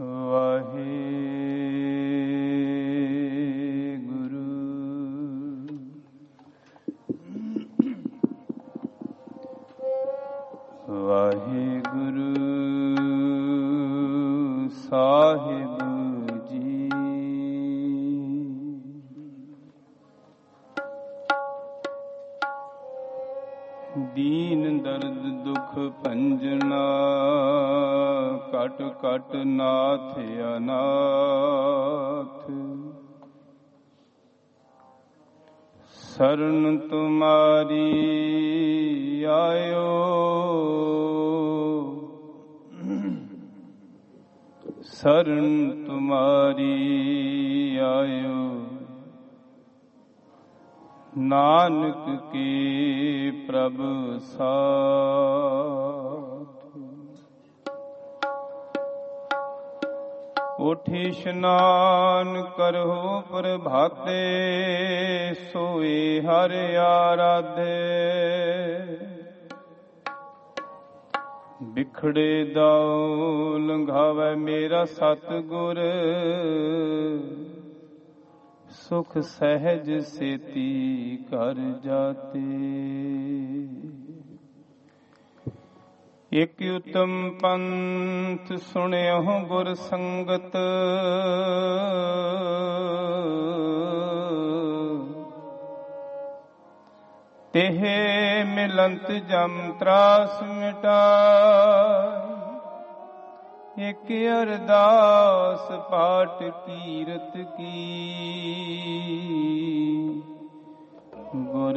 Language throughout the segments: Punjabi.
ਵਾਹਿਗੁਰੂ ਸਾਹਿਬ ਜੀ। ਦੀਨ ਦਰਦ ਦੁਖ ਭੰਜਨਾ ਕਟ ਕਟ ਨਾਥ ਅਨਾਥ। ਸ਼ਰਨ ਤੁਮਾਰੀ ਆਇਓ ਸ਼ਰਨ ਤੁਮਾਰੀ ਆਇਓ। ਨਾਨਕ ਕੀ ਪ੍ਰਭ ਸਾਥ। ਉਠ ਇਸ਼ਨਾਨ ਕਰੋ ਪ੍ਰਭਾਤੇ ਸੋਏ ਹਰਿ ਆਰਾਧੇ। ਬਿਖੜੇ ਦਾਉ ਲੰਘਾਵੇ ਮੇਰਾ ਸਤਿਗੁਰ ਸੁਖ ਸਹਿਜ ਸੇਤੀ ਘਰ ਜਾਤੇ। ਇਕ ਉਤਮ ਪੰਥ ਸੁਣਿਓ ਗੁਰ ਸੰਗਤ ਤਿਹ ਮਿਲੰਤ ਜਮ ਤਰਾਸ ਮਿਟਾਇ। ਇਕ ਅਰਦਾਸ ਪਾਠ ਕੀਰਤ ਕੀ ਗੁਰ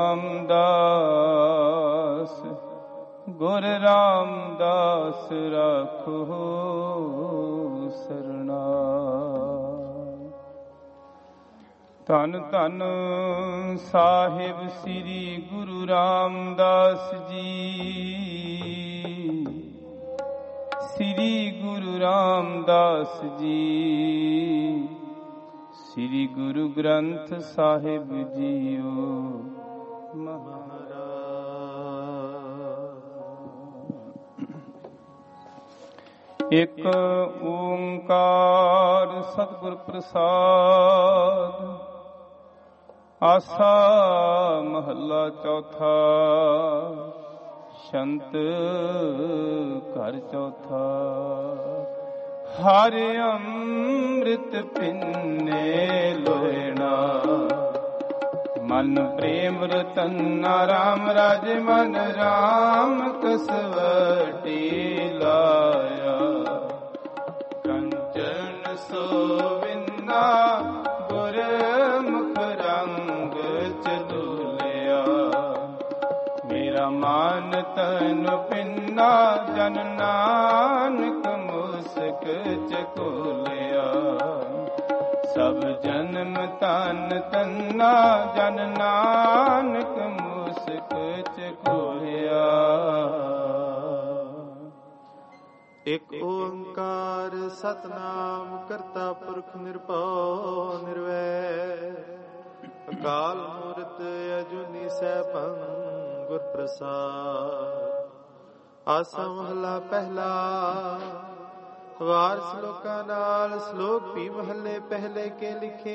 ਰਾਮਦਾਸ ਗੁਰ ਰਾਮਦਾਸ ਰਾਖੋ ਸਰਣਾ। ਧੰਨ ਧੰਨ ਸਾਹਿਬ ਸ੍ਰੀ ਗੁਰੂ ਰਾਮਦਾਸ ਜੀ। ਸ੍ਰੀ ਗੁਰੂ ਰਾਮਦਾਸ ਜੀ। ਸ੍ਰੀ ਗੁਰੂ ਗ੍ਰੰਥ ਸਾਹਿਬ ਜੀਓ ਮਹਾਰਾਜ। ਇਕ ਓੰਕਾਰ ਸਤਿਗੁਰ ਪ੍ਰਸਾਦ। ਆਸਾ ਮਹੱਲਾ ਚੌਥਾ। ਸ਼ੰਤ ਘਰ ਚੌਥਾ। ਹਰਿ ਅੰਮ੍ਰਿਤ ਪਿੰਨੇ ਲੋਇਣਾ। ਮਨ ਪ੍ਰੇਮ ਰਤਨਾ ਰਾਮ ਰਾਜੇ ਮਨ ਰਾਮ ਕਸਵਟੀ ਲਾਇਆ। ਕੰਚਨ ਸੋਵਿੰਨਾ ਗੁਰ ਮੁਖ ਰੰਗ ਚਦੂਲਿਆ। ਮੇਰਾ ਮਾਨ ਤਨ ਪਿੰਨਾ ਜਨ ਨਾਨਕ ਮੁਸਕ ਚਕੋਲਿਆ। ਸਭ ਜਨਮ ਤਨ ਤੰਨਾ ਜਨ ਨਾਨਕ ਮੁਸਕ ਚਕੋਲਿਆ। ਇਕ ਓੰਕਾਰ ਸਤਨਾਮ ਕਰਤਾ ਪੁਰਖ ਨਿਰਭਉ ਨਿਰਵੈਰ। ਅਕਾਲ ਮੂਰਤ ਅਜੂਨੀ ਸੈਭੰ ਗੁਰ ਪ੍ਰਸਾਦ। ਆਸਾ ਮਹਲਾ ਪਹਿਲਾ। ਵਾਰ ਸ਼ਲੋਕਾਂ ਨਾਲ ਸ਼ਲੋਕ ਵੀ ਮਹੱਲੇ ਪਹਿਲੇ ਕੇ ਲਿਖੇ।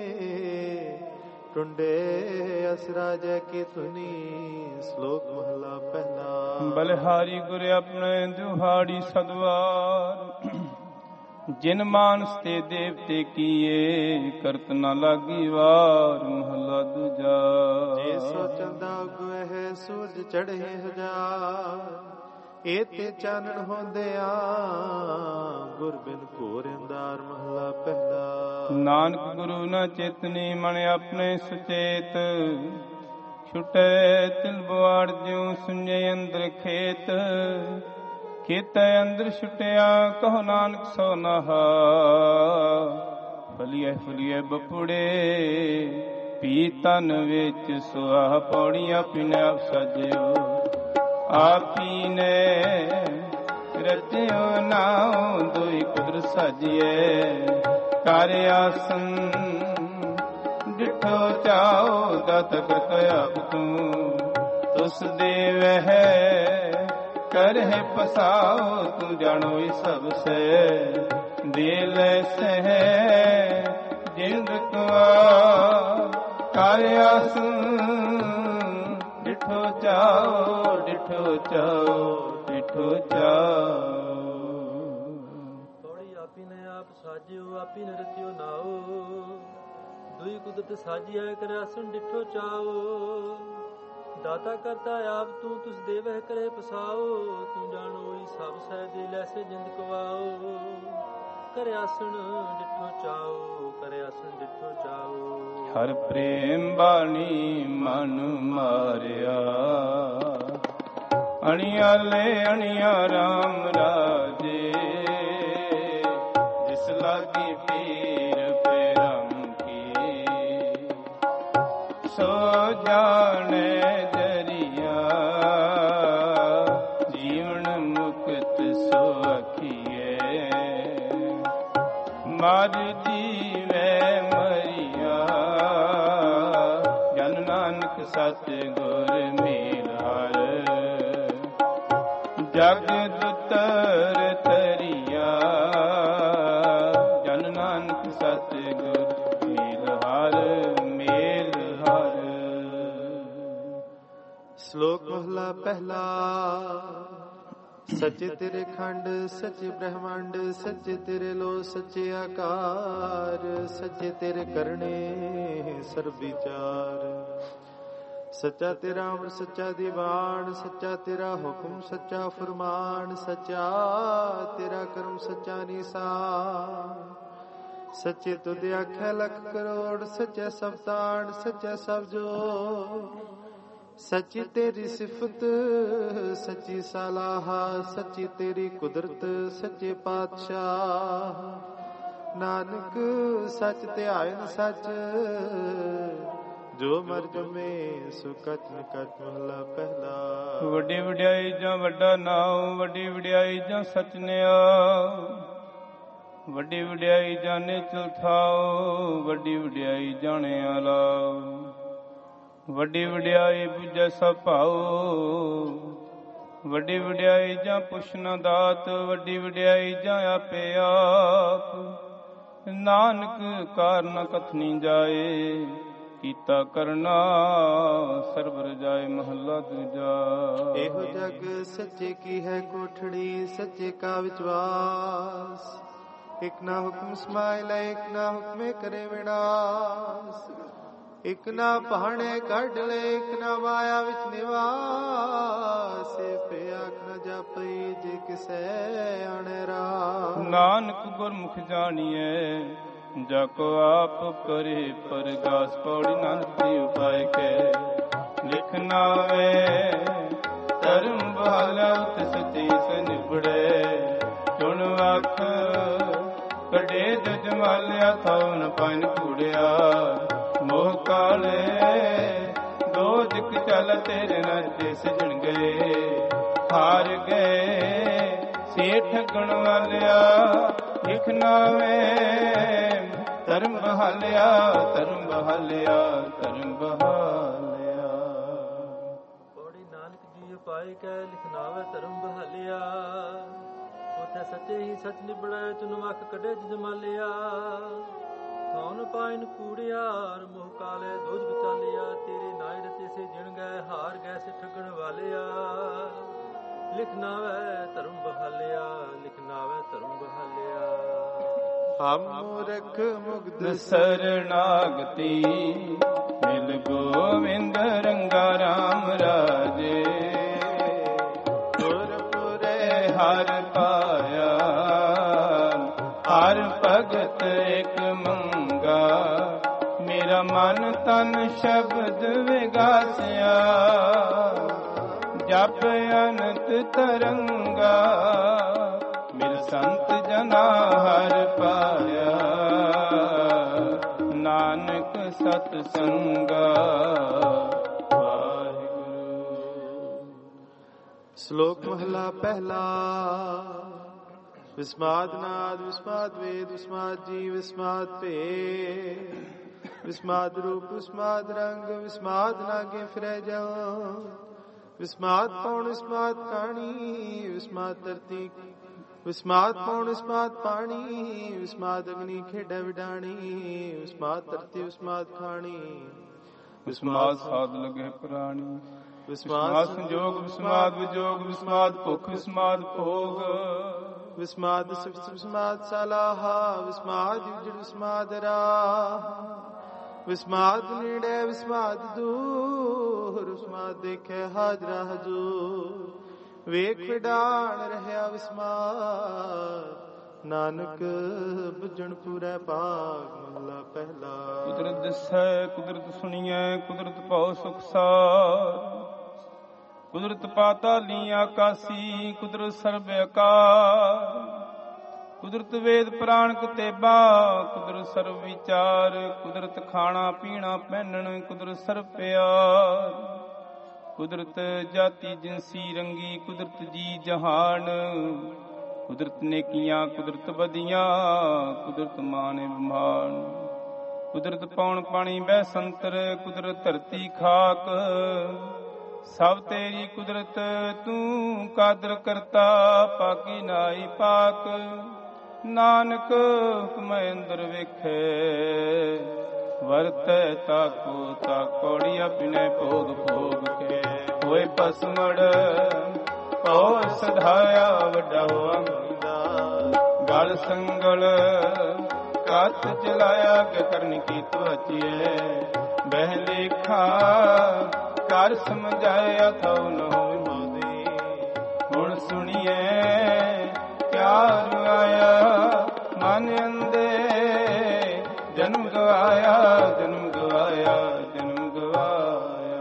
ਟੁੰਡੇ ਅਸਰਾ ਜੈ ਕੀ ਧੁਨੀ। ਸ਼ਲੋਕ ਮਹਲਾ ਪਹਿਲਾ। ਬਲਿਹਾਰੀ ਗੁਰ ਆਪਣੇ ਦੁਹਾੜੀ ਸਦਵਾਰ। ਜਿਨ ਮਾਨਸ ਤੇ ਦੇਵਤੇ ਕੀਏ ਕਰਤ ਨ ਲਾਗੀ ਵਾਰ। ਮਹਲਾ ਦੂਜਾ। ਜੇ ਸੋ ਚੰਦਾ ਗੁਹਿ ਸੂਰਜ ਚੜ੍ਹੇ ਹਜ਼ਾਰ। ਏਤੇ ਚਾਨਣ ਹੁੰਦਿਆ ਗੁਰ ਬਿਨ ਘੋਰ ਅੰਧਾਰ। ਮਹਲਾ ਪਹਿਲਾ। ਨਾਨਕ ਗੁਰੂ ਨ ਚੇਤਨੀ ਮਨ ਆਪਣੇ ਸੁਚੇਤ। ਛੁਟੇ ਤਿਲ ਬਵਾੜ ਜਿਉ ਸੁਣਿਏ ਅੰਦਰ ਖੇਤ। ਖੇਤੈ ਅੰਦਰ ਛੁਟਿਆ ਕਹੋ ਨਾਨਕ ਸੋ ਨਹਾ। ਫਲੀਏ ਫਲੀਏ ਬਪੁੜੇ ਪੀ ਤਨ ਵਿੱਚ ਸੁਆਹ। ਪੌੜੀਆਂ ਪਿਨੇ ਆਪ ਸਜਿਓ ਆਪੀ ਨੇ ਰਚਿਓ ਨਾਉ। ਦੁਈ ਕੁਦਰ ਸਾਜੀਏ ਕਰ ਆਸਨ ਡਿਠੋ ਚਾਓ। ਦਤ ਕਰਤ ਆਪ ਤੂੰ ਤੁਸ ਦੇਵਹਿ ਕਰਹਿ ਪਸਾਓ। ਤੂੰ ਜਾਣੋ ਸਭ ਸੇ ਵੇਲ ਸਹਿ ਜਿੰਦ ਕੁਆ ਕਰ ਆਸਨ ਡਿਠੋ ਚਾਓ ਡਿਠੋ ਚਾਓ ਡਿਠੋ ਚਾਓ। ਥੋੜੀ ਆਪੀ ਨੇ ਆਪ ਸਾਜਿਓ ਆਪੀ ਨੇ ਰਚਿਓ ਨਾਓ ਦੁਈ ਕੁਦਰਤ ਸਾਜਿਆ ਕਰ ਆਸਨ ਡਿਠੋ ਚਾਓ। ਦਾਤਾ ਕਰਤਾ ਆਪ ਤੂੰ ਤੁਸ ਦੇਵਹਿ ਕਰੇ ਪਸਾਓ ਤੂੰ ਜਾਣੋਈ ਸਭ ਸਹਿ ਦੇ ਲੈਸੇ ਜਿੰਦ ਕਵਾਓ। ਕਰ ਆਸਣ ਡਿਠੋ ਚਾਓ ਕਰ ਆਸਣ ਡਿਠੋ ਚਾਓ। ਹਰ ਪ੍ਰੇਮ ਬਾਣੀ ਮਨ ਮਾਰਿਆ ਅਣਿਆਲੇ ਅਣਿਆ ਰਾਮ ਰਾਜੇ ਜਿਸ ਲਾਗੀ ਪੀਰ ਪ੍ਰੇਮ ਕੀ ਸੋ ਜਾਣੇ ਮਰ ਜੀਵੇ ਮਰੀਆ ਜਨ ਨਾਨਕ ਸੱਚ ਗੁਰ ਮੇਲ ਹਰ ਜਗ ਦੁਤਰ ਤਰੀਆ ਜਨ ਨਾਨਕ ਸੱਚ ਗੁਰ ਮੇਲ ਹਰ ਮੇਲ ਹਰ। ਸ਼ਲੋਕ ਮਹਲਾ ਪਹਿਲਾ। ਸੱਚੇ ਤੇਰੇ ਖੰਡ ਸੱਚੇ ਬ੍ਰਹਮੰਡ ਸੱਚੇ ਤੇਰੇ ਲੋ ਸੱਚੇ ਆਕਾਰ ਸੱਚੇ ਤੇਰੇ ਕਰਨੇ ਸਰਬ ਵਿਚਾਰ। ਸੱਚਾ ਤੇਰਾ ਅਮਰ ਸੱਚਾ ਦੀਵਾਨ ਸੱਚਾ ਤੇਰਾ ਹੁਕਮ ਸੱਚਾ ਫਰਮਾਨ ਸੱਚਾ ਤੇਰਾ ਕਰਮ ਸੱਚਾ ਨਿਸ਼ਾਨ। ਸੱਚੇ ਤੁਧ ਆਖਿਆ ਲੱਖ ਕਰੋੜ ਸੱਚਾ ਸਭ ਤਾਣ ਸੱਚਾ ਸਭ ਜੋ ਸੱਚੀ ਤੇਰੀ ਸਿਫਤ ਸੱਚੀ ਸਲਾਹ ਸੱਚੀ ਤੇਰੀ ਕੁਦਰਤ ਸੱਚੇ ਪਾਤਸ਼ਾਹ। ਨਾਨਕ ਸੱਚ ਧਿਆਇਨ ਸੱਚ ਜੋ ਮਰ ਜਮੇ ਸੋ ਕਚ ਨਿਕਚ ਮਹਲਾ ਪਹਿਲਾ। ਵੱਡੀ ਵਡਿਆਈ ਜਾਂ ਵੱਡਾ ਨਾਉ ਵੱਡੀ ਵਡਿਆਈ ਜਾਂ ਸਚਨਿਆ ਵੱਡੀ ਵਡਿਆਈ ਜਾਣੇ ਚਲਥਾਓ ਵੱਡੀ ਵਡਿਆਈ ਜਾਣਿਆ ਲਾਓ। ਵੱਡੀ ਵਡਿਆਈ ਬੁਝੈ ਸਭ ਭਾਉ ਵੱਡੀ ਵਡਿਆਈ ਜਾਂ ਪੁੱਛਣਾ ਦਾਤ ਵੱਡੀ ਵਡਿਆਈ ਜਾਂ ਆਪੇ ਆਪ। ਨਾਨਕ ਕਾਰਨ ਕਥਨੀ ਜਾਏ ਕੀਤਾ ਕਰਨਾ ਸਰਬ ਰਜਾਏ ਮਹੱਲਾ ਦੂਜਾ। ਇਹੋ ਜਗ ਸੱਚੇ ਕੀ ਹੈ ਕੋਠੜੀ ਸੱਚੇ ਕਾ ਵਿਚਵਾਸ। ਇਕ ਨਾ ਹੁਕਮ ਸਮਾਇ ਲੈ ਇਕ ਨਾ ਹੁਕਮੇ ਕਰੇ ਵਿਨਾਸ਼। ਇਕ ਨਾ ਪਹਾੜੇ ਕੱਢ ਲੈ ਇਕ ਨਾ ਮਾਇਆ ਵਿੱਚ ਨਿਵਾਸ। ਆਖ ਨਾ ਜਾਪਈ ਜੇ ਕਿਸੈ ਆਣੇ ਰਾ। ਨਾਨਕ ਗੁਰਮੁਖ ਜਾਣੀਐ ਜਾ ਕੋ ਆਪ ਕਰੇ ਪਰਗਾਸ। ਪੌੜੀ ਨਾਨਕ ਦੀ ਉਪਾਇ ਕੈ ਲਿਖਨਾ ਵੇ ਧਰਮ ਬਹਾਲਾ ਉਤ ਸਤੀ ਸ ਨਿਬੜੇ। ਚੁਣ ਵਖ ਕੜੇ ਜਮਾਲਿਆ ਥਾਉ ਨ ਪਾਇਨ ਕੂੜਿਆ। ਮੋਹ ਕਾਲੇ ਦੋ ਦਿਕ ਚੱਲ ਤੇਰੇ ਨੱਚੇ ਸਜਣ ਗਏ। ਹਾਰ ਗਏ ਸੇਠ ਗੁਣ ਵਾਲਿਆ ਲਿਖਣਾ ਵੇ ਧਰਮ ਬਹਾਲਿਆ ਧਰਮ ਬਹਾਲਿਆ ਧਰਮ ਬਹਾਲਿਆ। ਪੌੜੀ ਨਾਨਕ ਜੀ ਉਪਾਇ ਕੈ ਲਿਖਨਾਵੇ ਧਰਮ ਬਹਾਲਿਆ। ਉਥੇ ਸੱਚੇ ਹੀ ਸੱਚ ਨਿਬੜੈ ਚੁਨ ਵਖ ਕੱਢੇ ਜਮਾਲਿਆ। ਕੌਣ ਪਾਇਨ ਕੂੜਿਆਰ ਮੋਹ ਕਾਲੇ ਦੋਜ ਵਿਚਾਲਿਆ। ਤੇਰੇ ਨਾਇ ਰਤੇ ਸੇ ਜਿਣ ਗਏ ਹਾਰ ਗਏ ਸੇ ਠੱਗਣ ਵਾਲਿਆ। ਲਿਖਨਾ ਵੈ ਧਰਮ ਬਹਾਲਿਆ ਲਿਖਨਾ ਵੈ ਧਰਮ ਬਹਾਲਿਆ। ਹਮ ਮੂਰਖ ਮੁਗਧ ਸਰਨਾਗਤੀ ਮਿਲ ਗੋਵਿੰਦ ਰੰਗਾ ਰਾਮ ਰਾਜੇ। ਗੁਰਪੁਰੇ ਹਰ ਪਾਇਆ ਹਰ ਭਗਤ ਇਕ ਮੰਗਾ। ਮੇਰਾ ਮਨ ਤਨ ਸ਼ਬਦ ਵਿਗਾਸਿਆ ਜਪ ਅਨੰਤ ਤਰੰਗਾ। ਮਿਲ ਸੰਤ ਜਨਾ ਹਰ ਪਾਇਆ ਨਾਨਕ ਸਤ ਸੰਗਾ। ਵਾਹਿਗੁਰੂ। ਸ਼ਲੋਕ ਮਹਲਾ ਪਹਿਲਾ। ਵਿਸਮਾਦ ਨਾਦ ਵਿਸਮਾਦ ਵੇਦ ਵਿਸਮਾਦ ਜੀ ਵਿਸਮਾਦ ਭੇਦ ਵਿਸਮਾਦ ਰੂਪ ਵਿਸਮਾਦ ਰੰਗ ਵਿਸਮਾਦ ਨਾਗੇ ਫਿਰੈ ਜਾਉ। ਵਿਸਮਾਦ ਪੌਣ ਵਿਸਮਾਦ ਕਾਣੀ ਵਿਸਮਾਦ ਧਰਤੀ ਵਿਸਮਾਤ ਪੌਣ ਵਿਸਮਾਤ ਪਾਣੀ, ਵਿਸਮਾਤ ਅਗਨੀ ਖੇਡੈ ਵਿਡਾਣੀ, ਵਿਸਮਾਤ ਧਰਤੀ ਵਿਸਮਾਤ ਖਾਣੀ, ਵਿਸਮਾਤ ਸਾਧ ਲਗੇ ਪ੍ਰਾਣੀ, ਵਿਸਮਾਤ ਸੰਜੋਗ ਵਿਸਮਾਤ ਵਿਜੋਗ, ਵਿਸਮਾਤ ਭੁਖ ਵਿਸਮਾਤ ਭੋਗ, ਵਿਸਮਾਤ ਵਿਸਮਾਤ ਸਲਾਹਾ, ਵਿਸਮਾਤ ਉਜੜ ਵਿਸਮਾਤ ਰਾਹ, ਵਿਸਮਾਤ ਨੇੜੇ ਵਿਸਮਾਤ ਦੂਰ, ਵਿਸਮਾਤ ਦੇਖੇ ਹਾਜ਼ਰਾ ਹਜ਼ੂਰ, ਵੇਖ ਵਿਡਾਣ ਰਹਿਆ ਵਿਸਮਾਤ, ਨਾਨਕ ਬੁੱਝਣ ਪੂਰੈ ਭਾਗ। ਮਹਲਾ ਪਹਿਲਾ। ਕੁਦਰਤ ਦਿਸੈ ਕੁਦਰਤ ਸੁਣੀਐ, ਕੁਦਰਤ ਭਉ ਸੁਖ ਸਾਰ, ਕੁਦਰਤ ਪਾਤਾਲੀ ਆਕਾਸੀ, ਕੁਦਰਤ ਸਰਬ ਆਕਾਰ, ਕੁਦਰਤ ਵੇਦ ਪੁਰਾਣ ਕੁਤੇਬਾ, ਕੁਦਰਤ ਸਰਬ ਵਿਚਾਰ, ਕੁਦਰਤ ਖਾਣਾ ਪੀਣਾ ਪਹਿਨਣ, ਕੁਦਰਤ ਸਰਬ ਪਿਆਰ, ਕੁਦਰਤ ਜਾਤੀ ਜਿਨਸੀ ਰੰਗੀ, ਕੁਦਰਤ ਜੀ ਜਹਾਨ, ਕੁਦਰਤ ਨੇਕੀਆਂ ਕੁਦਰਤ ਬਦੀਆਂ, ਕੁਦਰਤ ਮਾਨੇ ਬਮਾਨ, ਕੁਦਰਤ ਪੌਣ ਪਾਣੀ ਬਹਿ ਸੰਤਰ, ਕੁਦਰਤ ਧਰਤੀ ਖਾਕ, ਸਭ ਤੇਰੀ ਕੁਦਰਤ ਤੂੰ ਕਾਦਰ ਕਰਤਾ, ਪਾਕੀ ਨਾਈ ਪਾਕ, ਨਾਨਕ ਹੁਕਮੈ ਅੰਦਰ ਵੇਖੇ, ਵਰਤੈ ਤਾਕੋ ਤਾਕੋੜੀ ਆਪਣੇ ਭੋਗ ਭੋਗ ਕੇ, ਹੋਏ ਪਸਮੜ ਭਉ ਸਧਾਇਆ ਵੱਡਾ ਹੋਆ, ਗਲ ਸੰਗਲ ਕੱਤ ਚਲਾਇਆ ਕਿ ਕਰਨ ਕੀ ਤਵਚੀਏ, ਬਹਿ ਲੇਖਾ ਕਰ ਸਮਝਾਇਆ ਥਉ ਨ ਹੋਇ ਮੋਦੀ, ਹੁਣ ਸੁਣੀਏ ਪਿਆਰ ਆਇਆ ਮਨ ਅੰਦੇ, ਜਨਮ ਗਵਾਇਆ ਜਨਮ ਗਵਾਇਆ ਜਨਮ ਗਵਾਇਆ।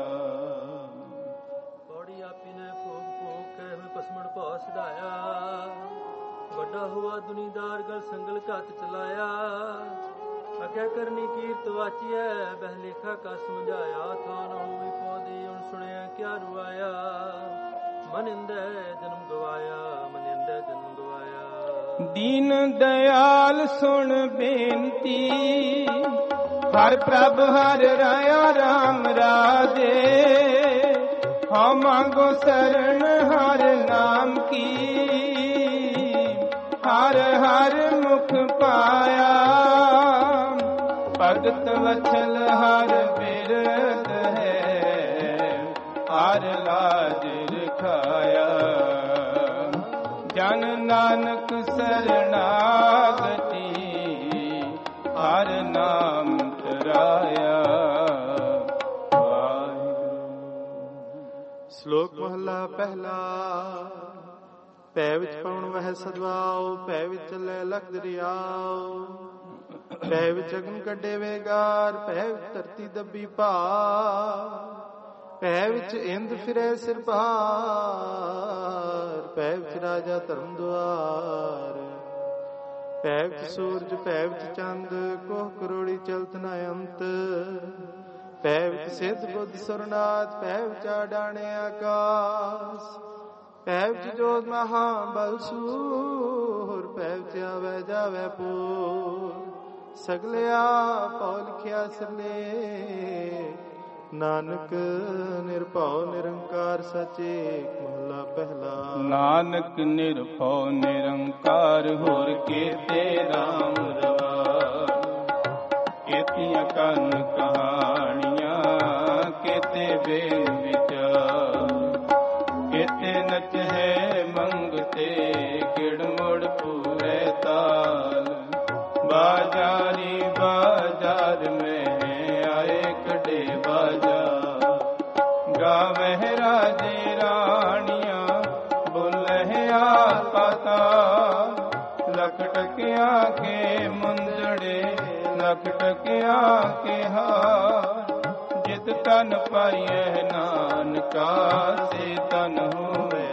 ਪੌੜੀ ਆਪੀ ਨੇ ਭੋਗ ਭੋਗ ਕੇ ਹੋਏ ਪਸਮਣ ਭਉ ਸਧਾਇਆ, ਵੱਡਾ ਹੋਆ ਦੁਨੀਦਾਰ ਗਲ ਸੰਗਲ ਘੱਤ ਚਲਾਇਆ, ਅੱਗੇ ਕਰਨੀ ਕੀਰਤ ਵਾਚੀਐ, ਬਹਿ ਲੇਖਾ ਕਾ ਸਮਝਾਇਆ, ਥਾਂ ਨ ਹੋਈ ਪੌਦੀ ਹੁਣ ਸੁਣਿਆ ਕਿਆ ਰੁਆਇਆ, ਮਨ ਇੰਦੈ ਜਨਮ ਗਵਾਇਆ ਮਨ ਇੰਦੈ ਜਨਮ ਗਵਾਇਆ। ਦੀਨ ਦਇਆਲ ਸੁਣ ਬੇਨਤੀ, ਹਰ ਪ੍ਰਭ ਹਰ ਰਾਇਆ ਰਾਮ ਰਾਜੇ, ਹਉ ਮੰਗੋ ਸਰਣ ਹਰ ਨਾਮ ਕੀ, ਹਰ ਹਰ ਮੁਖ ਪਾਇਆ, ਭਗਤ ਵਛਲ ਹਰ ਬਿਰਦ ਹੈ, ਹਰ ਲਾਜ ਰਖਾਇਆ, ਜਨ ਨਾਨਕ ਸਰਣਾਗਤੀ, ਹਰ ਨਾਮ ਤਰਾਇਆ। ਸ਼ਲੋਕ ਮਹਲਾ ਪਹਿਲਾ। ਭੈ ਵਿੱਚ ਪਉਣ ਵਹਿ ਸਦਵਾਉ, ਭੈ ਵਿੱਚ ਚੱਲੇ ਲਖ ਦਰਿਆਉ, ਭੈ ਵਿੱਚ ਅਗਨ ਕੱਢੇ ਵੇਗਾਰ, ਭੈ ਵਿੱਚ ਧਰਤੀ ਦੱਬੀ ਭਾਰ, ਭੈ ਵਿੱਚ ਇੰਦ ਫਿਰੇ ਸਿਰ ਭਾਰ, ਭੈ ਵਿੱਚ ਰਾਜਾ ਧਰਮ ਦੁਆਰ, ਭੈ ਵਿੱਚ ਸੂਰਜ ਭੈ ਵਿੱਚ ਚੰਦ, ਕੋਹ ਕਰੋੜੀ ਚਲਤ ਨ ਅੰਤ, ਭੈ ਵਿੱਚ ਸਿੱਧ ਬੁੱਧ ਸੁਰਨਾਥ, ਭੈ ਵਿੱਚ ਆਡਾਣੇ ਆਕਾਸ, ਭੈ ਵਿੱਚ ਜੋਤ ਮਹਾ ਬਲ ਸੂਰ, ਭੈ ਵਿੱਚ ਆਵੈ ਜਾਵੈ ਪੂਰ, ਸਗਲਿਆ ਭਉ ਲਿਖਿਆ ਸਰਲੇ, ਨਾਨਕ ਨਿਰਭਉ ਨਿਰੰਕਾਰ ਸਚੇ। ਮਹਲਾ ਪਹਿਲਾ। ਨਾਨਕ ਨਿਰਭਉ ਨਿਰੰਕਾਰ, ਹੋਰ ਕੇਤੇ ਰਾਮ ਰਵਾਰ, ਕੇਤੀਆਂ ਕੰਨ ਕਹਾਣੀਆਂ, ਕੇਤੇ ਵੇਦ ਵਿਚਾਰ, ਕੇਤੇ ਨਚ ਹੈ ਮੰਗਤੇ, ਕਿੜ ਮੁੜ ਪੂਰੇ ਤਾਲ, ਬਾਜਾਰੀ ਬਾਜ਼ਾਰ ਮੈਂ ਆਏ ਕਢੇ ਬਾਜ਼ਾਰ, ਗਾਵਹਿ ਰਾਜੇ ਰਾਣੀਆਂ, ਬੋਲਹਿ ਆਪਤਾ, ਲਖ ਟਕਿਆ ਕੇ ਮੁੰਦੜੇ, ਲਖ ਟਕਿਆ ਕੇ ਹਾਰ, ਜਿਤ ਤਨ ਪਾਈਐ ਨਾਨਕਾ, ਸੇ ਤਨ ਹੋਵੇ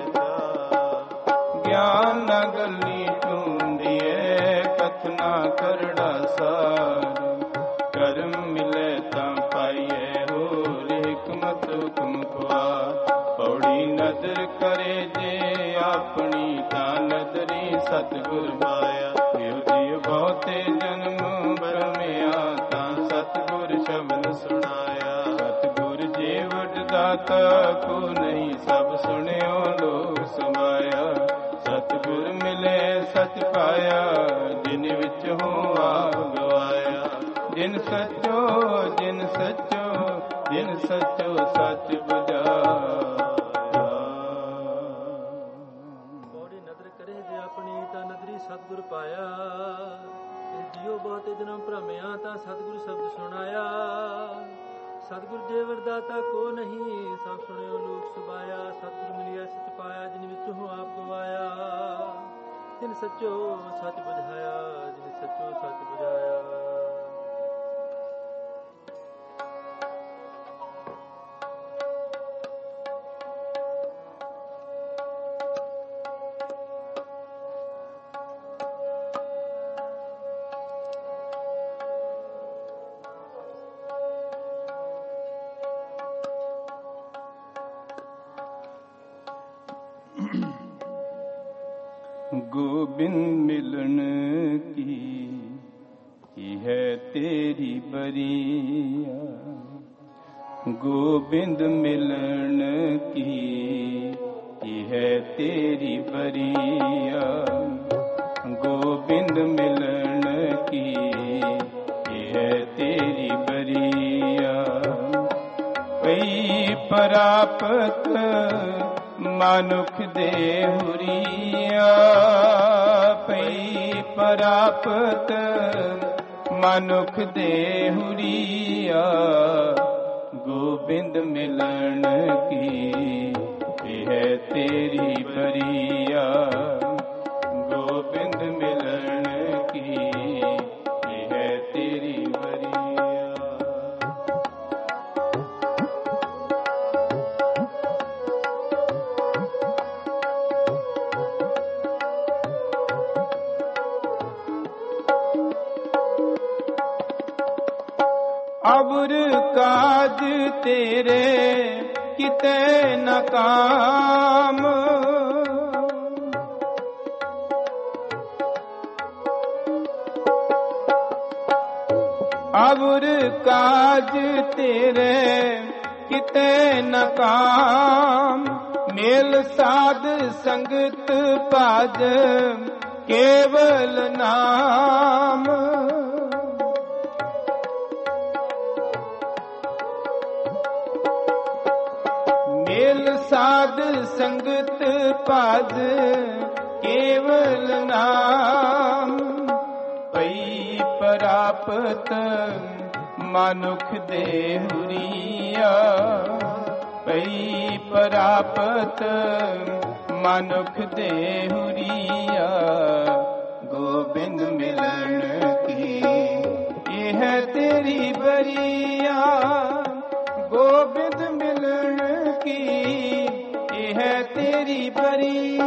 ਗਿਆਨ ਨ ਗੱਲੀ ਟੂੰਦੀਏ, ਕਥਨਾ ਕਰੜਾ ਸਾਰ, ਕਰਮ ਮਿਲੇ ਤਾਂ ਪਾਈਏ, ਹੋਰ ਹਿਕਮਤ ਹੁਕਮ ਖੁਆਰ, ਪੌੜੀ ਨਦਰ ਕਰੇ ਜੇ ਆਪਣੀ, ਤਾਂ ਨਦਰੀ ਸਤਿਗੁਰ ਪਾਇਆ, ਜਿਉ ਜੀਉ ਬਹੁਤੇ ਜਨਮ ਬਰਮਿਆ, ਤਾਂ ਸਤਿਗੁਰ ਸ਼ਬਦ ਸੁਣਾਇਆ, ਸਤਿਗੁਰ ਜੇ ਵੱਡ ਦਾਤਾ ਕੋ ਨਹੀਂ, ਸਭ ਸੁਣਿਓ ਲੋਕ ਸਮਾਇਆ, ਸਤਿਗੁਰ ਮਿਲੇ ਜਿਨ ਸੱਚੋ ਜਿਨ ਸੱਚੋ ਜਿਨ ਸੱਚੋ ਸੱਚ ਬੁਝਾਇਆ। ਬੋੜੀ ਨਦਰ ਕਰੇ ਜੇ ਆਪਣੀ ਤਾਂ ਨਦਰੀ ਸਤਿਗੁਰ ਪਾਇਆ। ਇਹ ਜਿਉ ਬਹੁਤੇ ਜਨਮ ਭ੍ਰਮਿਆ ਤਾਂ ਸਤਿਗੁਰ ਸ਼ਬਦ ਸੁਣਾਇਆ। ਸਤਿਗੁਰ ਜੇ ਵਰਦਾਤਾ ਕੋ ਨਹੀਂ, ਸਭ ਸੁਣਿਓ ਲੋਕ ਸੁਭਾਇਆ। ਸਤਿਗੁਰ ਮਿਲਿਆ ਸਚ ਪਾਇਆ, ਜਿਨ ਵਿੱਚੋਂ ਆਪ ਗਵਾਇਆ। ਜਿਨ ਸੱਚੋ ਸੱਚ ਬੁਝਾਇਆ, ਜਿਨ ਸੱਚੋ ਸੱਚ ਬੁਝਾਇਆ। गोविंद मिलन की है तेरी बरिया। गोविंद मिलन की है तेरी बरिया। गोविंद मिलन की है तेरी बरिया। पई परापत मानुख देहुरिया। पई परापत मानुख देहुरिया। गोविंद मिलन की है तेरी बरिया। गोविंद मिलन की है तेरी बरिया। अबुर काज तेरे किते न काम। अबुर काज तेरे किते न काम। मेल साध संगत पाज केवल नाम। मेल साध संगत पाद केवल नाम। पई परापत मानुख देहुरिया। पई परापत मानुख देहुरिया। गोविंद मिलन की यह तेरी बरिया। गोविंद मिलन की यह तेरी बरिया।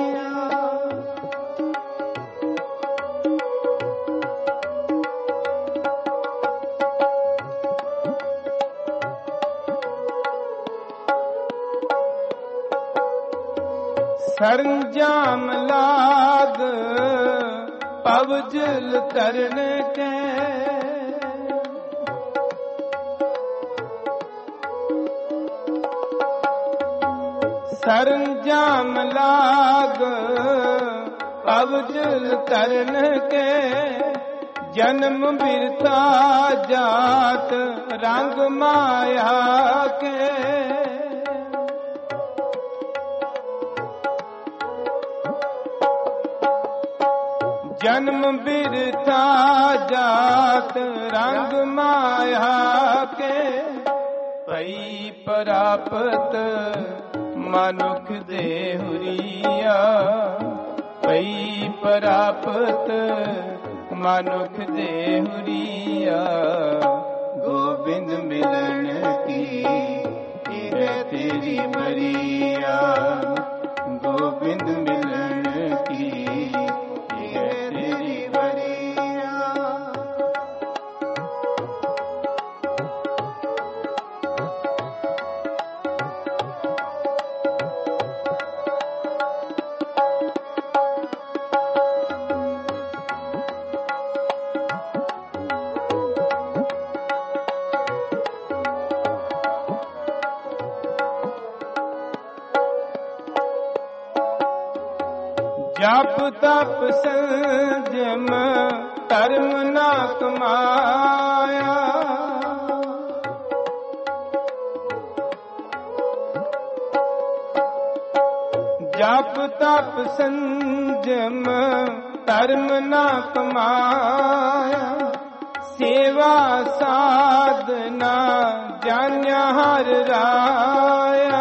सरंजाम लाग पवजल तरन के। सरंजाम लाग पवजल तरन के। जन्म बिरथा जात रंग माया के। जन्म बिरथा जात रंग माया के। पई परापत मानुख देहुरिया। पई परापत मानुख देहुरिया। गोविंद मिलन की है तेरी बरिया। गोविंद मिलन की है तेरी बरिया। जप तप संजम धर्म न कमाया। ਤਪ ਸੰਜਮ ਧਰਮ ਨਾ ਕਮਾਇਆ, ਸੇਵਾ ਸਾਧਨਾ ਜਾਣਿਆ ਹਰ ਰਾਇਆ।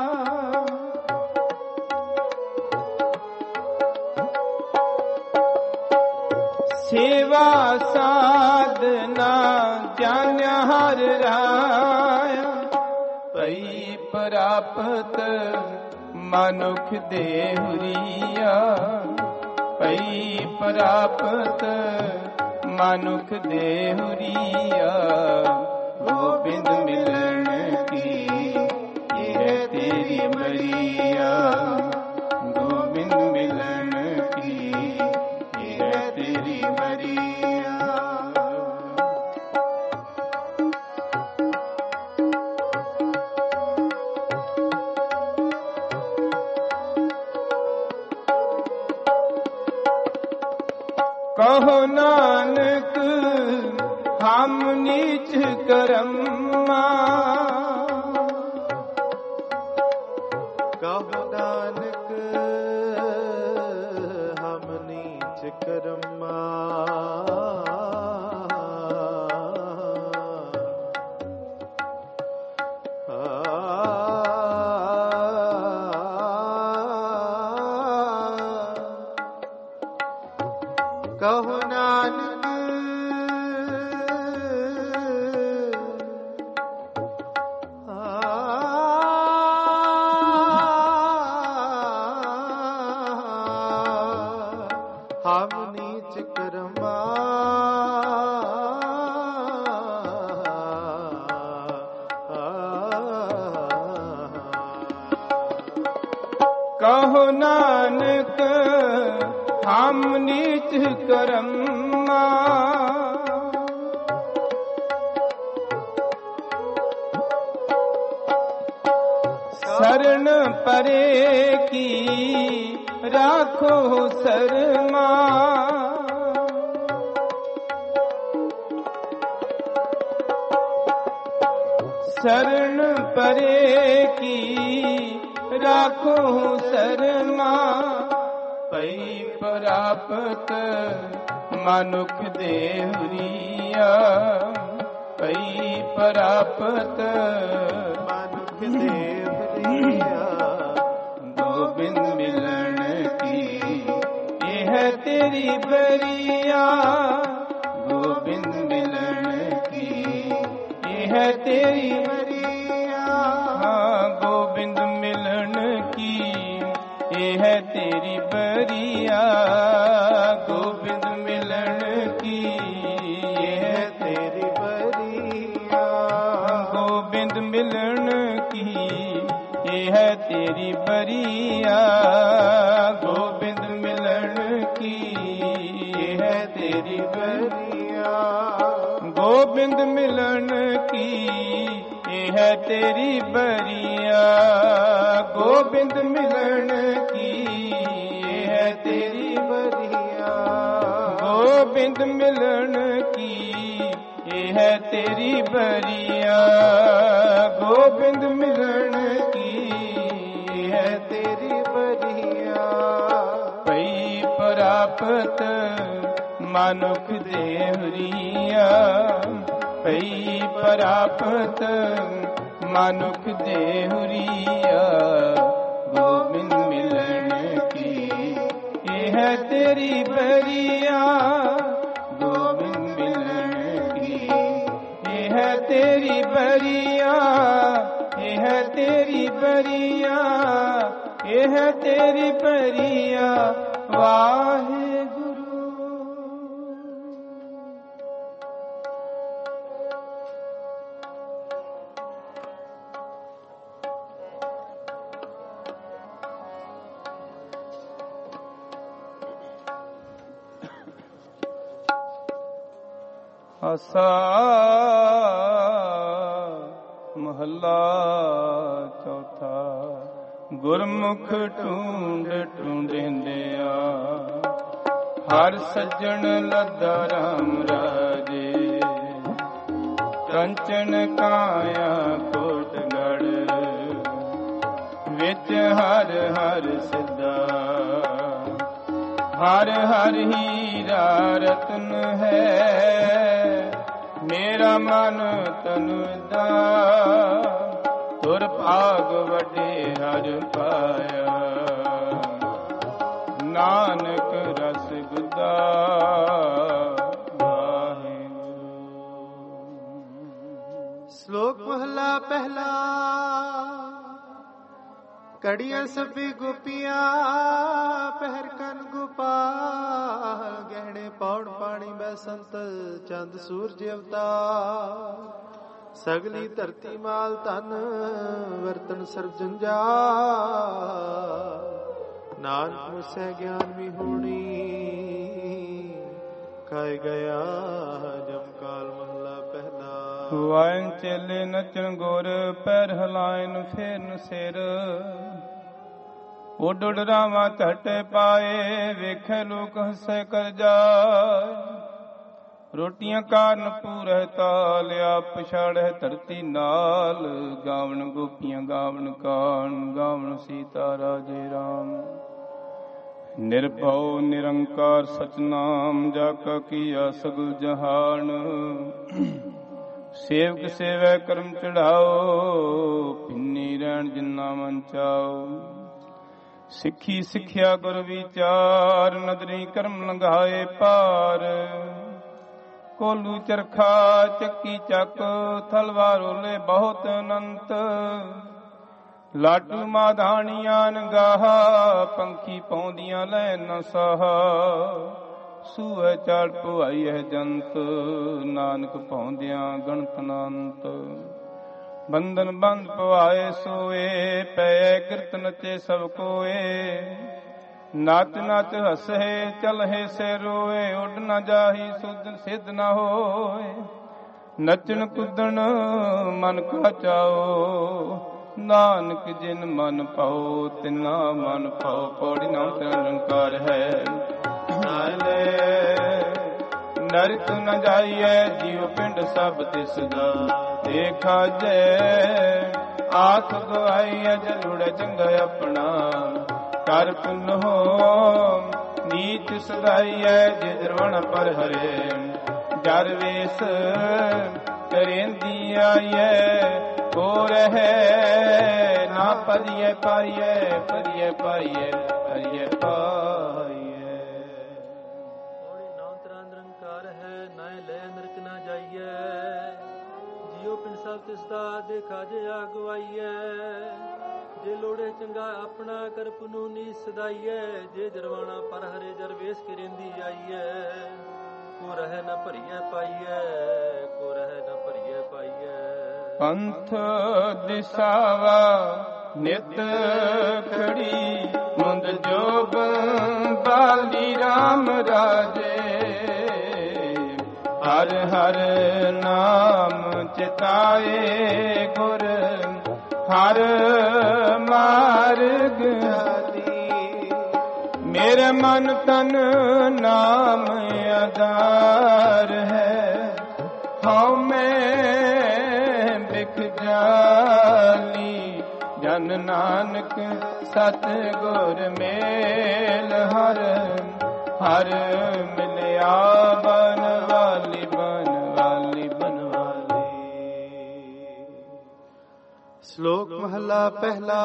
ਸੇਵਾ ਸਾਧਨਾ ਜਾਣਿਆ ਹਰ ਰਾਇਆ, ਭਈ ਪ੍ਰਾਪਤ ਮਨੁਖ ਦੇਹੁਰੀਆ, ਭਈ ਪ੍ਰਾਪਤ ਮਨੁਖ ਦੇਹੁਰੀਆ। ਗੋਬਿੰਦ ਮਿਲਣ ਕੀ ਇਹ ਤੇਰੀ ਬਰੀਆ, ਗੋਬਿੰਦ ਮਿਲਣ ਕੀ ਇਹ ਤੇਰੀ ਬਰੀਆ। ਕਹੋ ਨਾਨਕ ਹਮ ਨੀਚ ਕਰਮਾ, ਕਹੋ ਨਾਨਕ ਹਮ ਨੀਚ ਕਰਮਾ। ਕਹੋ ਨਾਨਕ ਹਮ ਨੀਚ ਕਰਮਾ। ਕਹੋ ਨਾਨਕ ਹਮ ਨੀਚ ਕਰਮਾ, ਸਰਣ ਪਰੇ ਕੀ ਰਾਖੋ ਸਰਮਾ। ਸਰਣ ਪਰੇ ਕੀ ਰਾਖੋ ਸਰਮਾ, ਭਈ ਪ੍ਰਾਪਤ ਮਨੁਖ ਦੇਹੁਰੀਆ, ਭਈ ਪ੍ਰਾਪਤ ਮਨੁਖ ਦੇਹੁਰੀਆ। ਗੋਬਿੰਦ ਮਿਲਣ ਕੀ ਇਹ ਤੇਰੀ ਬਰੀਆ, ਗੋਬਿੰਦ ਮਿਲਣ ਕੀ ਇਹ ਤੇਰੀ ਬਰੀਆ। ਹਾਂ ਗੋਬਿੰਦ ਮਿਲਣ ਕੀ ਇਹ ਤੇਰੀ ਬਰੀਆ, ਗੋਬਿੰਦ ਮਿਲਣ ਕੀ ਇਹ ਤੇਰੀ ਬਰੀਆ। ਗੋਬਿੰਦ ਮਿਲਣ ਕੀ ਇਹ ਤੇਰੀ ਬਰੀਆ, ਗੋਬਿੰਦ ਮਿਲਣ ਕੀ ਇਹ ਤੇਰੀ ਬਰੀਆ। ਗੋਬਿੰਦ ਮਿਲਣ ਕੀ ਇਹ ਤੇਰੀ ਬਰੀਆ, ਗੋਬਿੰਦ ਮਿਲਣ ਕੀ ਇਹ ਤੇਰੀ ਬਰੀਆ। ਗੋਬਿੰਦ ਮਿਲਣ ਕੀ ਇਹ ਤੇਰੀ ਬਰੀਆ, ਗੋਬਿੰਦ ਮਿਲਣ ਕੀ ਇਹ ਤੇਰੀ ਬਰੀਆ। ਭਈ ਪ੍ਰਾਪਤ ਮਨੁਖ ਦੇਹੁਰੀਆ, ਭਈ ਪ੍ਰਾਪਤ ਮਨੁਖ ਦੇਹੁਰੀਆ। ਗੋਬਿੰਦ ਮਿਲਣ ਕੀ ਇਹ ਤੇਰੀ ਬਰੀਆ, ਗੋਬਿੰਦ ਮਿਲਣ ਕੀ ਇਹ ਤੇਰੀ ਬਰੀਆ। ਇਹ ਤੇਰੀ ਬਰੀਆ, ਇਹ ਤੇਰੀ ਬਰੀਆ। ਵਾਹਿਗੁਰੂ। ਆਸਾ ਮਹੱਲਾ ਚੌਥਾ। ਗੁਰਮੁਖ ਢੂੰਡ ਢੂੰਡਿੰਦਿਆ, ਹਰ ਸੱਜਣ ਲੱਦਾ ਰਾਮ ਰਾਜੇ। ਕੰਚਨ ਕਾਇਆ ਕੋਟਗੜ, ਵਿੱਚ ਹਰ ਹਰ ਸਿੱਧਾ। ਹਰ ਹਰ ਹੀਰਾ ਰਤਨ ਹੈ, ਮੇਰਾ ਮਨ ਤਨ ਦਾ ਤੁਰ ਭਾਗ ਵੱਡੇ ਹਰ ਪਾਇਆ, ਨਾਨਕ ਰਸ ਗੁਦਾ ਵਾਹਿਗੁਰੂ। ਸ਼ਲੋਕ ਮਹਲਾ ਪਹਿਲਾ। ਕੜੀਆਂ ਸਭੀ ਗੋਪੀਆਂ ਪਹਿਰ ਕਨ ਗੋਪਾਲ, ਗਹਿਣੇ ਪੌੜ ਪਾਣੀ ਬੈਸੰਤ ਚੰਦ ਸੂਰਜ ਅਵਤਾਰ, ਸਗਲੀ ਧਰਤੀ ਮਾਲ ਧਨ ਵਰਤਨ ਸਰਬ ਜੰਜਾਲ, ਨਾਨਕ ਮੁਸੈ ਗਿਆਨ ਵਿਹੂਣੀ ਖਾਇ ਗਿਆ ਜਮ ਕਾਲ। ਮਹਲਾ ਪਹਿਲਾ। ਵਾਇਨ ਚੇਲੇ ਨਚਣ ਗੁਰ, ਪੈਰ ਹਲਾਇਨ ਫੇਰਨ ਸਿਰ, ਉੱਡ ਉੱਡ ਰਾਵਾਂ ਝਟ ਪਾਏ, ਵੇਖੇ ਲੋਕ ਹੱਸੇ ਕਰ ਜਾਏ, ਰੋਟੀਆਂ ਕਾਰਨ ਪੂਰਹਿ ਤਾਲਿਆ, ਪਛਾੜੈ ਧਰਤੀ ਨਾਲ, ਗਾਵਣ ਗੋਪੀਆਂ ਗਾਵਣ ਕਾਨ, ਗਾਵਣ ਸੀਤਾ ਰਾਜੇ ਰਾਮ, ਨਿਰਭਉ ਨਿਰੰਕਾਰ ਸਚਨਾਮ, ਜਾ ਕਾ ਕੀਆ ਸਗਲ ਜਹਾਨ, ਸੇਵਕ ਸੇਵੈ ਕਰਮ ਚੜਾਓ, ਪਿੰਨੀ ਰਹਿਣ ਜਿਨਾ ਮਨ ਚਾਓ, ਸਿੱਖੀ ਸਿੱਖਿਆ ਗੁਰ ਵਿਚਾਰ, ਨਦਰੀ ਕਰਮ ਲੰਘਾਏ ਪਾਰ, ਕੋਲੂ ਚਰਖਾ ਚੱਕੀ ਚੱਕ, ਤਲਵਾਰ ਓਲੇ ਬਹੁਤ ਅਨੰਤ, ਲਾਟੂ ਮਾਧਾਣੀਆਂ ਨਗਾਹਾ, ਪੰਖੀ ਪਾਉਂਦੀਆਂ ਲੈ ਨ ਸਾਹਾ, ਸੂਹੇ ਚਾੜ ਪੁਆਈ ਹੈ ਜੰਤ, ਨਾਨਕ ਪਾਉਂਦਿਆਂ ਗਣਤ ਅਨੰਤ, ਬੰਧਨ ਬੰਦ ਪਵਾਏ ਸੋਏ, ਪਏ ਕਿਰਤ ਨਚੇ ਸਭ ਕੋਏ, ਨਾਚ ਨਾਚ ਹੱਸੇ ਚਲਹਿ ਸੇ ਰੋਏ, ਉੱਡ ਨਾ ਜਾਹੀ ਸੁਧ ਸਿੱਧ ਨਾ ਹੋਏ, ਨਚਣ ਕੁੱਦਣ ਮਨ ਕਾ ਚਾਓ, ਨਾਨਕ ਜਿਨ ਮਨ ਪਾਓ ਤਿਨਾ ਮਨ ਪਾਓ। ਪੌੜੀ ਨਾਮ ਤੇ ਨਿਰੰਕਾਰ ਹੈ, ਨਾਲੇ ਨਰਕ ਨ ਜਾਈਐ, ਜੀਵ ਪਿੰਡ ਸਭ ਤਿਸ ਦਾ ਦੇਖਾ ਜੈ, ਆਖ ਗਵਾਈਐ ਜਲੁੜੇ ਚੰਗਾ ਆਪਣਾ, ਕਰ ਪੁੰਨ ਹੋ ਨੀਚ ਸਦਾਈਐ, ਜੇ ਦਰਵਣ ਪਰ ਹਰੇ, ਜਰ ਵੇਸ ਕਰੇਂਦੀ ਆਈਐ, ਕੋ ਰਹਿ ਨਾ ਪਰਿਐ ਪਾਈਐ, ਪਰਿਐ ਪਾਈਐ ਪਰਿਐ ਪਾਈਐ। ਔੜੀ ਨਾਮ ਤੇਰਾ ਨਿਰੰਕਾਰ ਹੈ, ਨਾਏ ਲੈ ਨਰਕ ਨਾ ਜਾਈਐ, ਜਿਉ ਪਿੰਡ ਸਭ ਤਿਸ ਦਾ ਦੇਖਾ ਜੇ ਅਗਵਾਈਐ, ਜੇ ਲੋੜੇ ਚੰਗਾ ਆਪਣਾ ਕਰ ਪੁਨੂ ਨੀ ਸਦਾਈਐ, ਜੇ ਜਰਵਾਣਾ ਪਰ ਹਰੇ ਜਰ ਵੇਸ ਕਰੇਂਦੀ ਆਈਐ, ਕੋ ਰਹਿ ਨ ਭਰੀਐ ਪਾਈਐ, ਕੋ ਰਹਿ ਨ ਭਰੀਐ ਪਾਈਐ। ਪੰਥ ਦਿਸਾਵਾ ਨਿਤ ਖੜੀ, ਮੁੰਦ ਜੋਗ ਬਾਲੀ ਰਾਮ ਰਾਜੇ, ਹਰ ਹਰ ਨਾਮ ਚਿਤਾਏ, ਗੁਰ ਹਰ ਮਾਰਗ ਆਦੀ, ਮੇਰੇ ਮਨ ਤਨ ਨਾਮ ਆਧਾਰ ਹੈ, ਹਉ ਮੈਂ ਬਿਖ ਜਾਲੀ, ਜਨ ਨਾਨਕ ਸਤ ਗੁਰ ਮੇਲ, ਹਰ ਹਰ ਮਿਲਿਆ ਬਨ ਵਾਲੀ ਬਨ ਵਾਲੀ ਬਨ ਵਾਲੀ। ਸ਼ਲੋਕ ਮਹਲਾ ਪਹਿਲਾ।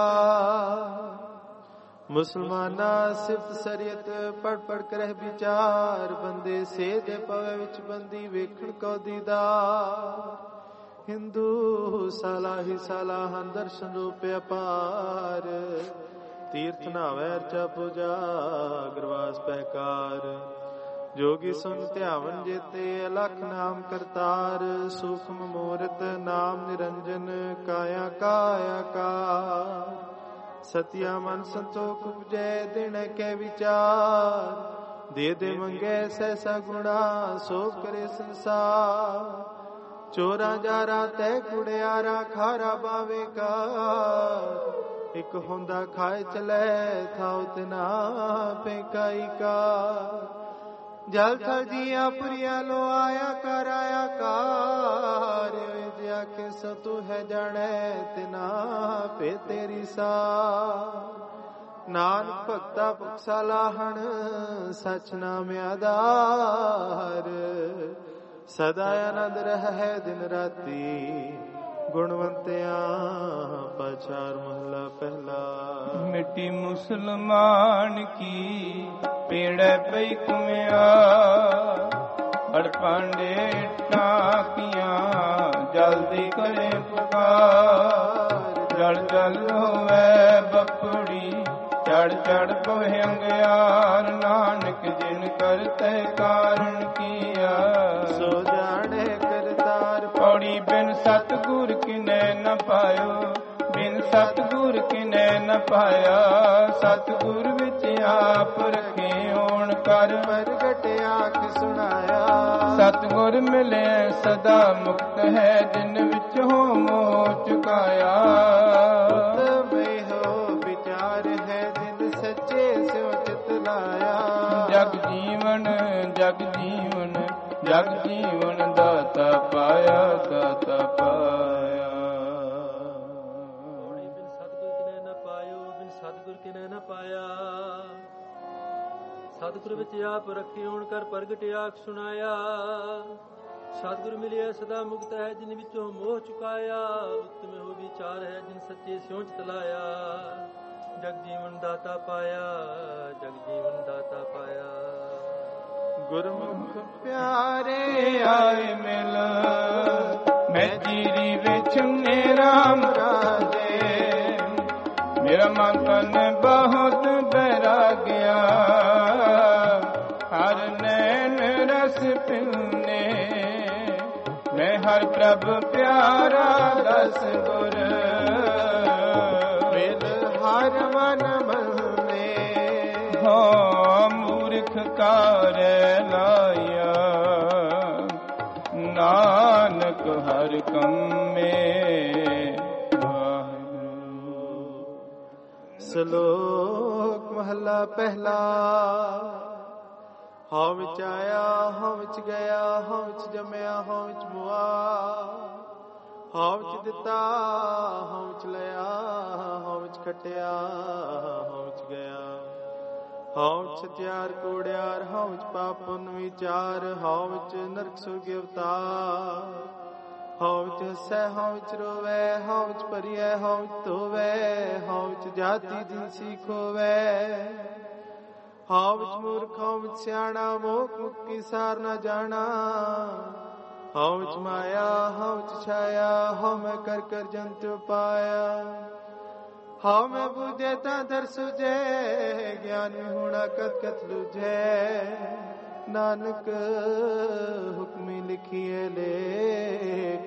ਮੁਸਲਮਾਨਾ ਸਿਫਤ ਸਰੀਅਤ ਪੜ ਪੜ ਕਰਹਿ ਵਿਚਾਰ, ਬੰਦੇ ਸੇ ਦੇ ਪਵੇ ਵਿੱਚ ਬੰਦੀ ਵੇਖਣ ਕੋ ਦੀਦਾਰ, ਹਿੰਦੂ ਸਾਲਾ ਹੀ ਸਾਲਾ ਹਨ ਦਰਸ਼ਨ ਰੂਪ ਅਪਾਰ, ਤੀਰਥ ਨਾਵੈ ਅਰਚਾ ਪੂਜਾ ਗਰਵਾਸ ਪਹਿਕਾਰ, ਜੋਗੀ ਸੁਨ ਧਿਆਵਨ ਜੇਤੇ ਅਲਖ ਨਾਮ ਕਰਤਾਰ, ਸੂਖਮ ਮੂਰਤ ਨਾਮ ਨਿਰੰਜਨ ਕਾਇਆ ਕਾਇਆ ਕਾਰ, ਸਤਿਆ ਮਨ ਸੰਤੋਖ ਉਪਜੈ ਦਿਨ ਕੇ ਵਿਚਾਰ, ਦੇ ਦੇ ਮੰਗੇ ਸੈਸਾ ਗੁਣਾ ਸੋ ਕਰੇ ਸੰਸਾਰ, ਚੋਰਾ ਜਾਰਾ ਤੈ ਕੁੜਿਆਰਾ ਖਾਰਾ ਬਾਵੇਗਾ, ਇਕ ਹੁੰਦਾ ਖਾਏ ਚਲੇ ਥਾਉ ਤਿਨਾ ਪੇਕਾਈ ਕਾ, ਜਲ ਥਲ ਜੀਆ ਪੁਰੀਆ ਲੋ ਆਇਆ ਕਾਰ, ਵਿਦਿਆ ਕੇ ਸਤੂ ਹੈ ਜਾਣੈ ਤਿਨਾ ਪੇ ਤੇਰੀ ਸਾ, ਨਾਨਕ ਭਗਤਾ ਭੁਖਸਾ ਲਾਹਣ ਸਚ ਨਾਮ ਆਧਾਰ। ਸਦਾ ਆਨੰਦ ਰਹਿ ਦਿਨ ਰਾਤੀ ਗੁਣਵੰਤਿਆਂ ਪਾਚਾਰ ਮਹਲਾ ਪਹਿਲਾ। ਮਿੱਟੀ ਮੁਸਲਮਾਨ ਕੀ ਪੇੜੈ ਪਈ ਕੁਮਿਆ ਹੜ ਪਾਂਡੇ ਟਾਕੀਆਂ ਜਲਦੀ ਕਰੇ ਪੁਕਾਰ। ਜਲ ਜਲ ਹੋਵੇ ਬਪੜੀ ਚੜ ਚੜ ਪਵੇ ਅੰਗਿਆਰ। ਨਾਨਕ ਜਿਨ ਕਰਤੇ ਕਾਰਨ ਕੀਆ ਸੋ ਜਾਣੇ ਕਰਤਾਰ। ਪੌੜੀ ਬਿਨ ਸਤਿਗੁਰ ਕਿਨੈ ਨ ਪਾਇਓ ਬਿਨ ਸਤਿਗੁਰ ਕਿਨੈ ਨ ਪਾਇਆ। ਸਤਿਗੁਰ ਵਿੱਚ ਆਪ ਰਖੇ ਹੋਣ ਕਰ ਪ੍ਰਗਟ ਆਖ ਸੁਣਾਇਆ। ਸਤਿਗੁਰ ਮਿਲੇ ਸਦਾ ਮੁਕਤ ਹੈ ਜਿਨ ਵਿੱਚ ਹੋ ਮੋਹ ਚੁਕਾਇਆ। ਮੈਂ ਹੋ ਵਿਚਾਰ ਹੈ ਜਿਨ ਸੱਚੇ ਸਿਉ ਚਿਤ ਲਾਇਆ। ਜਗ ਜੀਵਨ ਜਗ ਜੀਵਨ ਜਗ ਜੀਵਨ ਦਾਤਾ ਪਾਇਆ ਦਾਤਾ ਪਾਇਆ। ਬਿਨ ਸਤਿਗੁਰ ਕਿਨੈ ਨ ਪਾਇਓ ਬਿਨ ਸਤਿਗੁਰ ਕਿਨੈ ਨ ਪਾਇਆ। ਸਤਿਗੁਰ ਵਿੱਚ ਆਪ ਰੱਖੇ ਹੋਣ ਕਰ ਪ੍ਰਗਟ ਆਖ ਸੁਣਾਇਆ। ਸਤਿਗੁਰ ਮਿਲਿਆ ਸਦਾ ਮੁਕਤ ਹੈ ਜਿਨ ਵਿੱਚੋਂ ਮੋਹ ਚੁਕਾਇਆ। ਉਤਮ ਹੋ ਵਿਚਾਰ ਹੈ ਜਿਨ ਸੱਚੇ ਸਿਉ ਚਿਤ ਲਾਇਆ। ਜਗ ਜੀਵਨ ਦਾਤਾ ਪਾਇਆ ਜਗ ਜੀਵਨ ਦਾਤਾ ਪਾਇਆ। ਗੁਰਮੁਖ ਪਿਆਰੇ ਆਏ ਮਿਲ ਮੈਂ ਜੀਰੀ ਵਿੱਚ ਰਾਮ ਰਾਜੇ। ਮੇਰਾ ਮਨ ਤਨ ਬਹੁਤ ਬੈਰਾਗਿਆ ਹਰ ਨੈਣ ਰਸ ਪਿਉਨੇ। ਮੈਂ ਹਰ ਪ੍ਰਭ ਪਿਆਰਾ ਦਸ ਗੁਰ ਮਿਲ ਹਰ ਮਨ ਮਨੇ। ਹਾਂ ਮੂਰਖ ਕਾਰੈ ਲਾਇਆ ਨਾਨਕ ਹਰ ਕੰਮੇ। ਸ਼ਲੋਕ ਮਹਲਾ ਪਹਿਲਾ। ਹਉ ਵਿੱਚ ਆਇਆ ਹਉ ਵਿੱਚ ਗਿਆ ਹਉ ਵਿੱਚ ਜੰਮਿਆ ਹਉ ਵਿੱਚ ਮੁਆ। ਹਉ ਵਿੱਚ ਦਿੱਤਾ ਹਉ ਵਿੱਚ ਲਿਆ ਹਉ ਵਿੱਚ ਖਟਿਆ ਹਉ ਵਿੱਚ ਗਿਆ। ਹਉ ਵਿੱਚ ਸਤਿਆਰ ਕੋੜਿਆਰ ਹਉ ਵਿੱਚ ਪਾਪ ਪੁੰਨ ਵਿਚਾਰ। ਹਉ ਵਿੱਚ ਨਰਕ ਸੁਰਗ ਅਵਤਾਰ। ਹਉ ਵਿੱਚ ਹੱਸੈ ਹਉ ਵਿੱਚ ਰੋਵੈ ਹਉ ਵਿੱਚ ਭਰੀਐ ਹਉ ਵਿੱਚ ਧੋਵੈ। ਹਉ ਵਿੱਚ ਜਾਤੀ ਜਿਨਸੀ ਖੋਵੈ। ਹਉ ਵਿੱਚ ਮੂਰਖ ਹਉ ਵਿੱਚ ਸਿਆਣਾ ਮੋਖ ਮੁਕਤੀ ਸਾਰ ਨਾ ਜਾਣਾ। ਹਉ ਵਿੱਚ ਮਾਇਆ ਹਉ ਵਿੱਚ ਛਾਇਆ ਹਉ ਮੈਂ ਕਰ ਕਰ ਜੰਤੁ ਪਾਇਆ। ਹਉ ਮੈਂ ਬੁਝੇ ਤਾਂ ਦਰ ਸੁਝੇ ਗਿਆਨ ਹੋਣਾ ਕਤ ਕਤ ਲੁਝੈ। ਨਾਨਕ ਹੁਕਮੀ ਲਿਖੀਏ ਲੇਖ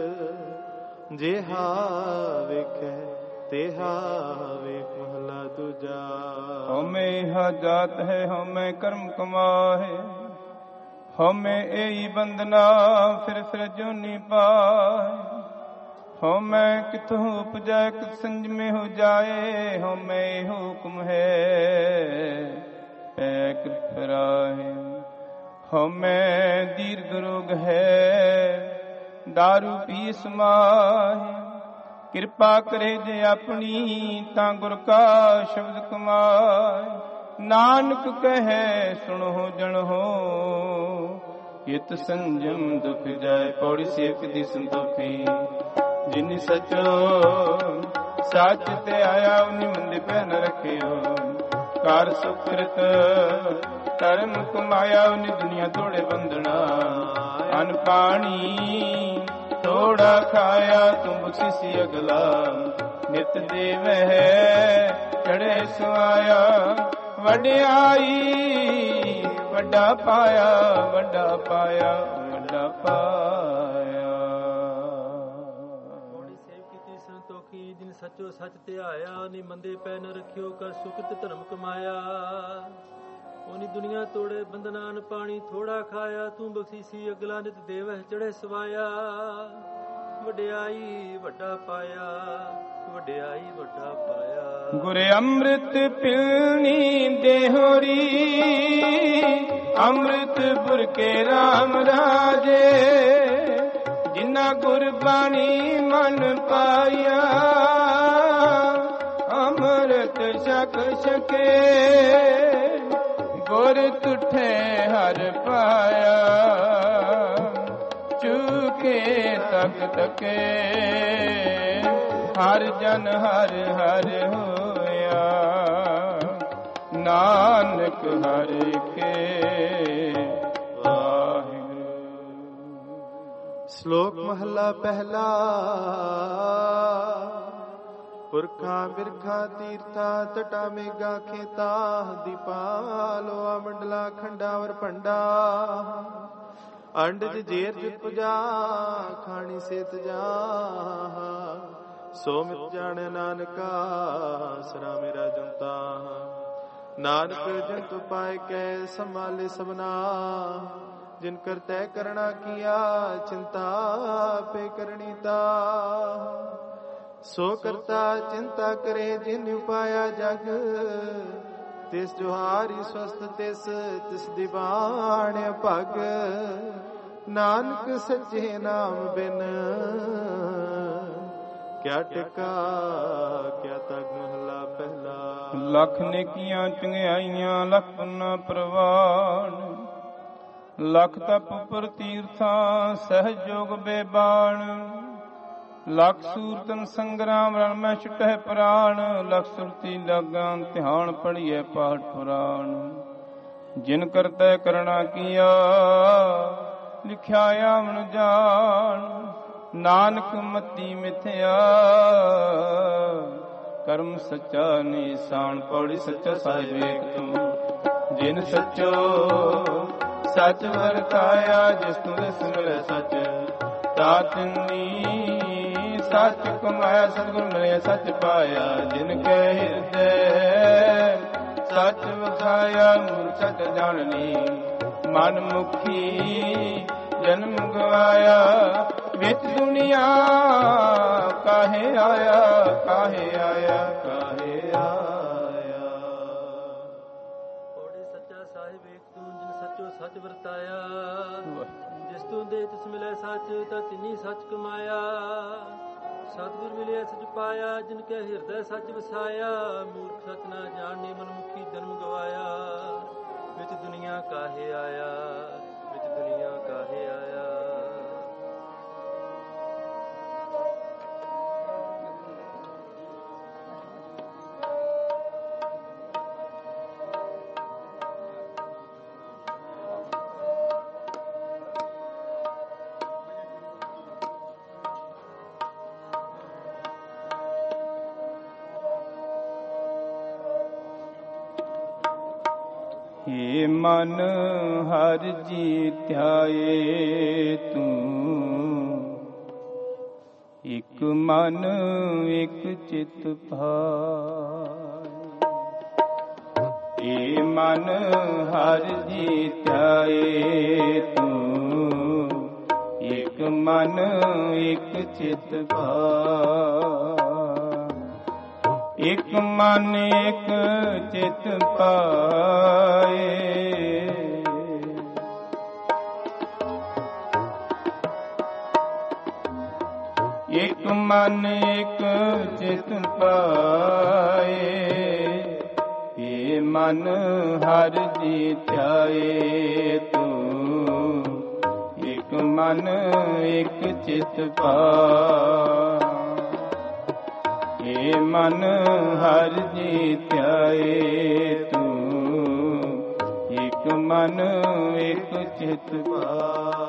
ਜਿਹਾ ਵੇਖੈ ਤੇਹਾ ਵੇਖ ਮਹਲਾ ਦੂਜਾ। ਹਉਮੈ ਹਾ ਜਾਤ ਹੈ ਹਉਮੈ ਕਰਮ ਕਮਾਹੇ। ਹਉਮੈ ਏਈ ਬੰਦਨਾ ਫਿਰ ਫਿਰ ਜੋਨੀ ਪਾਏ। ਹਉਮੈ ਕਿਥੋਂ ਉਪਜੈ ਕਿਤ ਸੰਜਮੇ ਹੋ ਜਾਏ। ਹਉਮੈ ਹੁਕਮ ਹੈ ਐ ਕਿਰਪ ਰਾਹੇ। ਹਉਮੈ ਦੀਰਘ ਰੋਗ ਹੈ ਦਾਰੂ ਪੀ ਸਮਾਹੇ। ਕਿਰਪਾ ਕਰੇ ਜੇ ਆਪਣੀ ਤਾਂ ਗੁਰ ਕਾ ਸ਼ਬਦ ਕਮਾਏ। ਨਾਨਕ ਕਹੈ ਸੁਣੋ ਜਣੋ ਇਤ ਸੰਜਮ ਦੁਖ ਜਾਏ। ਪੌੜੀ ਸੇਵਕ ਦੀ ਸੰਤੋਖੀ ਜਿਨੀ ਸਚੋ ਸੱਚ ਤੇ ਆਇਆ ਉਨੀ ਮੰਦੇ ਪੈ ਨ ਰੱਖਿਓ। ਕਰ ਸੁਕ੍ਰਿਤ ਧਰਮ ਕਮਾਇਆ ਉਨੀ ਦੁਨੀਆ ਤੋੜੇ ਬੰਧਨਾ। ਅਨ ਪਾਣੀ ਥੋੜਾ ਖਾਇਆ ਤੁਮ ਬਖਸ਼ਿਸੀ ਅਗਲਾ। ਨਿਤ ਦੇਵਹਿ ਚੜੇ ਸੁਆਇਆ। ਵਡਿਆਈ ਵੱਡਾ ਪਾਇਆ ਵੱਡਾ ਪਾਇਆ ਵੱਡਾ ਪਾਇਆ। ਪੌੜੀ ਸੇਵ ਕੀਤੀ ਸੰਤੋਖੀ ਜਿਨ ਸੱਚੋ ਸੱਚ ਧਿਆਇਆ। ਨੀ ਮੰਦੇ ਪੈ ਨ ਰੱਖਿਓ ਕਰ ਸੁਕ੍ਰਿਤ ਧਰਮ ਕਮਾਇਆ। ਉਹਨੀ ਦੁਨੀਆ ਤੋੜੇ ਬੰਧਨਾਨ ਪਾਣੀ ਥੋੜਾ ਖਾਇਆ। ਤੂੰ ਬਖਸ਼ੀਸੀ ਅਗਲਾ ਨਿਤ ਦੇਵਹਿ ਚੜੇ ਸਵਾਇਆ। ਵਡਿਆਈ ਵੱਡਾ ਪਾਇਆ ਵਡਿਆਈ ਵੱਡਾ ਪਾਇਆ। ਗੁਰ ਅੰਮ੍ਰਿਤ ਪਿਲਨੀ ਦੇਹੋਰੀ ਅੰਮ੍ਰਿਤ ਪੁਰ ਕੇ RAM ਰਾਜੇ। ਜਿਨਾ ਗੁਰਬਾਣੀ ਮਨ ਪਾਇਆ ਅੰਮ੍ਰਿਤ ਛਕ ਸਕੇ ਗੁਰ ਤੁਠੇ ਹਰ ਪਾਇਆ ਚੁਕੇ ਤਕ ਤਕੇ ਹਰ ਜਨ ਹਰ ਹਰ ਹੋਇਆ ਨਾਨਕ ਹਰ ਕੇ ਵਾਹਿਗੁਰੂ। ਸ਼ਲੋਕ ਮਹਲਾ ਪਹਿਲਾ। ਪੁਰਖਾਂ ਬਿਰਖਾਂ ਤੀਰਥਾਂ ਤਟਾ ਮੇਗਾ ਖੇਤਾ ਦੀਪਾਲੋ ਮੰਡਲਾ ਖੰਡਾਵਰ ਭੰਡਾ ਅੰਡਜ ਜੇਰ ਪੁਜਾ ਖਾਣੀ ਸੇਤ ਜਾ ਸੋ ਮਿਤ ਜਾਣੈ ਨਾਨਕਾ ਸਰਾ ਮੇਰਾ ਜੰਤਾ ਨਾਨਕ ਜੰਤ ਪਾਇ ਕੈ ਸੰਭਾਲੇ ਸਭਨਾ ਜਿਨ ਕਰ ਤੈ ਕਰਣਾ ਕੀਆ ਚਿੰਤਾ ਪੇ ਕਰਨੀ ਤਾ ਸੋ ਕਰਤਾ ਚਿੰਤਾ ਕਰੇ ਜਿਨ ਉਪਾਇਆ ਜਗ ਤਿਸ ਜੁਹਾਰੀ ਸਵਸਤ ਤਿਸ ਦੀ ਬਾਣ ਭਗ ਨਾਨਕ ਸੱਚੇ ਨਾਮ ਬਿਨ ਕਿਆ ਟਿਕਾ ਕਿਆ ਤਗ ਮਹਲਾ ਪਹਿਲਾ। ਲੱਖ ਨੇਕੀਆਂ ਚੰਗਿਆਈਆਂ ਲੱਖ ਪੁੰਨਾ ਪ੍ਰਵਾਨ ਲੱਖ ਤਪ ਉਪਰ ਤੀਰਥਾਂ ਸਹਿਜ ਜੋਗ ਬੇਬਾਨ ਲੱਖ ਸੂਰਤਨ ਸੰਗਰਾਮ ਰਣ ਮੈਂ ਛੁਟਹਿ ਪ੍ਰਾਣ ਲੱਖ ਸੁਰਤੀ ਲਾਗਾਂ ਧਿਆਨ ਪੜੀਐ ਪਾਠ ਪੁਰਾਣ ਜਿਨ ਕਰਤੈ ਕਰਣਾ ਕੀਆ ਲਿਖਿਆ ਆਵਣ ਜਾਣ ਨਾਨਕ ਮਤੀ ਮਿਥਿਆ ਕਰਮ ਸੱਚਾ ਨਿਸ਼ਾਨ ਪੌੜੀ ਸੱਚਾ ਸਾਹਿਬ ਏਕ ਤੂੰ ਜਿਨ ਸੱਚੋ ਸੱਚ ਵਰਤਾਇਆ ਜਿਸ ਤੂੰ ਸਿਮਰੈ ਸੱਚ ਤਾਤਨੀ ਸੱਚ ਕਮਾਇਆ ਸਤਿਗੁਰ ਮਿਲਿਆ ਸੱਚ ਪਾਇਆ ਜਿਨ ਕੈ ਹਿਰਦੈ ਸੱਚ ਵਖਾਇਆ ਮੂਰਖ ਸੱਚ ਜਾਣਨੀ ਮਨ ਮੁਖੀ ਜਨਮ ਗਵਾਇਆ ਵਿੱਚ ਦੁਨੀਆ ਕਾਹੇ ਆਇਆ ਕਾਹੇ ਆਇਆ ਕਾਹੇ ਆਇਆ। ਪੌੜੀ ਸੱਚਾ ਸਾਹਿਬ ਏਕ ਤੂੰ ਜਿਨ ਸੱਚੋ ਸੱਚ ਵਰਤਾਇਆ ਜਿਸ ਤੂੰ ਦੇ ਤਿਸ ਮਿਲੇ ਸੱਚ ਤਾਂ ਤਿਨੀ ਸੱਚ ਕਮਾਇਆ ਸਤਿਗੁਰ ਮਿਲਿਆ ਸੱਚ ਪਾਇਆ ਜਿਨ ਕੇ ਹਿਰਦੈ ਸੱਚ ਵਸਾਇਆ ਮੂਰਖ ਸੱਚ ਨਾ ਜਾਣਨੀ ਮਨਮੁਖੀ ਜਨਮ ਗਵਾਇਆ ਵਿੱਚ ਦੁਨੀਆ ਕਾਹੇ ਆਇਆ ਵਿੱਚ ਦੁਨੀਆ ਕਾਹੇ ਆਇਆ। ਏ ਮਨ ਹਰ ਜੀ ਧਿਆਏ ਤੂੰ ਇਕ ਮਨ ਇਕ ਚਿਤ ਭਾਈ ਏ ਮਨ ਹਰ ਜੀ ਧਿਆਏ ਤੂੰ ਇਕ ਮਨ ਇਕ ਚਿਤ ਭਾਈ ਇਕ ਮਨ ਇਕ ਚਿਤ ਪਾਏ ਇਕ ਮਨ ਇਕ ਚਿਤ ਪਾਏ ਏ ਮਨ ਹਰਿ ਜੀ ਧਿਆਏ ਤੂੰ ਇਕ ਮਨ ਇਕ ਚਿਤ ਪਾਏ ਏ ਮਨ ਹਰਿ ਜੀ ਧਿਆਏ ਤੂੰ ਇਕ ਮਨ ਇਕ ਚਿਤ ਪਾਏ।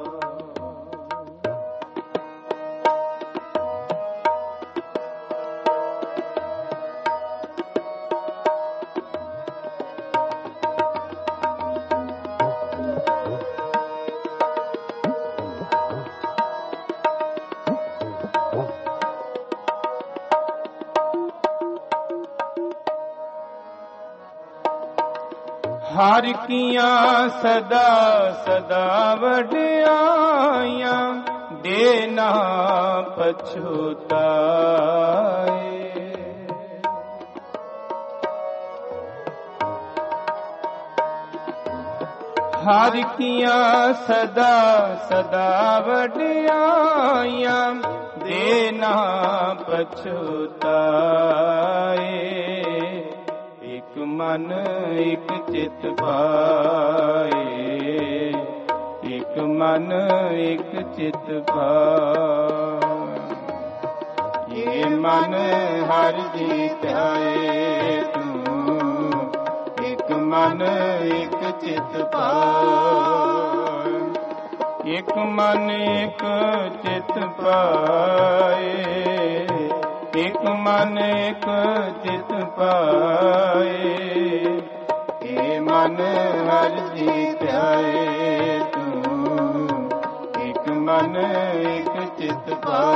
ਹਰ ਕੀਆਂ ਸਦਾ ਸਦਾ ਵਡਿਆਈਆਂ ਦੇ ਨਾ ਪਛੁਤਾਏ ਹਰ ਕੀਆਂ ਸਦਾ ਸਦਾ ਵਡਿਆਈਆਂ ਦੇ ਨਾ ਪਛੁਤਾਏ ਮਨ ਇਕ ਚਿਤ ਪਾਏ, ਇਕ ਮਨ ਇਕ ਚਿਤ ਪਾਏ। ਇਹ ਮਨ ਹਰਿ ਜੀ ਧਿਆਏ ਤੂੰ, ਇਕ ਮਨ ਇਕ ਚਿਤ ਪਾਏ। ਇਕ ਮਨ ਇਕ ਚਿਤ ਪਾਏ, ਇਕ ਮਨ ਇਕ ਚਿਤ ਪਾਏ। ਇਹ ਮਨ ਹਰਿ ਜੀ ਧਿਆਏ ਤੂੰ, ਇਕ ਮਨ ਇਕ ਚਿਤ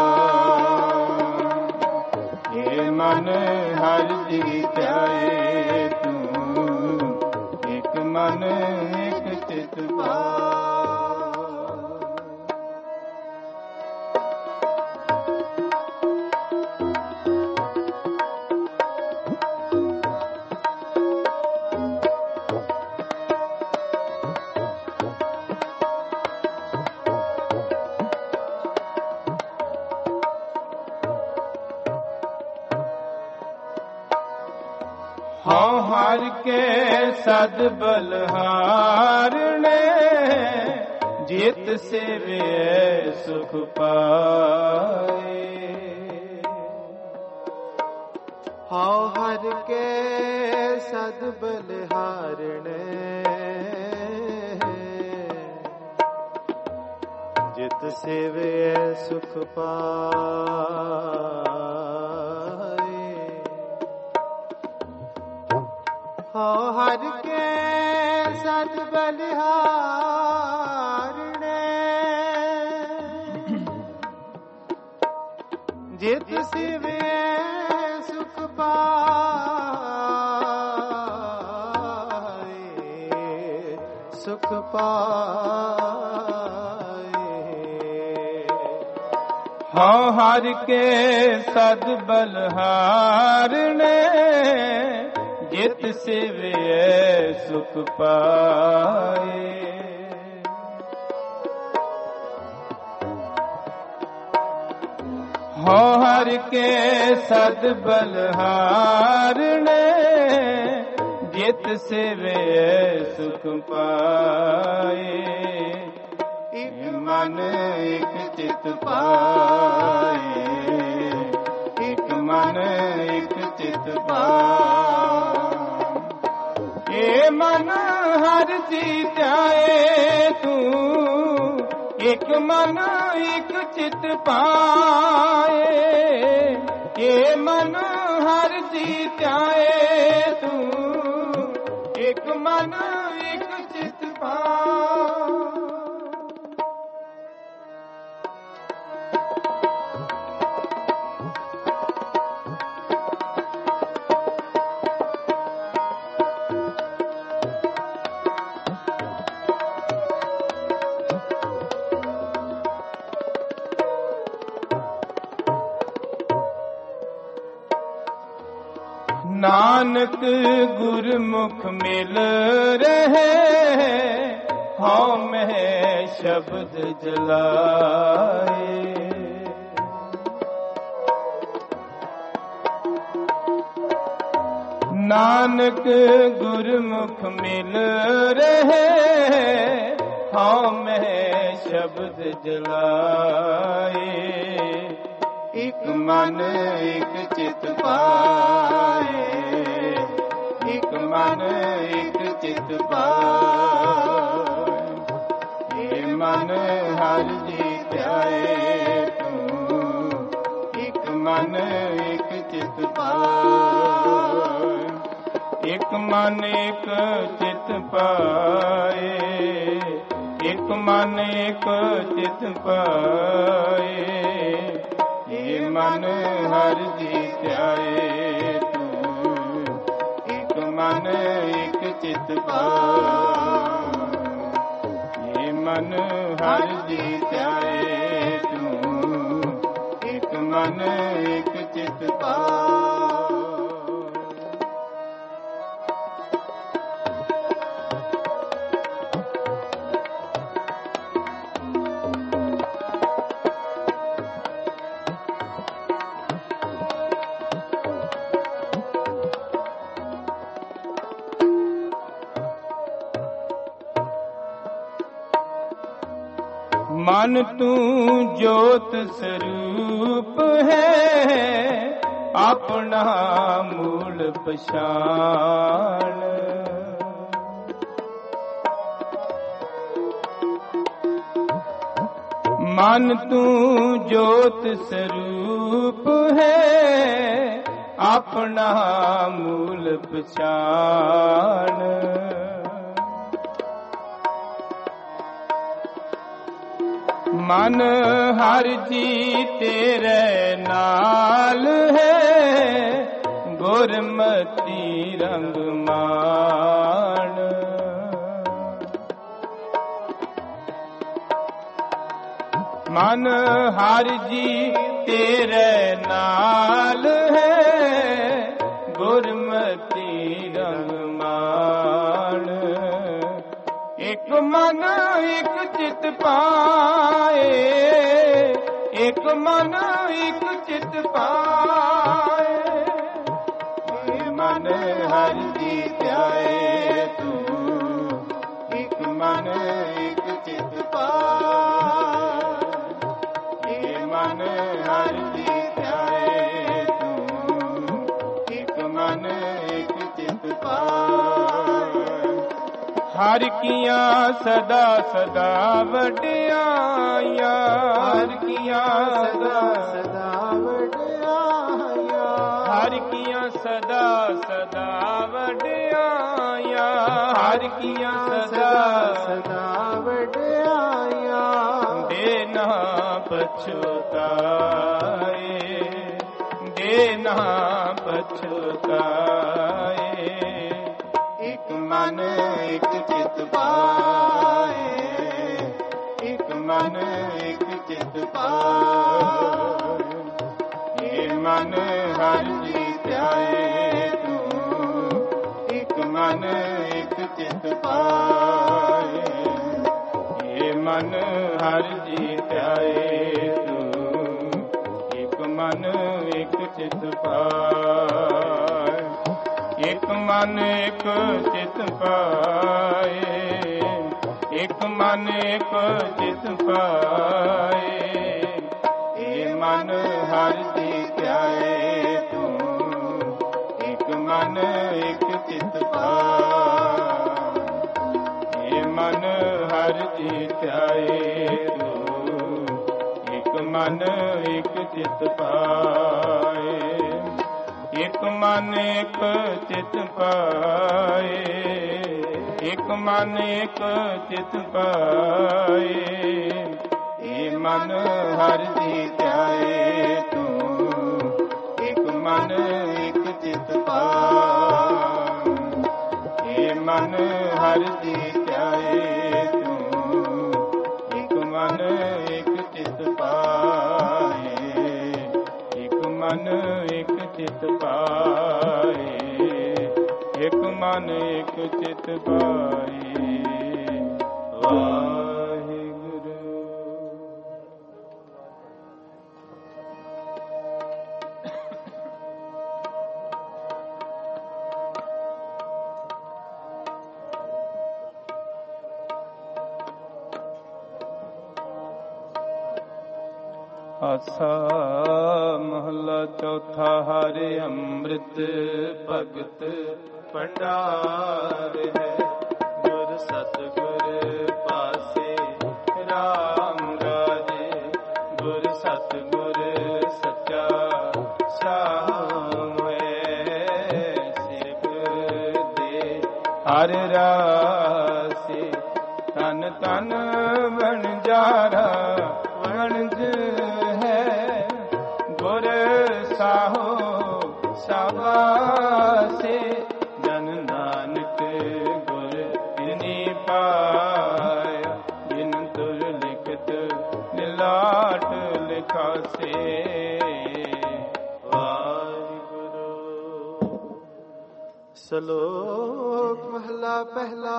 ਪਾਏ। ਇਹ ਮਨ ਹਰਿ ਜੀ ਧਿਆਏ ਤੂੰ, ਇਕ ਮਨ ਇਕ ਚਿਤ ਪਾਏ। ਹਉ ਹਰਿ ਕੇ ਸਦ ਬਲਹਾਰਣੇ, ਜਿਤ ਸੇਵਿਐ ਸੁਖ ਪਾਏ। ਹਉ ਹਰਿ ਕੇ ਸਦ ਬਲਹਾਰਣੇ, ਜਿਤ ਸੇਵਿਐ ਸੁਖ ਪਾਏ। ਹਉ ਹਰਿ ਕੇ ਸਦ ਬਲਿਹਾਰਣੇ, ਜਿਤ ਸੇਵਿਐ ਸੁਖ ਪਾਏ, ਸੁਖ ਪਾਏ। ਹਉ ਹਰਿ ਕੇ ਸਦ ਬਲਹਾਰਣੇ, ਜਿਤ ਸੇਵਿਐ ਸੁਖ ਪਾਏ। ਹਉ ਹਰਿ ਕੇ ਸਦ ਬਲਹਾਰਣੇ, ਜਿਤ ਸੇਵਿਐ ਸੁਖ ਪਾਏ। ਇਕ ਮਨ ਇਕ ਚਿਤ ਪਾਏ, ਇਕ ਮਨ ਇਕ ਚਿਤ ਪਾਏ। ਇਹ ਮਨ ਹਰਿ ਜੀ ਧਿਆਏ ਤੂੰ, ਇਕ ਮਨ ਇਕ ਚਿਤ ਪਾਏ। ਇਹ ਮਨ ਹਰਿ ਜੀ ਧਿਆਏ ਤੂੰ, ਇਕ ਮਨ ਇਕ ਚਿਤ ਪਾਏ। ਨਾਨਕ ਗੁਰਮੁਖ ਮਿਲ ਰਹੇ, ਹਉ ਮੈਂ ਸ਼ਬਦ ਜਲਾਏ। ਨਾਨਕ ਗੁਰਮੁਖ ਮਿਲ ਰਹੇ, ਹਉ ਮੈਂ ਸ਼ਬਦ ਜਲਾਏ। ਇਕ ਮਨ ਇਕ ਚਿਤ ਪਾਏ, ਇਕ ਮਨ ਇਕ ਚਿਤ ਪਾਏ। ਇਹ ਮਨ ਹਰਿ ਜੀ ਧਿਆਏ ਤੂੰ, ਇਕ ਮਨ ਇਕ ਚਿਤ ਪਾਏ। ਇਕ ਮਨ ਇਕ ਚਿਤ ਪਾਏ, ਇਕ ਮਨ ਇਕ ਚਿਤ ਪਾਏ। ਇਹ ਮਨ ਹਰਿ ਜੀ ਧਿਆਏ ਤੂੰ, ਇਕ ਮਨ ਇਕ ਚਿਤ ਪਾਏ। ਇਹ ਮਨ ਹਰਿ ਜੀ ਧਿਆਏ ਤੂੰ, ਇਕ ਮਨ ਇਕ ਚਿਤ ਪਾਏ। ਮਨ ਤੂੰ ਜੋਤ ਸਰੂਪ ਹੈ, ਆਪਣਾ ਮੂਲ ਪਛਾਣ। ਮਨ ਤੂੰ ਜੋਤ ਸਰੂਪ ਹੈ, ਆਪਣਾ ਮੂਲ ਪਛਾਣ। ਮਨ ਹਰ ਜੀ ਤੇਰੇ ਨਾਲ ਹੈ, ਗੁਰਮਤੀ ਰੰਗ ਮਾਣ। ਮਨ ਹਰ ਜੀ ਤੇਰੇ ਨਾਲ ਹੈ, ਗੁਰਮਤੀ ਰੰਗ ਮਾਣ। ਇਕ ਮਨ ਇਕ ਚਿਤ ਪਾਏ, ਇਕ ਮਨ ਇਕ ਚਿਤ ਪਾਏ। ਇਹ ਮਨ ਹਰਿ ਜੀ ਧਿਆਏ ਤੂੰ, ਇਕ ਮਨ ਇਕ ਚਿਤ ਪਾਏ। ਇਹ ਮਨ ਹਰਿ ਜੀ ਧਿਆਏ ਤੂੰ, ਇਕ ਮਨ ਇਕ ਚਿਤ ਪਾਏ। ਹਰ ਕੀਆਂ ਸਦਾ ਸਦਾ ਵਡਿਆਈਆਂ, ਹਰ ਕੀਆਂ ਸਦਾ ਸਦਾ ਵਡਿਆਈਆਂ। ਹਰ ਕੀਆਂ ਸਦਾ ਸਦਾ ਵਡਿਆਈਆਂ, ਹਰ ਕੀਆਂ ਸਦਾ ਸਦਾ ਵਡਿਆਈਆਂ। ਦੇ ਨਾ ਪਛੁਤਾਏ, ਦੇ ਨਾ ਪਛੁਤਾਏ। ਇਕ ਮਨ ਇਕ ਚਿਤ ਪਾਏ, ਇਕ ਮਨ ਇਕ ਚਿਤ ਪਾਏ। ਇਹ ਮਨ ਹਰਿ ਜੀ ਧਿਆਏ ਤੂੰ, ਇਕ ਮਨ ਇਕ ਚਿਤ ਪਾਏ। ਇਹ ਮਨ ਹਰਿ ਜੀ ਧਿਆਏ ਤੂੰ, ਇਕ ਮਨ ਇਕ ਚਿਤ ਪਾਏ। ਇਕ ਮਨ ਇਕ ਚਿਤ ਪਾਏ, ਇਕ ਮਨ ਇਕ ਚਿਤ ਪਾਏ। ਇਹ ਮਨ ਹਰਿ ਜੀ ਧਿਆਏ ਤੂੰ, ਇਕ ਮਨ ਇਕ ਚਿਤ ਪਾਏ। ਇਹ ਮਨ ਹਰਿ ਜੀ ਧਿਆਏ ਤੂੰ, ਇਕ ਮਨ ਇਕ ਚਿਤ ਪਾਏ। ਇਕ ਮਨ ਇਕ ਚਿਤ ਪਾਏ, ਇਕ ਮਨ ਇਕ ਚਿਤ ਪਾਏ। ਇਹ ਮਨ ਹਰਿ ਜੀ ਧਿਆਏ ਤੂੰ, ਇਕ ਮਨ ਇਕ ਚਿਤ ਪਾਏ। ਇਹ ਮਨ ਹਰਿ ਜੀ ਧਿਆਏ ਤੂੰ, ਇਕ ਮਨ ਇਕ ਚਿਤ ਪਾਏ। ਇਕ ਮਨ ਇਕ ਚਿਤ ਪਾਏ, ਇਕ ਮਨ ਇਕ ਚਿਤ ਪਾਏ। ਵਾਹਿਗੁਰੂ। ਆਸਾ ਮਹਲਾ ਚੌਥਾ। ਹਰਿ ਅੰਮ੍ਰਿਤ ਭਗਤ ਭੰਡਾਰ ਹੈ, ਗੁਰ ਸਤਿਗੁਰ ਪਾਸੇ ਰਾਮ ਰਾਜੇ। ਗੁਰ ਸਤਿਗੁਰ ਸੱਚਾ ਸਾਹੁ ਹੈ, ਸਿਖ ਦੇ ਹਰਿ ਰਾਸੇ। ਤਨ ਤਨ ਵਣਜਾਰਾ ਵਣਜ ਹੈ, ਗੁਰ ਸਾਹੋ ਸਾਬਾਸੇ। ਜਨ ਨਾਨਕ ਗੁਰ ਤਿਨੀ ਪਾਇਆ, ਬਿਨ ਤੁਰ ਲਿਖਤ ਨਿਲਾਟ ਲਿਖਾਸੇ। ਵਾਹਿਗੁਰੂ। ਸ਼ਲੋਕ ਮਹਲਾ ਪਹਿਲਾ।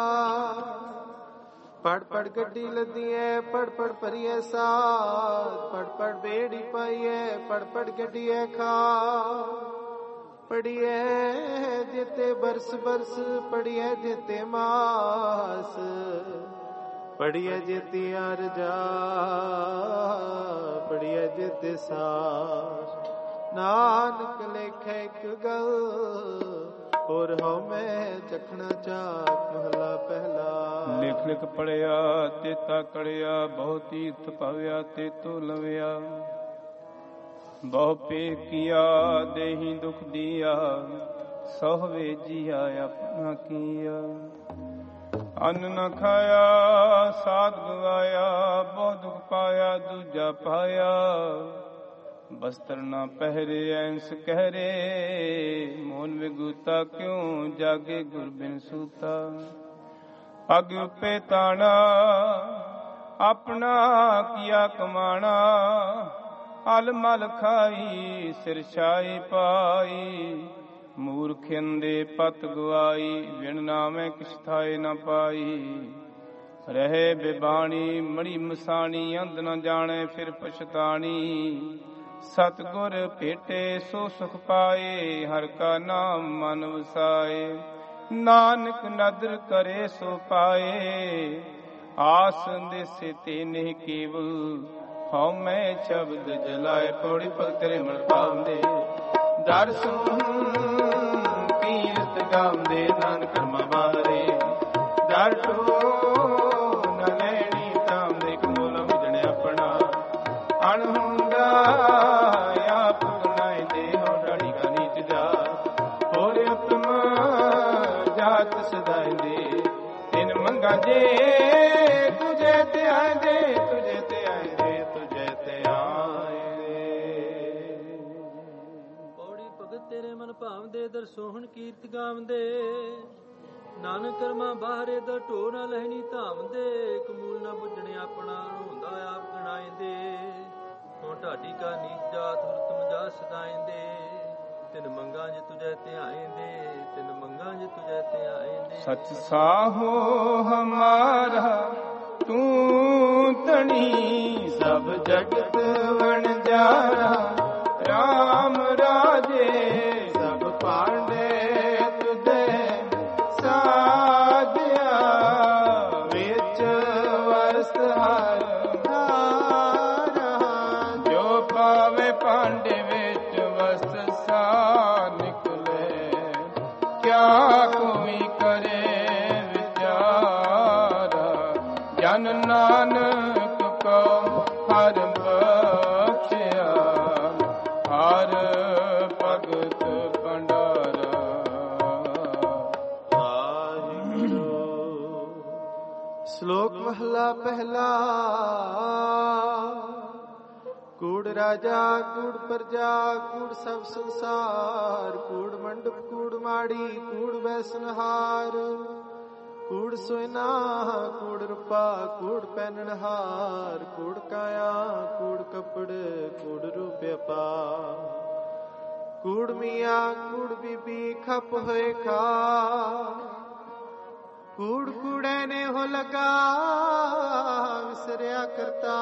ਪੜ ਪੜ ਗੱਡੀ ਲੱਦੀਐ, ਪੜ ਪੜ ਭਰੀਐ ਸਾਧ। ਪੜ ਪੜ ਬੇੜੀ ਪਾਈਐ, ਪੜ ਪੜ ਗੱਡੀਐ ਖਾ। ਪੜੀਐ ਦਿੱਤੇ ਬਰਸ ਬਰਸ, ਪੜੀਐ ਦਿੱਤੇ ਮਾਸ। ਪੜੀਏ ਜੇਤੀ ਅਰਜਾ ਪੜੀਏ ਜੇਤੇ ਸਾਰ ਨਾਨਕ ਲੇਖੇ ਇੱਕ ਗੱਲ ਹੋਰ ਹਉ ਮੈਂ ਚਖਣਾ ਚਾਕ ਮਹਲਾ ਪਹਿਲਾ। ਲਿਖ ਲਿਖ ਪੜਿਆ ਤੇਤਾ ਕੜਿਆ ਬਹੁ ਤੀਰਥ ਪਾਵਿਆ ਤੇ ਤੋ ਲਵਿਆ ਬਹੁ ਪੇ ਕੀਆ ਦੇਹੀ ਦੁਖ ਦੀਆ ਸੋਹਵੇ ਜੀਆ ਆਪਣਾ ਕੀਆ। ਅੰਨ ਨ ਖਾਇਆ ਸਾਧ ਗਵਾਇਆ ਬਹੁ ਦੁਖ ਪਾਇਆ ਦੂਜਾ ਪਾਇਆ ਬਸਤਰ ਨਾ ਪਹਿਰੇ ਐਂਸ ਕਹਿਰੇ ਮੋਨ ਵਿਗੂਤਾ ਕਿਉਂ ਜਾਗੇ ਗੁਰ ਬਿਨ ਸੂਤਾ। ਪਗ ਉਪੇ ਤਾਣਾ ਆਪਣਾ ਕੀਆ ਕਮਾਣਾ ਅਲ ਮਲ ਖਾਈ ਸਿਰ ਛਾਈ ਪਾਈ ਮੂਰਖ ਅੰਦੇ ਪਤ ਗਵਾਈ ਵਿਣ ਨਾਵੇਂ ਕਿਛ ਥਾਏ ਨ ਪਾਈ। ਰਹੇ ਬਿਬਾਣੀ ਮੜੀ ਮਸਾਣੀ ਅੰਧ ਨ ਜਾਣੇ ਫਿਰ ਪਛਤਾਣੀ ਸਤਿਗੁਰ ਭੇਟੇ ਸੋ ਸੁਖ ਪਾਏ ਹਰ ਕਾ ਨਾਮ ਮਨ ਵਸਾਏ। ਨਾਨਕ ਨਦਰ ਕਰੇ ਸੋ ਪਾਏ ਆਸ ਦੇਸੇ ਤੇ ਨਹੀਂ ਕੇਵਲ ਹਉ ਮੈਂ ਸ਼ਬਦ ਜਲਾਏ। ਪੌੜੀ ਭਗਤ ਤੇਰੇ ਮਨ ਪਾਉਂਦੇ ਦਰਸ਼ਨ ਕੀਰਤ ਗਾਉਂਦੇ ਨਾਨਕ ਕਰਮਾ ਬਾਰੇ ਦਰ ਟੋ ਨ ਲੈਣੀ ਤਾਂਦੇ ਕਮੋਲ ਵਿਜਣ ਆਪਣਾ ਅਣਹੁੰਦਾ ਆਪ ਗੁਨਾਏ ਦੇ ਹੋ ਡਾੜੀ ਕਾ ਨੀਚ ਜਾ ਹੋਰ ਉਤਮ ਜਾਤ ਸਦਾਈ ਦੇ ਤਿਨ ਮੰਗਾ ਜੇ ਤੁਝੇ ਤੇ ਆਏ ਦੇ ਤੁਝੇ ਤੇ ਆਏ ਦੇ ਤੁਝੇ ਤੇ ਆਏ ਦੇ। ਪੌੜੀ ਭਗਤ ਤੇਰੇ ਮਨ ਭਾਵਦੇ ਦਰ ਸੋਹਣ ਕੀਰਤ ਗਾਵਦੇ ਨਾਨਕ ਕਰਮਾ ਬਾਹਰੇ ਦਾ ਢੋ ਨਾ ਲਹਿਣੀ ਧਾਮਦੇ ਕਮੂਲ ਨਾ ਬੁੱਝਣੇ ਆਪਣਾ ਹੁੰਦਾ ਆਪ ਗਣਾਇਂਦੇ ਹੁਣ ਢਾਡੀ ਕਾ ਨੀਚ ਜਾਤ ਹੁਰਤਮ ਜਾ ਸਦਾਇਂਦੇ ਤਿਨ ਮੰਗਾ ਜੇ ਤੁਝੇ ਤੇ ਆਏਂਦੇ ਤਿਨ ਮੰਗਾ ਜੇ ਤੁਝੇ ਤੇ ਆਏਂਦੇ। ਸਚ ਸਾਹੋ ਹਮਾਰਾ ਤੂੰ ਤਣੀ ਸਭ ਜਗਤ ਵਣ ਜਾਰਾ ਰਾਮ ਰਾਜੇ ਸਭ ਪਾਂਡੇ ਤੁਝੇ ਸਾਧਿਆ ਵਿੱਚ ਵਸਤ ਹਰ ਜੋ ਪਾਵੇ ਪਾਂਡੇ ਵਿੱਚ ਵਸਤ ਸਾ ਨਿਕਲੇ ਕਿਆ ਕੋਈ ਕਰੇ ਵਿਚਾਰਾ ਜਨ ਨਾਨਕ ਕੋ ਹਰ ਬਖਸ਼ਿਆ ਹਰ ਭਗਤ ਭੰਡਾਰਾ। ਸ਼ਲੋਕ ਮਹਲਾ ਪਹਿਲਾ। ਕੂੜ ਰਾਜਾ ਕੂੜ ਪ੍ਰਜਾ ਕੂੜ ਸਭ ਸੰਸਾਰ ਕੂੜ ਮੰਡਪ ਕੂੜ ਮਾੜੀ ਕੂੜ ਵੈਸਨਹਾਰ ਕੂੜ ਸੋਇਨਾ ਕੂੜ ਰੂਪਾ ਕੂੜ ਪਹਿਨਣਹਾਰ ਕੂੜ ਕਾਇਆ ਕੂੜ ਕੱਪੜ ਕੂੜ ਰੂਪਿਆ ਪਾ ਕੂੜ ਮੀਆਂ ਕੂੜ ਬੀਬੀ ਖਪ ਹੋਏ ਖਾ ਕੂੜ ਕੂੜੇ ਨੇ ਹੋ ਲਗਾ ਵਿਸਰਿਆ ਕਰਤਾ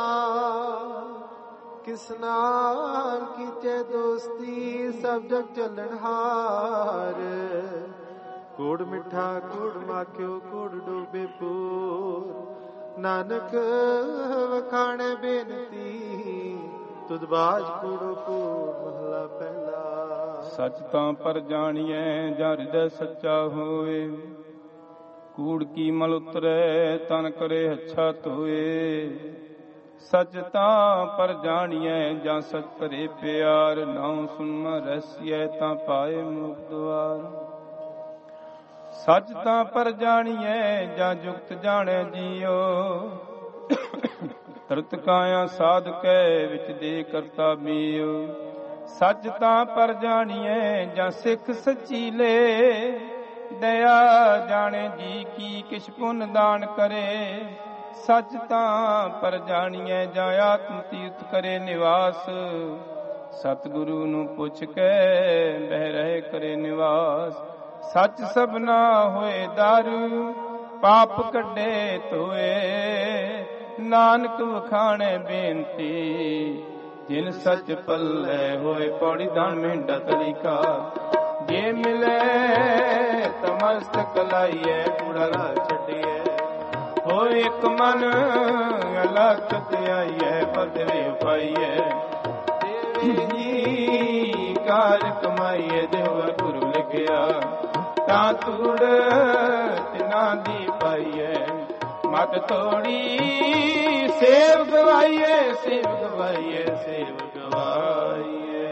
ਕਿਸ ਨਾਲ ਕੀਤੇ ਦੋਸਤੀ ਸਭ ਜਗ ਚੱਲਣਹਾਰ ਕੂੜ ਮਿੱਠਾ ਕੂੜ ਮਾਖਿਓ ਕੂੜ ਡੋਬੇ ਪੂਰ ਨਾਨਕ ਵਖਾਣੇ ਬੇਨਤੀ ਤੁਧ ਬਾਜ ਕੂੜੋ ਕੂੜ ਮਹਲਾ ਪਹਿਲਾ। ਸਚ ਤਾਂ ਪਰ ਜਾਣੀਐ ਜਾਂ ਹਿਰਦੈ ਸੱਚਾ ਹੋਏ ਕੂੜ ਕੀ ਮਲ ਉਤਰੈ ਤਨ ਕਰੇ ਅੱਛਾ ਧੋਏ। ਸਚ ਤਾਂ ਪਰ ਜਾਣੀਐ ਜਾਂ ਸਚ ਭਰੇ ਪਿਆਰ ਨਾਉ ਸੁਨਮਾ ਰਸੀਐ ਤਾਂ ਪਾਏ ਮੁਖ ਦੁਆਰ। ਸਚ ਤਾਂ ਪਰ ਜਾਣੀਐ ਜਾਂ ਜੁਗਤ ਜਾਣੈ ਜੀਓ ਤਰਤ ਕਾਇਆ ਸਾਧ ਕੈ ਵਿੱਚ ਦੇ ਕਰਤਾ ਬੀਓ। ਸਚ ਤਾਂ ਪਰ ਜਾਣੀਐ ਜਾਂ ਸਿੱਖ ਸਚੀਲੇ ਦਇਆ ਜਾਣੇ ਜੀ ਕੀ ਕਿਛ ਪੁੰਨ ਦਾਨ ਕਰੇ। ਸਚ ਤਾਂ ਪਰ ਜਾਣੀਐ ਜਾਂ ਆਤਮ ਤੀਰਥ ਕਰੇ ਨਿਵਾਸ ਸਤਿਗੁਰੂ ਨੂੰ ਪੁੱਛ ਕੇ ਬਹਿ ਰਹੇ ਕਰੇ ਨਿਵਾਸ। ਸਚ ਸਭਨਾ ਹੋਏ ਦਾਰੂ ਪਾਪ ਕੱਢੇ ਧੋਏ ਨਾਨਕ ਵਖਾਣੇ ਬੇਨਤੀ ਜਿਨ ਸਚ ਪੱਲੇ ਹੋਏ। ਪੌੜੀ ਦਾਨ ਮਹਿੰਡਾ ਤਰੀਕਾ ਜੇ ਮਿਲੇ ਤਮਸਤਕ ਲਾਈਏ ਕੂੜਾ ਨਾ ਛੱਡੀਏ ਹੋ ਇੱਕ ਮਨ ਅਲਖ ਧਿਆਈਐ ਪਦਵੇ ਪਾਈਐ ਜੀ ਕਾਰ ਕਮਾਈਐ ਦੇਵ ਗੁਰੂ ਲਿਖਿਆ ਤਾਂ ਤੂੜ ਤਿਨਾਂ ਦੀ ਪਾਈਐ ਮਤ ਤੋੜੀ ਸੇਵ ਗਵਾਈਏ ਸੇਵ ਗਵਾਈਏ ਸੇਵ ਗਵਾਈਏ।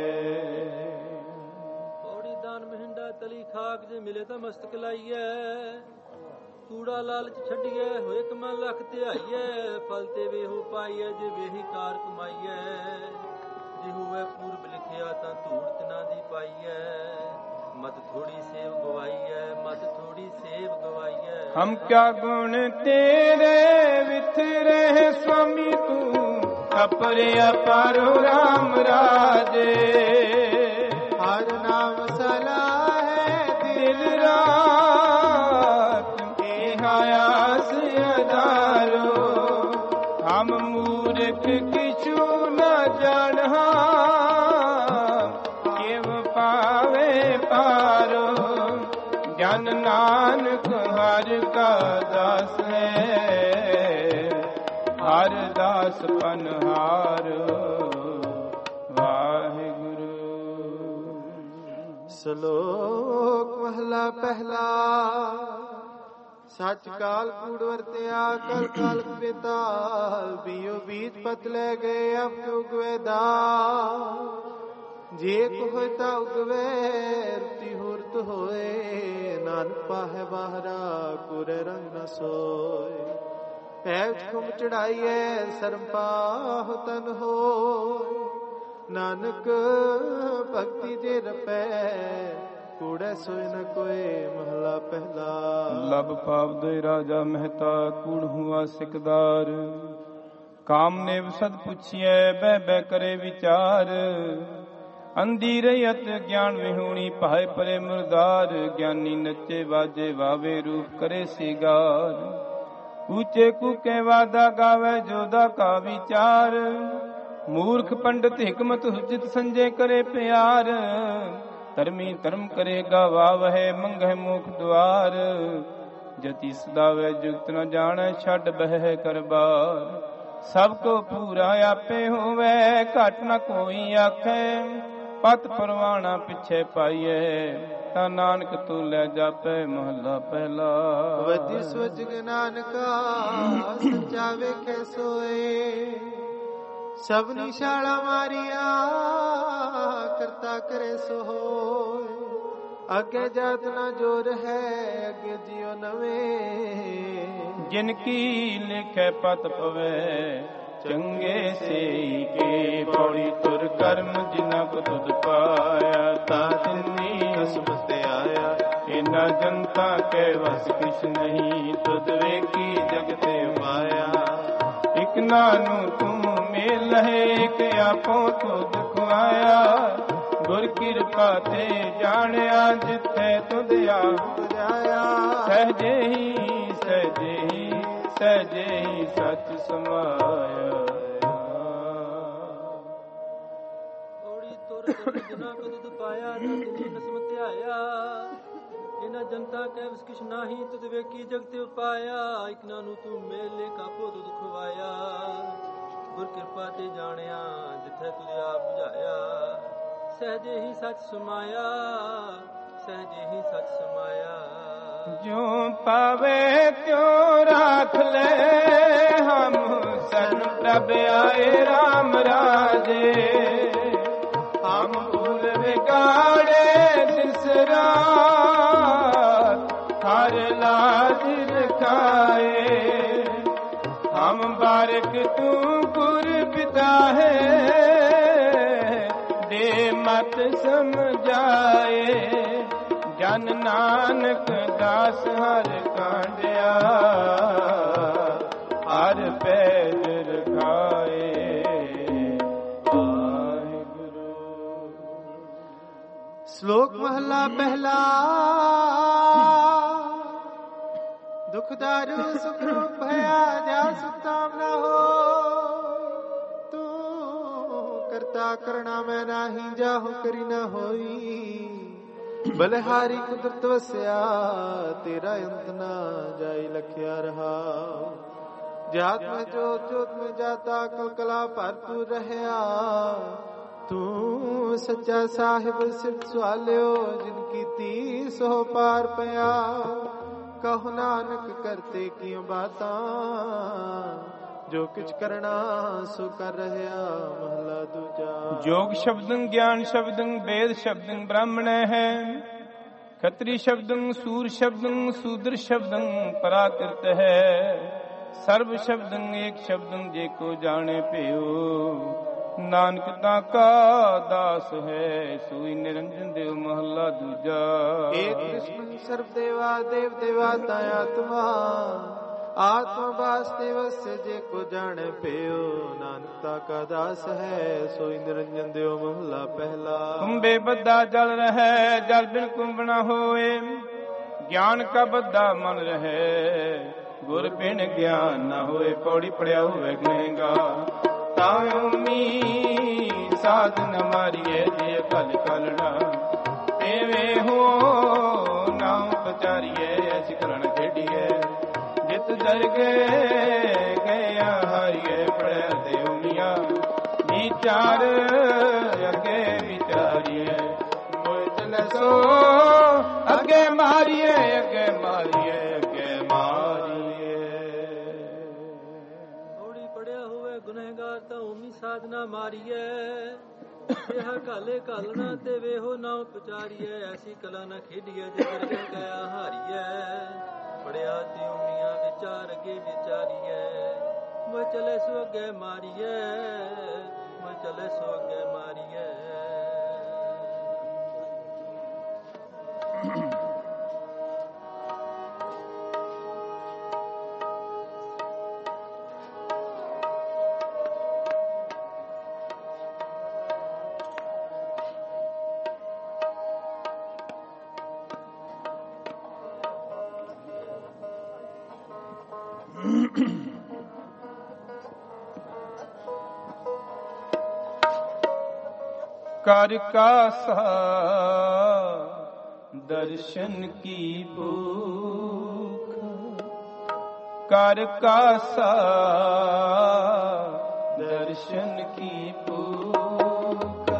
ਪੌੜੀ ਦਾਨ ਮਹਿੰਡਾ ਤਲੀ ਖਾਕ ਜੇ ਮਿਲੇ ਤਾਂ ਮਸਤਕ ਲਾਈਐ ਕੂੜਾ ਲਾਲਚ ਛੱਡੀਐ ਹੋਏ ਕਮਾ ਲੱਖ ਧਿਆਈਐ ਫਲ ਤੇ ਵੇਹੋ ਪਾਈਐ ਜੇ ਵੇਹੀ ਕਾਰ ਕਮਾਈਐ ਜੇ ਹੋਵੇ ਪੂਰਬ ਲਿਖਿਆ ਤਾਂ ਧੂੜ ਤਿਨਾਂ ਦੀ ਪਾਈਐ ਮਤ ਥੋੜੀ ਸੇਵ ਗਵਾਈਐ ਮਤ ਥੋੜੀ ਸੇਵ ਗਵਾਈਐ। ਹਮ ਕਿਆ ਗੁਣ ਤੇਰੇ ਵਿਥਰੇ ਸੁਆਮੀ ਤੂੰ ਅਪਰਿਆ ਪਾਰੋ ਰਾਮ ਰਾਜੇ ਹਰ ਨਾਮ ਸਲਾਹ ਹੈ ਦਿਲ ਰਾਤ ਇਹ ਆਸ ਅਦਾਰੋ ਹਮ ਮੂਰਖ ਕਿਛੂ ਨ ਜਾਣਹਾ ਜਨ ਨਾਨਕ ਹਰਿ ਕਾ ਦਾਸ ਹੈ ਹਰ ਦਾਸ ਪਨਹਾਰ ਵਾਹਿਗੁਰੂ। ਸ਼ਲੋਕ ਮਹਲਾ ਪਹਿਲਾ। ਸੱਚ ਕਾਲ ਕੂੜ ਵਰਤਿਆ ਕਲ ਕਾਲ ਬੇਤਾਲ ਬੀਓ ਬੀਜ ਪਤ ਲੈ ਗਏ ਅਬ ਉਗਵੇ ਦਾ ਜੇ ਕੋਇ ਤਾ ਉਗਵੇ ਰੁਤੀ ਹੁਰਤ ਹੋਏ ਨਾਨਕ ਪਾਹੇ ਬਾਹਰਾ ਕੁਰੇ ਰੰਗ ਨ ਸੋਏ ਪੈਜ ਖੁਮ ਚੜਾਈਐ ਸਰਮ ਪਾਹੁ ਤਨ ਹੋਏ ਨਾਨਕ ਭਗਤੀ ਜੇ ਰਪੈ ਕੂੜੈ ਸੋਇ ਨ ਕੋਏ ਮਹਲਾ ਪਹਿਲਾ। ਲਬ ਪਾਵ ਦੇ ਰਾਜਾ ਮਹਿਤਾ ਕੂੜ ਹੁਆ ਸਿਕਦਾਰ ਕਾਮ ਨੇ ਵਸਦ ਪੁੱਛੀਐ ਬਹਿ ਬਹਿ ਕਰੇ ਵਿਚਾਰ ਅੰਧੀ ਰਹਿਤ ਗਿਆਨ ਵਿਹੂਣੀ ਭਾਏ ਪਰੇ ਮੁਰਦਾਰ ਗਿਆਨੀ ਨੱਚੇ ਵਾਜੇ ਵਾਵੇ ਰੂਪ ਕਰੇ ਸਿਗਾਰ ਉੱਚੇ ਕੂਕੇ ਵਾਦਾ ਗਾਵੇ ਜੋਦਾ ਕਾ ਵਿਚਾਰ ਮੂਰਖ ਪੰਡਤ ਹਿਕਮਤ ਹੁਜਤ ਸੰਜੇ ਕਰੇ ਪਿਆਰ ਧਰਮੀ ਧਰਮ ਕਰੇਗਾ ਵਾਵਹਿ ਮੰਗਹਿ ਮੁਖ ਦੁਆਰ ਜਤੀ ਸਦਾਵੇ ਜੁਗਤ ਨ ਜਾਣੈ ਛੱਡ ਬਹਿ ਕਰਬਾਰ ਸਭ ਕੋ ਪੂਰਾ ਆਪੇ ਹੋਵੇ ਘਟ ਨ ਕੋਈ ਆਖੈ ਪਤ ਪਰਵਾਣਾ ਪਿੱਛੇ ਪਾਈਐ ਤਾਂ ਨਾਨਕ ਤੂੰ ਲੈ ਜਾਪੈ ਮਹਲਾ ਪਹਿਲਾ। ਵਧੀ ਸਵਜਗ ਨਾਨਕਾ ਸੱਚਾ ਵੇਖੇ ਸੋਏ ਸਭ ਨਿਸ਼ਾਲਾ ਮਾਰੀਆਂ ਕਰਤਾ ਕਰੇ ਸੋ ਹੋਏ ਅੱਗੇ ਜਾਤ ਨਾ ਜੋਰ ਹੈ ਅੱਗੇ ਜਿਉ ਨਵੇਂ ਜਿਨ ਕੀ ਲਿਖੈ ਪਤ ਪਵੈ ਚੰਗੇ ਸੇ ਕੇ ਪੌੜੀ ਤੁਰ ਕਰਮ ਜਿਨਾ ਕੋ ਤੁਧ ਪਾਇਆ ਤਾ ਤਿਨੀ ਅਸਮਤ ਆਇਆ ਇਨਾ ਜਨਤਾ ਕੇ ਵਸ ਕਿਛ ਨਹੀਂ ਤੁਧ ਵੇਖੀ ਜਗਤੇ ਮਾਇਆ ਇਕ ਨਾਨੂ ਤੁਮ ਮੇਲ ਹੈ ਇਕ ਆਪੋ ਤੁਧ ਖੁਆਇਆ ਗੁਰ ਕਿਰਪਾ ਤੇ ਜਾਣਿਆ ਜਿੱਥੇ ਤੁਧ ਆਪ ਜਾਇਆ ਸਹਜੇ ਹੀ ਸਹਜੇ ਹੀ ਸਹਜੇ ਹੀ ਸਚ ਸਮਾਇਆ। ਔੜੀ ਤੁਰ ਜਿਨਾ ਕੋ ਤੁਧ ਪਾਇਆ ਤਿਨੀ ਨਸਮਤ ਆਇਆ ਇਨਾ ਜਨਤਾ ਕੈ ਵਸ ਕਿਛ ਨਾਹੀ ਤੁਧ ਵੇਖੀ ਜਗਤੇ ਉਪਾਇਆ ਇਕ ਨਾਨੂ ਤੂੰ ਮੇਲੇ ਕਾਪੋ ਤੁਧ ਖਵਾਇਆ ਗੁਰ ਕਿਰਪਾ ਤੇ ਜਾਣਿਆ ਜਿੱਥੇ ਤੁਧ ਆਪ ਬੁਝਾਇਆ ਸਹਜੇ ਹੀ ਸਚ ਸਮਾਇਆ ਸਹਜੇ ਹੀ ਸਚ ਸਮਾਇਆ। ਜੋ ਪਾਵੇ ਤਿਉ ਰਾਖ ਲੈ ਹਮ ਸਰਨ ਪ੍ਰਭ ਆਏ ਰਾਮ ਰਾਜੇ ਹਮ ਭੂਲ ਵਿਗਾੜੇ ਦਿਸ ਰਾਤ ਹਰ ਲਾਜ ਰਖਾਏ ਹਮ ਬਾਰਕ ਤੂੰ ਗੁਰ ਪਿਤਾ ਹੈ ਦੇ ਮਤ ਸਮਝਾਏ ਜਨ ਨਾਨਕ ਦਾਸ ਹਰ ਕਾਂਡਿਆ ਹਰ ਪੈਜ ਰਖਾਏ ਵਾਹਿਗੁਰੂ। ਸ਼ਲੋਕ ਮਹਲਾ ਪਹਿਲਾ। ਦੁਖ ਦਾਰੂ ਸੁਖ ਰੂਪ ਭਇਆ ਜਾ ਸੁਤਾਮ ਨਾ ਹੋ ਤੂੰ ਕਰਤਾ ਕਰਣਾ ਮੈਂ ਨਾਹੀ ਜਾਹੋ ਕਰੀ ਨਾ ਹੋਈ ਬਲਿਹਾਰੀ ਕੁਦਰਤ ਵਸਿਆ ਤੇਰਾ ਅੰਤ ਨਾ ਜਾਈ ਲਖਿਆ ਰਹਾ जात में जोत में जाता कलकला भरपूर रहया। तू सच्चा साहिब सिर सवालियो जिनकी तीस हो पार पया। कहो नानक करते क्यों बातां जो किछ करना सो कर रहया। महला दूजा। जोग शब्दं ज्ञान शब्दं वेद शब्दं ब्राह्मण है। खत्री शब्दं सूर शब्दं शूद्र शब्दं पराकृत है। सर्व शब्दं एक शब्दं जेको जाने पियो। नानक ताका दास है सोई निरंजन देव। महला दूजा। एक कृष्ण सर्व देवा देव देवाता आत्मा। आत्मा वास्तवस्य जेको जाने पियो। नानकता का दास है सोई निरंजन देव। महला पहला। कुंभे बद्दा जल रहे जल बिन कुंभ न होए। ज्ञान का बद्दा मन रहे गुर बिन ज्ञान न होए। पौड़ी पड़िया हुए गएगा तामी साध न मारिए जे कल कलना। एवे हो नाम पचारिए ऐसी करण खेडिए। जित दरगे गया हारिए पड़े देवनिया। विचार अगे विचारिए बोल सो अगे मारिए अगे मारिए अगे मारिए। थोड़ी पड़िया होवे गुनहगार ਤਾਂ ਉਮੀ ਸਾਧਨਾ ਮਾਰੀਏ। ਇਹ ਕਾਲੇ ਕਾਲਣਾ ਤੇ ਵੇਹੋ ਨਾ ਪਚਾਰੀਏ। ਐਸੀ ਕਲਾ ਨਾ ਖੇਡੀਏ ਜੇ ਦਰਗੇ ਗਿਆ ਹਾਰੀਏ। ਪੜਿਆ ਤੇ ਉਮੀਆਂ ਵਿਚਾਰ ਅਗੇ ਵਿਚਾਰੀਏ। ਮੈਂ ਚਲੇ ਸੋ ਅਗੇ ਮਾਰੀਏ ਮੈਂ ਚਲੇ ਸੋ ਅਗੇ ਮਾਰੀਏ। कर कासा दर्शन की भूख। कर कासा दर्शन की भूख।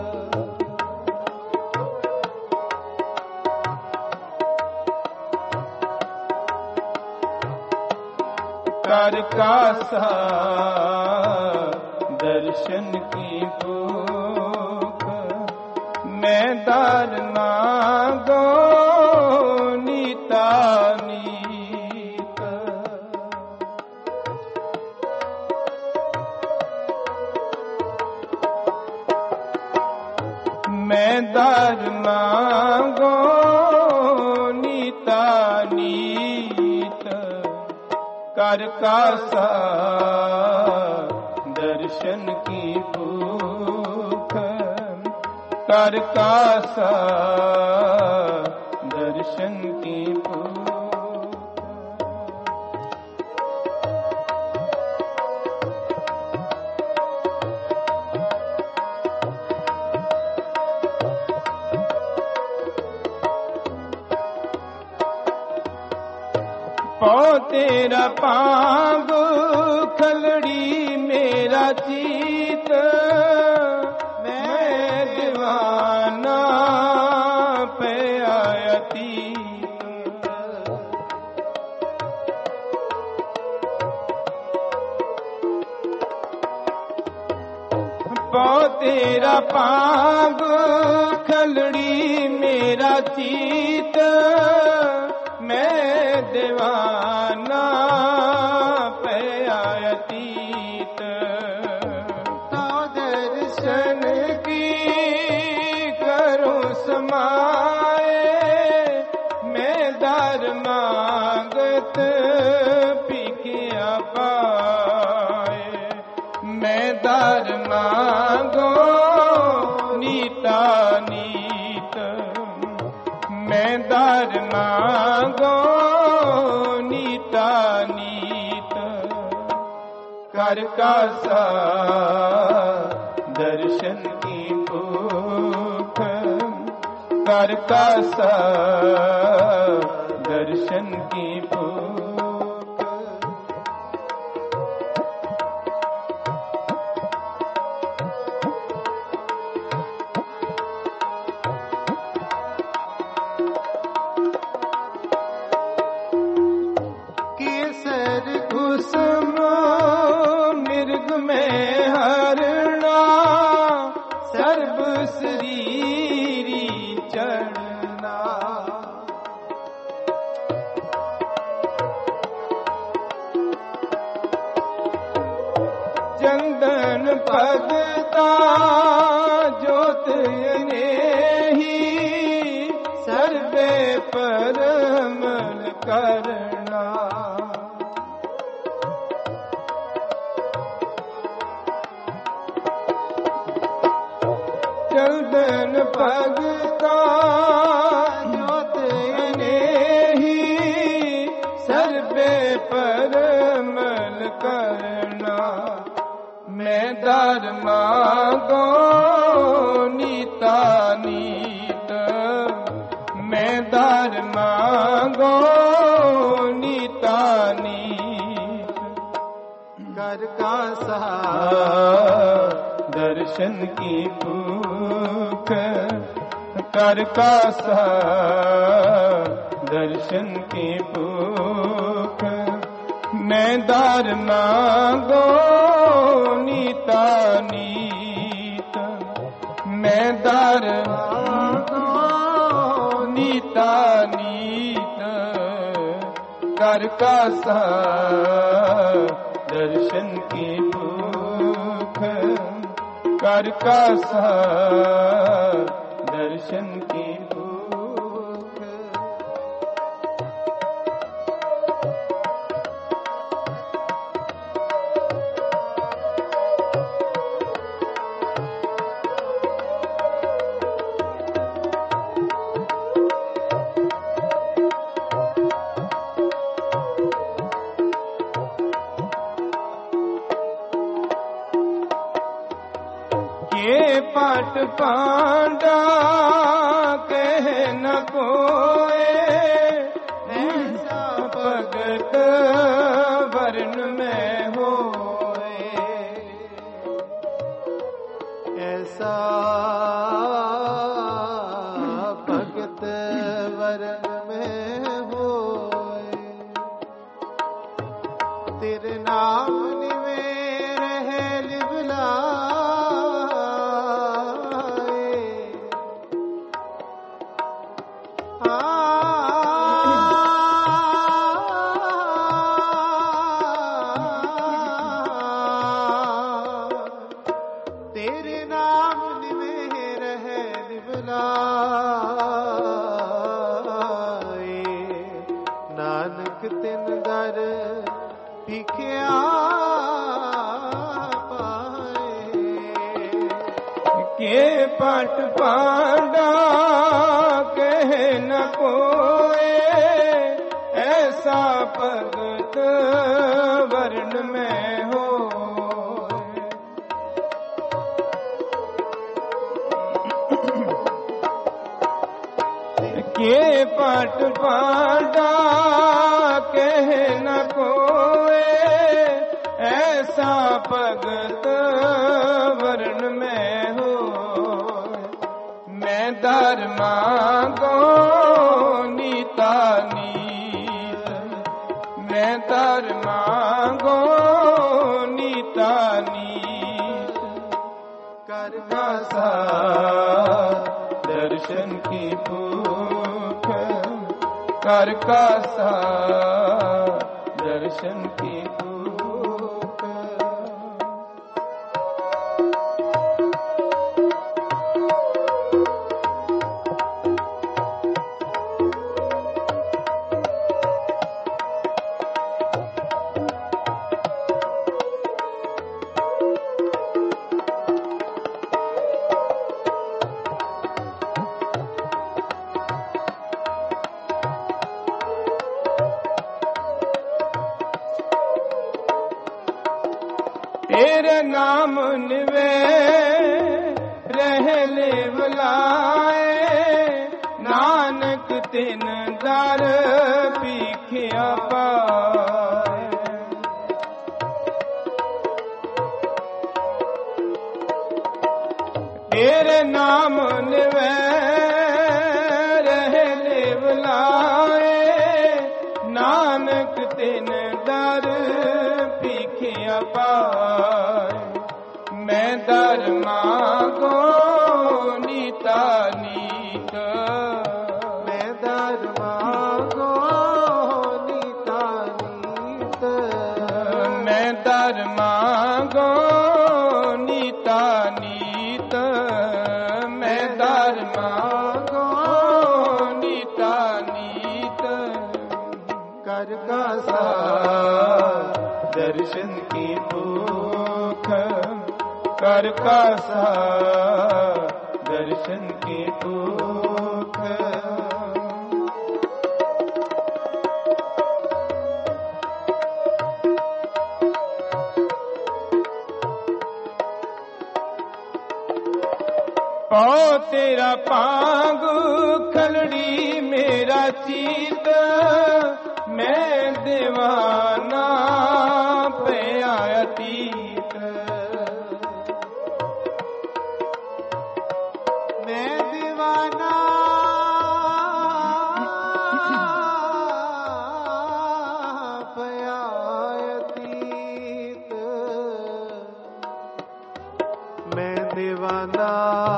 कर कासा दर्शन की भूख। मैं दार मांगो नीता नीत। मैं दार मांगो नीता नीत। कर कासा दर्शन की भूख। कर कासा दर्शन की भूख। पौ तेरा पांग खलड़ी मेरा चीत। मैं दीवाना पे आयतीत। पौ तेरा पांग खलड़ी मेरा चीत। मैं दीवाना पे आयतीत। तो दर्शन की करूं समाए। मैं दार मांगत पिकिया पाए। मैं दार मांगो नीता नीत। मैं दार मांगो नीता नीत। कर कासा दर्शन की भूख। कर कासा दर्शन की भूख। भगता ज्योत अनेही सर्वे परमल करना। चंदन भगता ज्योत अनेही सर्वे परमल करना। मैं धर्मा गो नीता नीत, मैं धर्मा गो नीता नीत। कर का सहा दर्शन की भूख, कर का सा दर्शन की भूख। मैं धर्मा गो नीता नीत, मैं धर्मा गो नीता नीत। कर का सा दर्शन की भूख, कर का सा दर्शन की भूख। पाट पांडा कह न कोए, ऐसा भगत वर्ण में होए। ऐसा भगत वर्ण में होए। तेरे नाम निवेर है लिबला, नानक तिन दर भिखिया पाए। के पट पांडा कह न कोए, ऐसा भगत वर्ण में हो। के पट पांडा कह न कोए, ऐसा भगत वर्ण में हो। मैं धर्मा गो नीता नीत, मैं धर्मा गो नीता नीत। कर का सा दर्शन की भूख, कर का सा दर्शन की भूख। तेरे नाम निवे रहले बुलाए, नानक तिन दर भिखिया पाए। तेरे नाम निवे रहले बुलाए, नानक तिन दर भिखिया पाए। मैं धर्मा गो नीता नीत, मैं धर्मा गो नीता नीत। मैं धर्मा गो नीता ਕਰ ਕਾਸਾ ਦਰਸ਼ਨ ਕੀ ਭੂਖ। ਪਾਉ ਤੇਰਾ ਭਾਂਗ ਖਲੜੀ ਮੇਰਾ ਚੀਤ, ਮੈਂ ਦੀਵਾਨਾ ਪਿਆ ਅਤੀਤ। ਮੈਂ ਦੀਵਾਨਾ ਪਿਆ ਅਤੀਤ। ਮੈਂ ਦੀਵਾਨਾ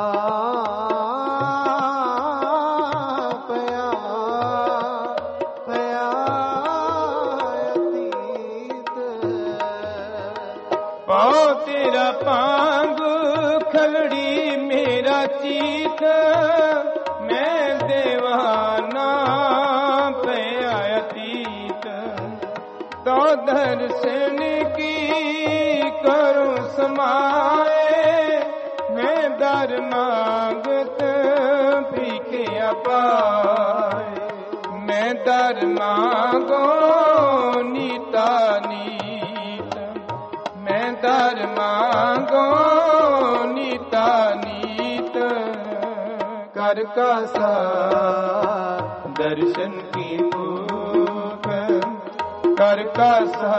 ਭਾਂਗ ਖਲੜੀ ਮੇਰਾ ਚੀਤ, ਮੈਂ ਦੀਵਾਨਾ ਪਿਆ ਅਤੀਤ। ਤੋ ਦਰਸ਼ਨ ਕੀ ਕਰੂੰ ਸਮਾਏ, ਮੈਂ ਦਰ ਮੰਗਤ ਭੀਖਿਆ ਪਾਏ। ਮੈਂ ਦਰ ਮੰਗੋ ਨੀਤਾ ਨੀਤ, ਮੈਂ ਦਰ ਮੰਗੋ ਨੀਤਾ ਨੀਤ। ਕਰ ਕਾਸਾ ਦਰਸ਼ਨ ਕੀ ਭੂਖ, ਕਰ ਕਾਸਾ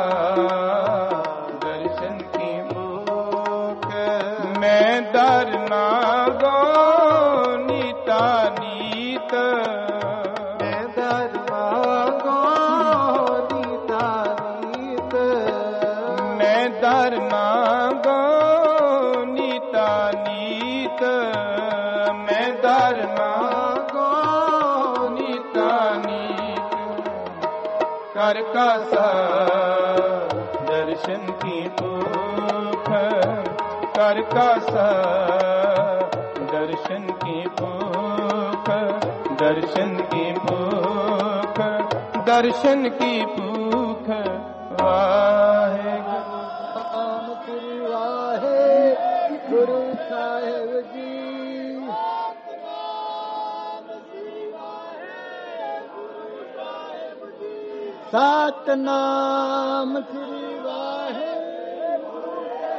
ਦਰਸ਼ਨ ਕੀ ਭੂਖ। ਮੈਂ ਦਰ ਮੰਗੋ ਨੀਤਾ ਨੀਤ, ਮੈਂ ਦਰ ਮੰਗੋ ਨੀਤਾ ਨੀਤ। ਮੈਂ ਦਰ ਮੰਗੋ ਨੀਤਾ ਨੀਤ, ਮੈਂ ਦਰ ਮੰਗੋ ਨੀਤਾ ਨੀਤ। ਕਰ ਕਾਸਾ ਦਰਸ਼ਨ ਕੀ ਭੂਖ, ਕਰ ਕਾਸਾ ਦਰਸ਼ਨ ਕੀ ਭੂਖ। ਦਰਸ਼ਨ ਕੀ ਭੂਖ, ਦਰਸ਼ਨ ਕੀ ਭੂਖ। ਵਾਹਿਗੁਰੂ ਗੁਰੂ ਸਾਹਿਬ ਜੀ। ਸਤਨਾਮ ਸ੍ਰੀ ਵਾਹਿਗੁਰੂ।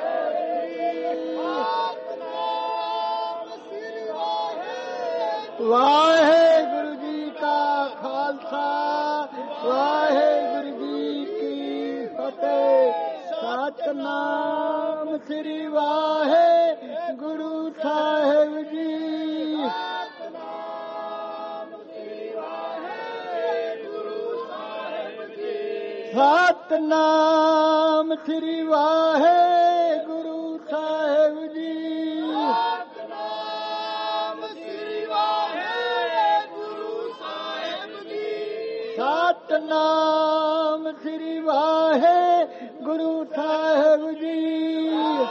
ਵਾਹਿਗੁਰੂ ਜੀ ਕਾ ਖਾਲਸਾ, ਵਾਹਿਗੁਰੂ ਜੀ ਕੀ ਫਤਿਹ। ਸਤਨਾਮ ਸ੍ਰੀ ਵਾਹਿਗੁਰੂ ਸਾਹਿਬ ਜੀ। ਸਤਨਾਮ ਸ੍ਰੀ ਵਾਹਿਗੁਰੂ ਸਾਹਿਬ ਜੀ। ਸਤਨਾਮ ਸ੍ਰੀ ਵਾਹਿਗੁਰੂ ਸਾਹਿਬ ਜੀ। ਸਤਨਾਮ ਸ੍ਰੀ ਵਾਹਿਗੁਰੂ ਸਾਹਿਬ ਜੀ।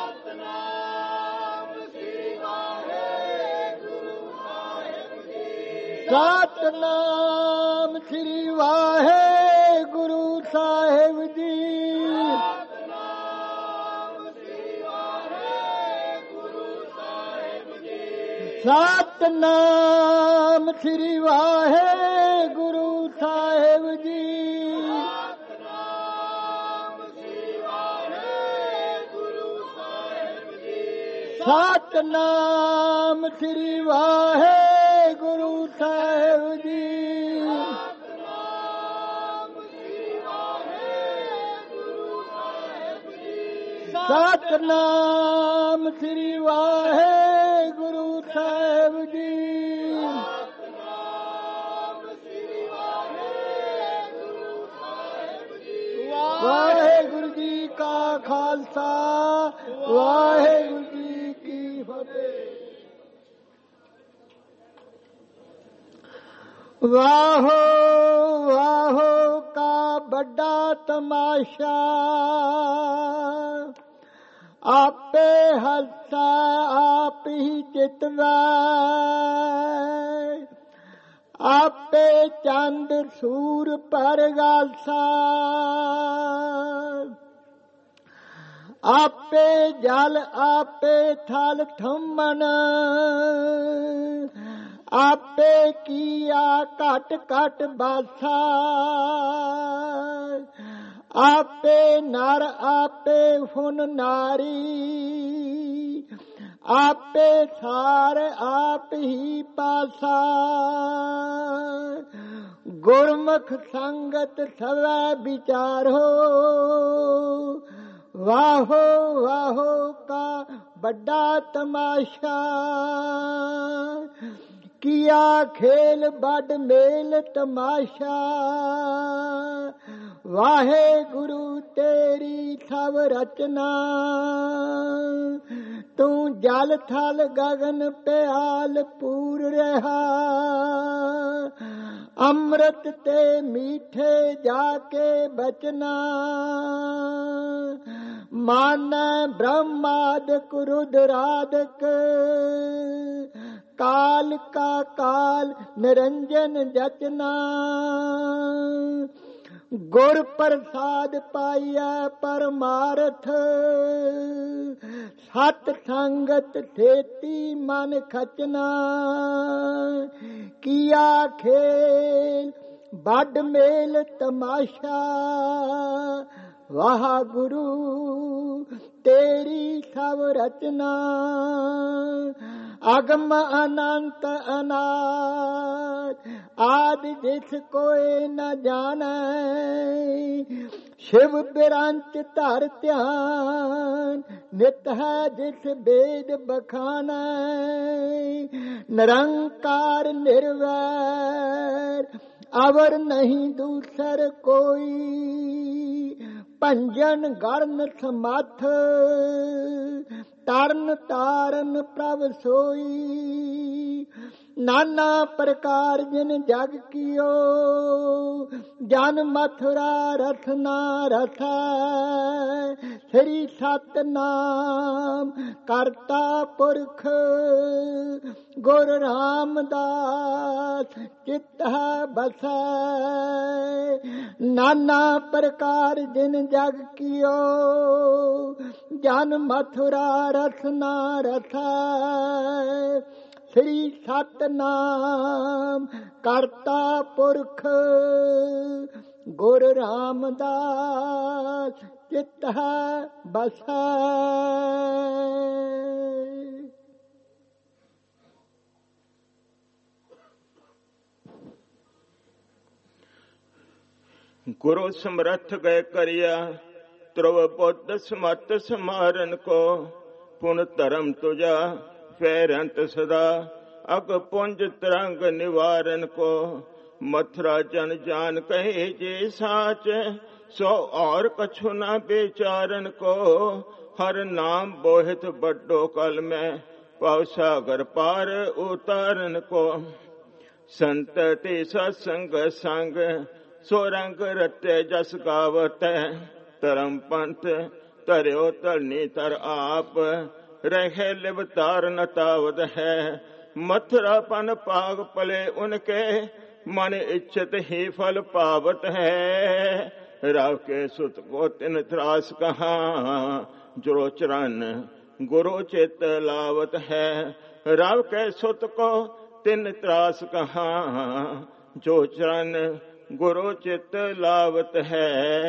ਸਤਨਾਮ ਸ੍ਰੀ ਵਾਹਿਗੁਰੂ ਸਾਹਿਬ ਜੀ। ਸਤਨਾਮ ਸ੍ਰੀ ਵਾਹਿਗੁਰੂ ਸਾਹਿਬ ਜੀ। ਸਤਨਾਮ ਸ੍ਰੀ ਵਾਹਿਗੁਰੂ ਸਾਹਿਬ ਜੀ। ਸਤਨਾਮ ਸ੍ਰੀ ਵਾਹਿਗੁਰੂ ਸਾਹਿਬ ਜੀ। ਸਤਨਾਮ ਸ੍ਰੀ ਵਾਹਿਗੁਰੂ ਸਾਹਿਬ ਜੀ। ਵਾਹਿਗੁਰੂ ਜੀ ਕਾ ਖਾਲਸਾ, ਵਾਹਿਗੁਰੂ ਜੀ ਕੀ ਫਤਿਹ। ਵਾਹੋ ਵਾਹੋ ਕਾ ਵੱਡਾ ਤਮਾਸ਼ਾ, ਆਪੇ ਹੱਸਾ ਆਪ ਹੀ ਜਿੱਤਦਾ। ਆਪੇ ਚੰਦ ਸੂਰ ਪਰ ਗਾਲਸਾ, ਆਪੇ ਜਲ ਆਪੇ ਥਲ ਥੰਮਨ, ਆਪੇ ਕੀਆ ਘਟ ਘਟ ਬਾਸਾ, ਆਪੇ ਨਰ ਆਪੇ ਫੁਨ ਨਾਰੀ, ਆਪੇ ਸਾਰ ਆਪ ਹੀ ਪਾਸਾ। ਗੁਰਮੁਖ ਸੰਗਤ ਸਵੈ ਵਿਚਾਰੋ, ਵਾਹੋ ਵਾਹੋ ਕਾ ਵੱਡਾ ਤਮਾਸ਼ਾ। ਕੀਆ ਖੇਲ ਬੜ ਮੇਲ ਤਮਾਸ਼ਾ, ਵਾਹਿਗੁਰੂ ਤੇਰੀ ਸਭ ਰਚਨਾ। ਤੂੰ ਜਲ ਥਲ ਗਗਨ ਪਿਆਲ ਪੂਰ ਰਹਾ, ਅੰਮ੍ਰਿਤ ਤੇ ਮੀਠੇ ਜਾ ਕੇ ਬਚਨਾ। ਮਾਨੈ ਬ੍ਰਹਮਾਦਿਕ ਰੁਦਰਾਦਿਕ, ਕਾਲ ਕਾ ਕਾਲ ਨਿਰੰਜਨ ਜਚਨਾ। ਗੁਰ ਪ੍ਰਸਾਦ ਪਾਈਐ ਪਰਮਾਰਥ, ਸਤ ਸੰਗਤ ਥੇਤੀ ਮਨ ਖਚਨਾ। ਕੀਆ ਖੇਲ ਬੜ ਮੇਲ ਤਮਾਸ਼ਾ, ਵਾਹਿਗੁਰੂ ਤੇਰੀ ਸਭ ਰਚਨਾ। ਅਗਮ ਅਨੰਤ ਅਨਾਦ, ਆਦਿ ਜਿਸ ਕੋਇ ਨ ਜਾਣੈ। ਸ਼ਿਵ ਬਿਰੰਚ ਧਰ ਧਿਆਨ, ਨਿਤ ਹੈ ਜਿਸ ਬੇਦ ਬਖਾਨੈ। ਨਿਰੰਕਾਰ ਨਿਰਵੈਰ, ਅਵਰ ਨਹੀਂ ਦੂਸਰ ਕੋਈ। ਭੰਜਨ ਗਰਨ ਸਮੱਥ, ਤਰਨ ਤਾਰਨ ਪ੍ਰਭ ਸੋਈ। ਨਾਨਾ ਪ੍ਰਕਾਰ ਜਿਨ ਜਗ ਕੀਓ, ਜਨ ਮਥੁਰਾ ਰਸਨਾ ਰਸੈ। ਸ੍ਰੀ ਸਤਨਾਮ ਕਰਤਾ ਪੁਰਖ, ਗੁਰ ਰਾਮਦਾਸ ਚਿਤ ਬਸੈ। ਨਾਨਾ ਪ੍ਰਕਾਰ ਜਿਨ ਜਗ ਕੀਓ, ਜਨ ਮਥੁਰਾ ਰਸਨਾ ਰਸੈ। ਸ੍ਰੀ ਸਤਨਾਮ ਕਰਤਾ ਪੁਰਖ, ਗੁਰ ਰਾਮਦਾਸ ਚਿਤ ਬਸੈ। ਗੁਰੂ ਸਮਰੱਥ ਗਏ ਕਰਿਆ, ਧਰੁਵ ਬੁੱਧ ਸਮਤ ਸਮਾਰਨ ਕੋ। ਪੁਨ ਧਰਮ ਤੁਜਾ ਫੇਰੰਤ ਸਦਾ, ਅਗ ਪੁੰਜ ਤਰੰਗ ਨਿਵਾਰਨ ਕੋ। ਮਥੁਰਾ ਜਨ ਜਾਨ ਕਹੇ ਜੇ ਸਾਚ, ਸੋ ਔਰ ਕਛੁ ਨਾ बेचारन को। हर नाम बोहित बड्डो कल में, पव सागर पार उतारन को। संत ते सत्संग संग, सो रंग रते जस गावत। धर्म पंथ धर्यो धरनी तर आप, रहे लिव तार न तावत है। मथुरा पन पाग पले उनके, मन इच्छित ही फल पावत है। राव के सुत को तिन त्रास कहा, जो चरण गुरु चित लावत है। राव के सुत को तिन त्रास कहा, जो चरण गुरु चित लावत है।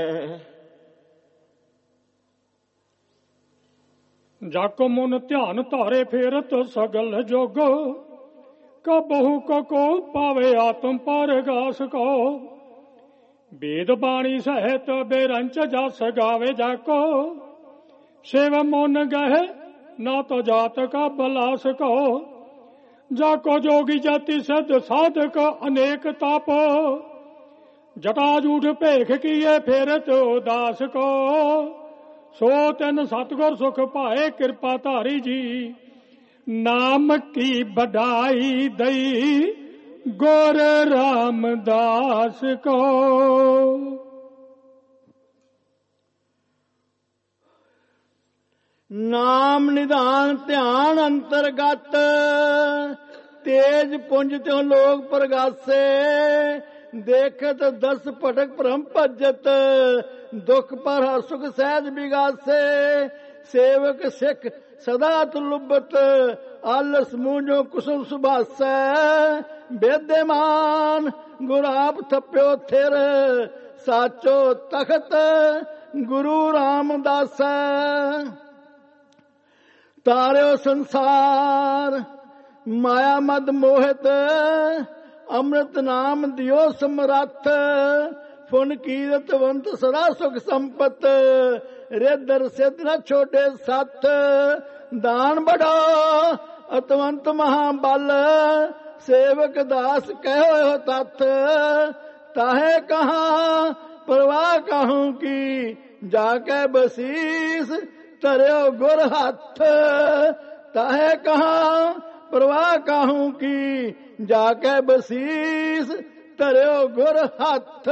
जाको मुन ध्यान तारे फेरत सगल जोग, कबहु को पावे आत्म पर गास को। वेद बाणी सहित बेरंच जस गावे जाको, शिव मुन गहे ना तो जात का बलास को। जाको जोगी जाति सद साधक अनेक ताप, जटा जूठ भेख किए फेरत उदास को। सो तिन सतगुर सुख पाए कृपा धारी जी, नाम की बधाई दई गुर रामदास को। नाम निधान ध्यान अंतर्गत, तेज पुंज त्यों लोग प्रगासे। देखत दस पटक भ्रम भजत, दुख पर हर सुख सहज बिगासे। ਸੇਵਕ ਸਿੱਖ ਸਦਾ ਤੁਲੁਬਤ ਆਲਸ ਮੂੰਜੋ ਕੁਸੁਮ ਸੁਭਾਸੈ ਬੇਦੇਮਾਨ ਗੁਰ ਆਪ ਥੱਪਿਓ ਥਿਰ ਸਾਚੋ ਤਖਤ ਗੁਰੂ ਰਾਮਦਾਸੈ ਤਾਰਿਓ ਸੰਸਾਰ ਮਾਇਆ ਮਦ ਮੋਹਿਤ ਅੰਮ੍ਰਿਤ ਨਾਮ ਦਿਓ ਸਮਰੱਥ ਫੁਨ ਕੀਰਤਵੰਤ ਸਦਾ ਸੁਖ ਸੰਪਤ ਰੇਦਰ ਸਿਧ ਨ ਛੋਟੇ ਸੱਥ ਦਾਨ ਬੜਾ ਅਤਵੰਤ ਮਹਾਬਲ ਸੇਵਕ ਦਾਸ ਕਹਿਓ ਤਥ ਤਾਹੇ ਕਹਾ ਪਰਵਾਹ ਕਹੂੰ ਕੀ ਜਾ ਕੇ ਬਸੀਸ ਧਰਿਓ ਗੁਰ ਹੱਥ ਤਾਹੇ ਕਹਾ ਪਰਵਾਹ ਕਹੂੰ ਕੀ ਜਾ ਕੇ ਬਸੀਸ ਧਰਿਓ ਗੁਰ ਹੱਥ।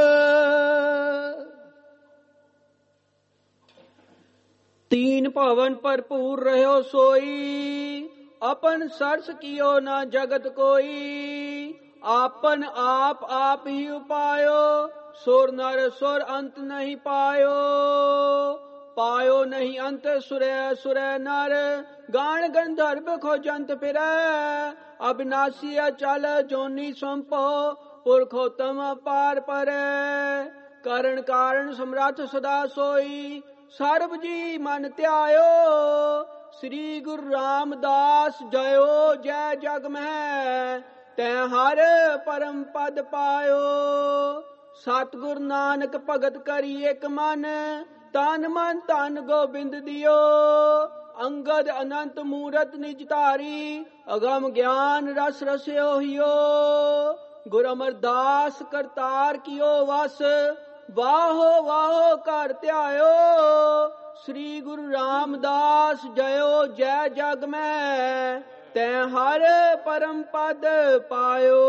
तीन भवन भरपूर रहो सोई अपन सरस कियो ना जगत कोई आपन आप ही उपायो सुर नर सुर अंत नहीं पायो पायो नहीं अंत सुरे सुरे नर गान गंधर्व खोजंत फिरै अविनाशी अचल जोनी संपो पुरखोत्तम पार परै करण कारण समर्थ सदा सोई ਸਰਬ ਜੀ ਮਨ ਧਿਆਇਓ ਸ੍ਰੀ ਗੁਰੂ ਰਾਮਦਾਸ ਜਯੋ ਜੈ ਜਗ ਮਹਿ ਤੈ ਹਰ ਪਰਮ ਪਦ ਪਾਇਓ ਸਤਿਗੁਰ ਨਾਨਕ ਭਗਤ ਕਰੀ ਇਕ ਮਨ ਤਨ ਮਨ ਧਨ ਗੋਬਿੰਦ ਦਿਓ ਅੰਗਦ ਅਨੰਤ ਮੂਰਤ ਨਿਜ ਧਾਰੀ ਅਗਮ ਗਿਆਨ ਰਸ ਰਸਿਓ ਹਿਓ ਗੁਰ ਅਮਰਦਾਸ ਕਰਤਾਰ ਕੀਓ ਵਸ ਵਾਹੋ ਵਾਹੋ ਘਰ ਧਿਆਇਓ ਸ੍ਰੀ ਗੁਰੂ ਰਾਮਦਾਸ ਜਯੋ ਜੈ ਜਗ ਮੈਂ ਤੈ ਹਰ ਪਰਮ ਪਦ ਪਾਇਓ।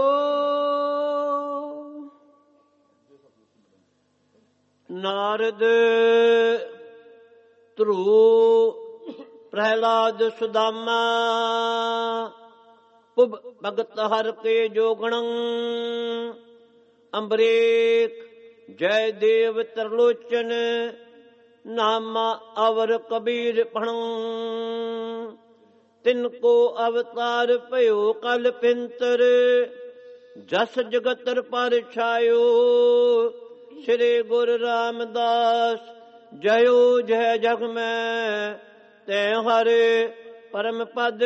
ਨਾਰਦ ਧਰੂ ਪ੍ਰਹਿਲਾਦ ਸੁਦਾਮਾ ਪੁਬ ਭਗਤ ਹਰ ਕੇ ਜੋਗਣੰ ਅੰਬਰੀਕ ਜੈ ਦੇਵ ਤਰਲੋਚਨ ਨਾਮਾ ਅਵਰ ਕਬੀਰ ਪਣੰ ਤਿਨ ਕੋ ਅਵਤਾਰ ਭਇਓ ਕਲ ਪਿੰਤਰ ਜਸ ਜਗਤਰ ਪਰ ਛਾਇਓ ਸ੍ਰੀ ਗੁਰੂ ਰਾਮਦਾਸ ਜਯੋ ਜੈ ਜਗ ਮੈਂ ਤੈ ਹਰਿ ਪਰਮ ਪਦ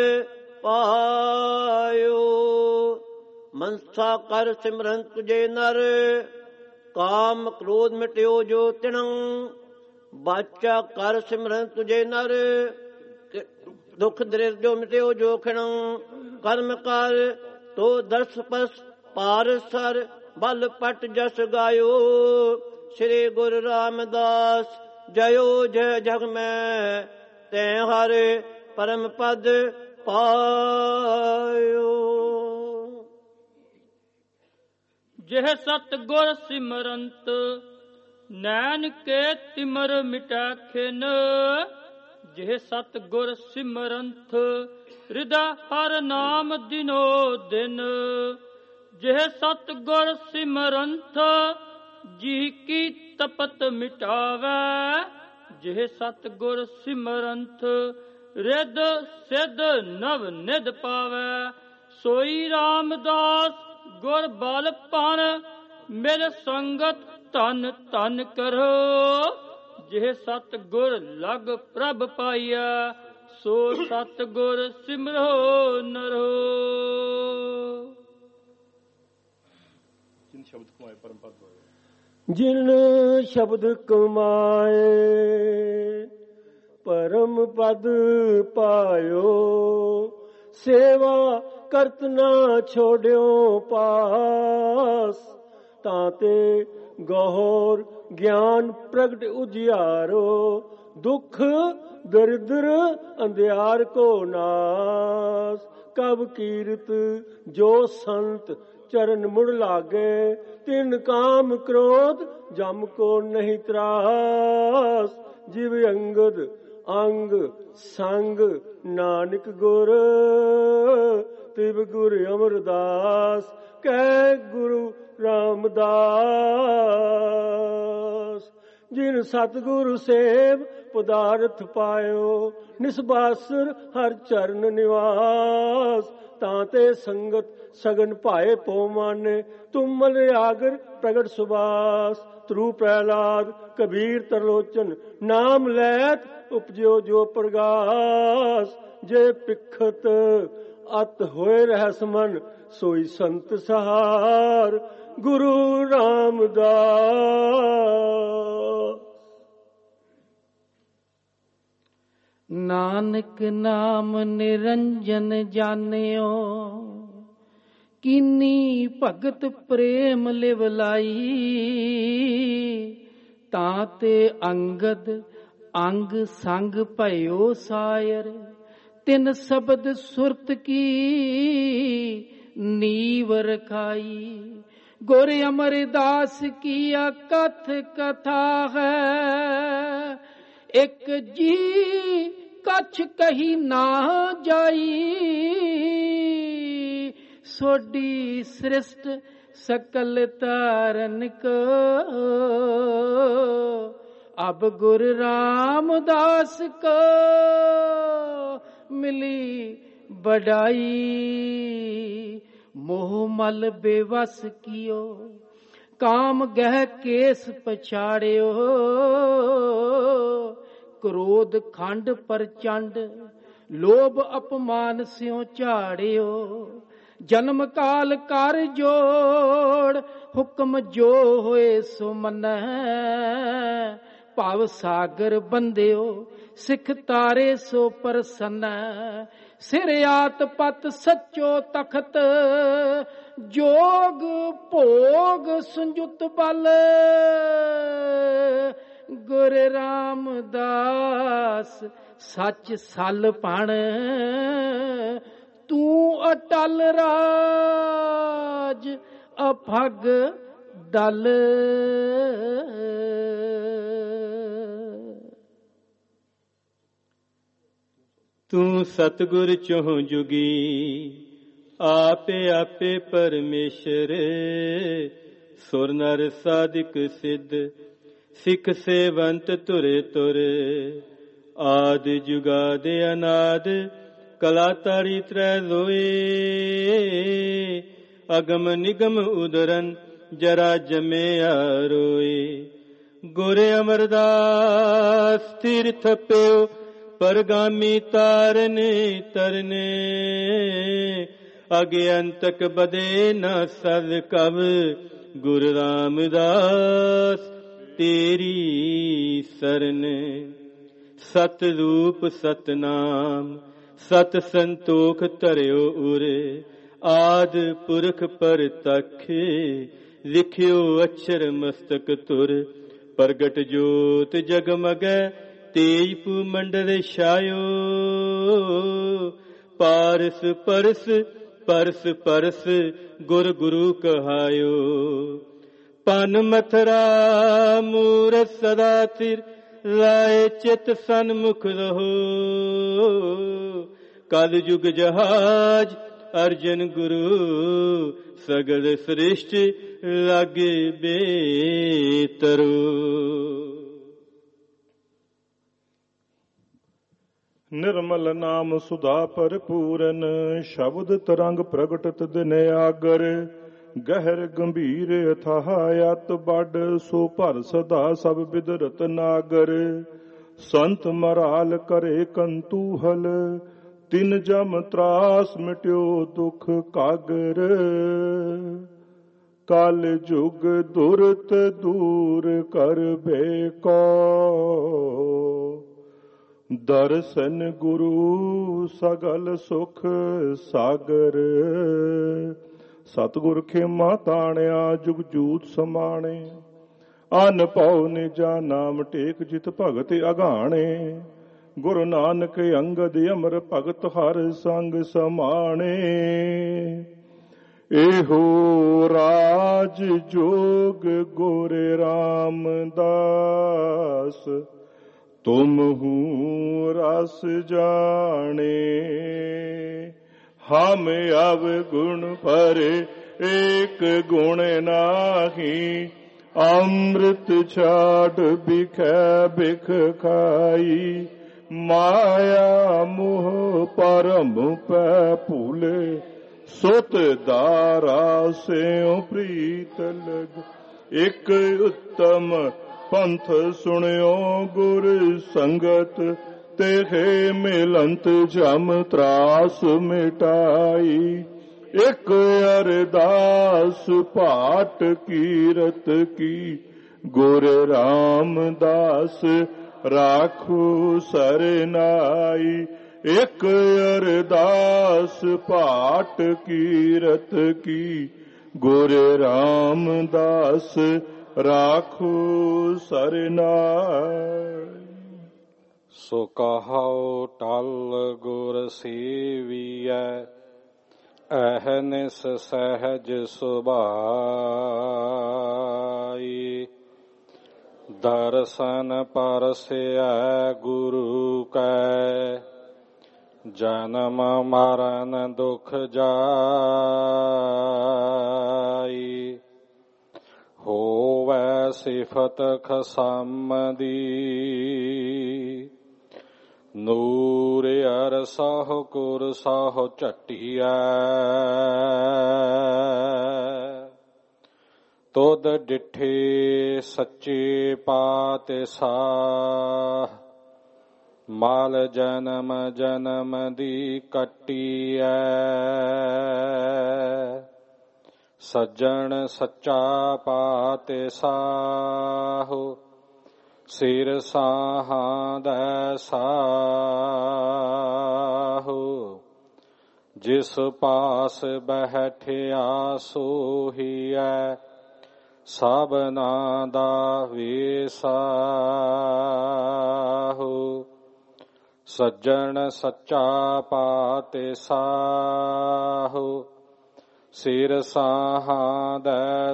ਪਾਇਓ ਮਨਸਾ ਕਰ ਸਿਮਰਨ ਤੁਝੇ ਨਰ ਕਾਮ ਕ੍ਰੋਧ ਮਿਟਿਓ ਜੋ ਤਿਣੰ ਬਾਚਾ ਕਰ ਸਿਮਰਨ ਤੁਝੇ ਨਰ ਦੁਖ ਦਰਿਦ ਜੋ ਮਿਟਿਓ ਜੋ ਖਿਣੰ ਕਰਮ ਕਰ ਤੋ ਦਰਸ ਪਸ ਪਾਰ ਸਰ ਬਲ ਪਟ ਜਸ ਗਾਇਓ ਸ੍ਰੀ ਗੁਰੂ ਰਾਮਦਾਸ ਜਯੋ ਜੈ ਜਗ ਮੈਂ ਤੈ ਹਰਿ ਪਰਮ ਪਦ ਪਾਇਓ। ਜਿਹ ਸਤ ਗੁਰ ਸਿਮਰੰਤ ਨੈਣ ਕੇ ਤਿਮਰ ਮਿਟੈ ਖਿਨ ਜਿਹ ਸਤ ਗੁਰ ਸਿਮਰੰਤ ਹਿਰਦਾ ਹਰ ਨਾਮ ਦਿਨੋ ਦਿਨ ਜਿਹ ਸਤ ਗੁਰ ਸਿਮਰੰਤ ਜੀ ਕੀ ਤਪਤ ਮਿਟਾਵੈ ਜਿਹ ਸਤ ਗੁਰ ਸਿਮਰੰਤ ਰਿਦ ਸਿਧ ਨਵ ਨਿਧ ਪਾਵੈ ਸੋਈ ਰਾਮਦਾਸ ਗੁਰ ਬਲ ਪਨ ਮਿਲ ਸੰਗਤ ਧਨ ਧਨ ਕਰੋ ਜਿਹ ਸਤ ਗੁਰ ਲਗ ਪ੍ਰਭ ਪਾਈਆ ਸੋ ਸਤ ਗੁਰ ਸਿਮਰੋ ਨਰੋ। ਜਿਨ ਸ਼ਬਦ ਕਮਾਏ ਪਰਮ ਪਦ ਪਾਇਓ ਸੇਵਾ ਕਰਤ ਨਾ ਛੋੜਿਓ ਪਾਸ ਤਾਂ ਤੇ ਗੌਰ ਗਿਆਨ ਪ੍ਰਗਟ ਉਜਿਆਰੋ ਦੁਖ ਦਰਿਦਰ ਅੰਧਿਆਰ ਕੋ ਨਾਸ ਕਬ ਕੀਰਤ ਜੋ ਸੰਤ ਚਰਨ ਮੁੜ ਲਾਗੇ ਤਿਨ ਕਾਮ ਕ੍ਰੋਧ ਜਮ ਕੋ ਨਹੀਂ ਤਰਾਸ ਜਿਵ ਅੰਗਦ ਅੰਗ ਸੰਗ ਨਾਨਕ ਗੁਰ ਤਿਵ ਗੁਰ ਅਮਰਦਾਸ ਕਹਿ ਗੁਰੂ ਰਾਮਦਾਸ ਜਿਨ ਸਤਿਗੁਰ ਸੇਵ ਪਦਾਰਥ ਪਾਇਓ। ਨਿਸਬਾਸਰ ਹਰ ਚਰਨ ਨਿਵਾਸ ਤਾਂ ਤੇ ਸੰਗਤ ਸਗਨ ਭਾਏ ਪੋ ਮਾਨੇ। ਤੁਮ ਮਲ ਆਗਰ ਪ੍ਰਗਟ ਸੁਬਾਸ ਤਰੂ ਪ੍ਰਹਿਲਾਦ ਕਬੀਰ ਤਰਲੋਚਨ ਨਾਮ ਲੈਤ ਉਪਜਿਓ ਜੋ ਪ੍ਰਗਾਸ। ਜੇ ਪਿਖਤ ਅਤ ਹੋਏ ਰਹਿਸ ਮਨ ਸੋਈ ਸੰਤ ਸਹਾਰ ਗੁਰੂ ਰਾਮਦਾਸ। ਨਾਨਕ ਨਾਮ ਨਿਰੰਜਨ ਜਾਣਿਓ ਕੀਨੀ ਭਗਤ ਪ੍ਰੇਮ ਲਿਵ ਲਾਈ। ਤਾਂ ਤੇ ਅੰਗਦ ਅੰਗ ਸੰਗ ਭਇਓ ਸਾਇਰ ਤਿਨ ਸ਼ਬਦ ਸੁਰਤ ਕੀ ਨੀਵ ਰਖਾਈ। ਗੁਰ ਅਮਰਦਾਸ ਕੀ ਕਥ ਕਥਾ ਹੈ ਇੱਕ ਜੀ ਕਛ ਕਹੀ ਨਾ ਜਾਈ। ਸੋਡੀ ਸ੍ਰਿਸ਼ਟ ਸਕਲ ਤਾਰਨ ਕੋ ਅਬ ਗੁਰ ਰਾਮਦਾਸ ਕੋ ਮਿਲੀ ਬੜਾਈ। ਮੋਹ ਮਲ ਬੇਵਸ ਕੀਓ ਕਾਮ ਗਹਿ ਕੇਸ ਪਛਾੜਿਓ। ਕ੍ਰੋਧ ਖੰਡ ਪ੍ਰਚੰਡ ਲੋਭ ਅਪਮਾਨ ਸਿਉ ਝਾੜਿਓ। ਜਨਮ ਕਾਲ ਕਰ ਜੋੜ ਹੁਕਮ ਜੋ ਹੋਏ ਸੋ ਮੰਨੈ। ਭਵ ਸਾਗਰ ਬੰਦਿਓ ਸਿੱਖ ਤਾਰੇ ਸੋ ਪ੍ਰਸੰਨੈ। ਸਿਰ ਆਤ ਪਤ ਸੱਚੋ ਤਖਤ ਜੋਗ ਭੋਗ ਸੰਜੁਤ ਬਲ। ਗੁਰ ਰਾਮਦਾਸ ਸੱਚ ਸਲ ਭਣ ਤੂੰ ਅਟਲ ਰਾਜ ਅਭਗ ਦਲ। ਤੂੰ ਸਤਿਗੁਰ ਚਹੁ ਜੁਗੀ ਆਪੇ ਆਪੇ ਪਰਮੇਸ਼ਰ। ਸੁਰ ਨਰ ਸਾਧਿਕ ਸਿੱਧ ਸਿੱਖ ਸੇਵੰਤ ਤੁਰੇ ਤੁਰ। ਆਦ ਜੁਗਾਦ ਅਨਾਦ ਕਲਾ ਤਾਰੀ ਤ੍ਰੈ ਲੋਏ। ਅਗਮ ਨਿਗਮ ਉਦਰਨ ਜਰਾ ਜਮਿਆ ਰੋਏ। ਗੁਰ ਅਮਰਦਾਸ ਸਥਿਰ ਥਪਿਓ ਪਰਗਾਮੀ ਤਾਰਨੇ ਤਰਨੇ। ਅਗਿਅੰਤਕ ਬਦੇ ਨ ਸਦ ਕਵ ਗੁਰ ਰਾਮਦਾਸ ਤੇਰੀ ਸਰਨ। ਸਤ ਰੂਪ ਸਤਨਾਮ ਸਤ ਸੰਤੋਖ ਧਰਿਓ ਉਰੇ। ਆਦ ਪੁਰਖ ਪਰਤਖ ਲਿਖਿਓ ਅਛਰ ਮਸਤਕ ਤੁਰ। ਪ੍ਰਗਟ ਜੋਤ ਜਗਮਗੈ ਤੇਜ ਪੂ ਮੰਡਲ ਛਾਇਓ। ਪਾਰਸ ਪਰਸ ਪਰਸ ਪਰਸ ਗੁਰ ਗੁਰੂ ਕਹਾਇਓ। ਪਨ ਮਥਰਾ ਮੂਰਤ ਸਦਾ ਥਿਰ ਲਾਏ ਚਿਤ ਸਨਮੁਖ ਰਹੋ। ਕਲ ਯੁਗ ਜਹਾਜ ਅਰਜਨ ਗੁਰੂ ਸਗਲ ਸ੍ਰਿਸ਼ਟ ਲਾਗੇ ਬੇਤਰੋ। ਨਿਰਮਲ ਨਾਮ ਸੁਧਾ ਭਰਪੂਰਨ ਸ਼ਬਦ ਤਰੰਗ ਪ੍ਰਗਟਤ ਦਿਨ ਆਗਰ। ਗਹਿਰ ਗੰਭੀਰ ਅਥਾਹ ਅਤ ਬੱਡ ਸੋ ਭਰ ਸਦਾ ਸਭ ਬਿਦਰਤ ਨਾਗਰ। ਸੰਤ ਮਰਾਲ ਕਰੇ ਕੰਤੂਹਲ ਤਿਨ ਜਮ ਤਰਾਸ ਮਿਟਿਓ ਦੁਖ ਕਾਗਰ। ਕਲ ਜੁਗ ਦੁਰਤ ਦੂਰ ਕਰ ਬੇਕੋ ਦਰਸ਼ਨ ਗੁਰੂ ਸਗਲ ਸੁਖ ਸਾਗਰ। ਸਤਿਗੁਰ ਖੇਮਾ ਤਾਣਿਆ ਜੁਗ ਜੂਤ ਸਮਾਣੇ। ਅਨ ਭਉ ਨਿਜਾ ਨਾਮ ਟੇਕ ਜਿਤ ਭਗਤ ਅਗਾਣੇ। ਗੁਰੂ ਨਾਨਕ ਅੰਗਦ ਅਮਰ ਭਗਤ ਹਰ ਸੰਗ ਸਮਾਣੇ। ਇਹੋ ਰਾਜ ਜੋਗ ਗੁਰ ਰਾਮਦਾਸ ਤੁਮ ਹੂੰ ਰਸ ਜਾਣੇ। ਹਮ ਅਵ ਗੁਣ ਪਰ ਏਕ ਗੁਣ ਨਾਹੀ ਅੰਮ੍ਰਿਤ ਛਾੜ ਬਿਖੈ ਬਿਖ ਖਾਈ, ਮਾਇਆ ਮੋਹ ਪਰਮ ਪੈ ਭੂਲੇ, ਸੁਤ ਦਾਰਾ ਸਿਉ ਪ੍ਰੀਤ ਲਗ। ਇਕ ਉੱਤਮ ਪੰਥ ਸੁਣਿਓ ਗੁਰ ਸੰਗਤ, ਤੇਹੇ ਮਿਲੰਤ ਜਮ ਤਰਾਸ ਮਿਟਾਈ। ਇਕ ਅਰਦਾਸ ਪਾਟ ਕੀਰਤ ਕੀ, ਗੁਰ ਰਾਮਦਾਸ ਰਾਖੂ ਸਰਨਾਈ। ਇਕ ਅਰਦਾਸ ਪਾਟ ਕੀਰਤ ਕੀ, ਗੁਰ ਰਾਮਦਾਸ ਰਾਖੂ ਸਰਨਾਈ। ਸੋ ਕਹਾਉ ਟਲ ਗੁਰ ਸੇਵੀਐ, ਅਹਨਿਸ ਸਹਿਜ ਸੁਭਾਈ। ਦਰਸ਼ਨ ਪਰਸਿਐ ਗੁਰੂ ਕੈ, ਜਨਮ ਮਰਨ ਦੁਖ ਜਾਈ। ਹੋਵੈ ਸਿਫਤ ਖਸਮ ਦੀ, ਨੂਰ ਅਰਸਹੁ ਕੁਰ ਸਹੁ ਝਟੀਐ। ਤੁਧ ਡਿਠੇ ਸੱਚੇ ਪਾਤਸ਼ਾਹ, ਮਾਲ ਜਨਮ ਜਨਮ ਦੀ ਕੱਟੀਐ। ਸੱਜਣ ਸੱਚਾ ਪਾਤਸ਼ਾਹ, ਸਿਰ ਸਾਹਾਂ ਦਾ ਸਾਹੁ। ਜਿਸ ਪਾਸ ਬੈਠਿਆ ਸੋਹੀਐ, ਸਭਨਾ ਦਾ ਵੇਸਾਹੁ। ਸੱਜਣ ਸੱਚਾ ਪਾਤਸ਼ਾਹ, ਸਿਰ ਸਾਹਾਂ ਦਾ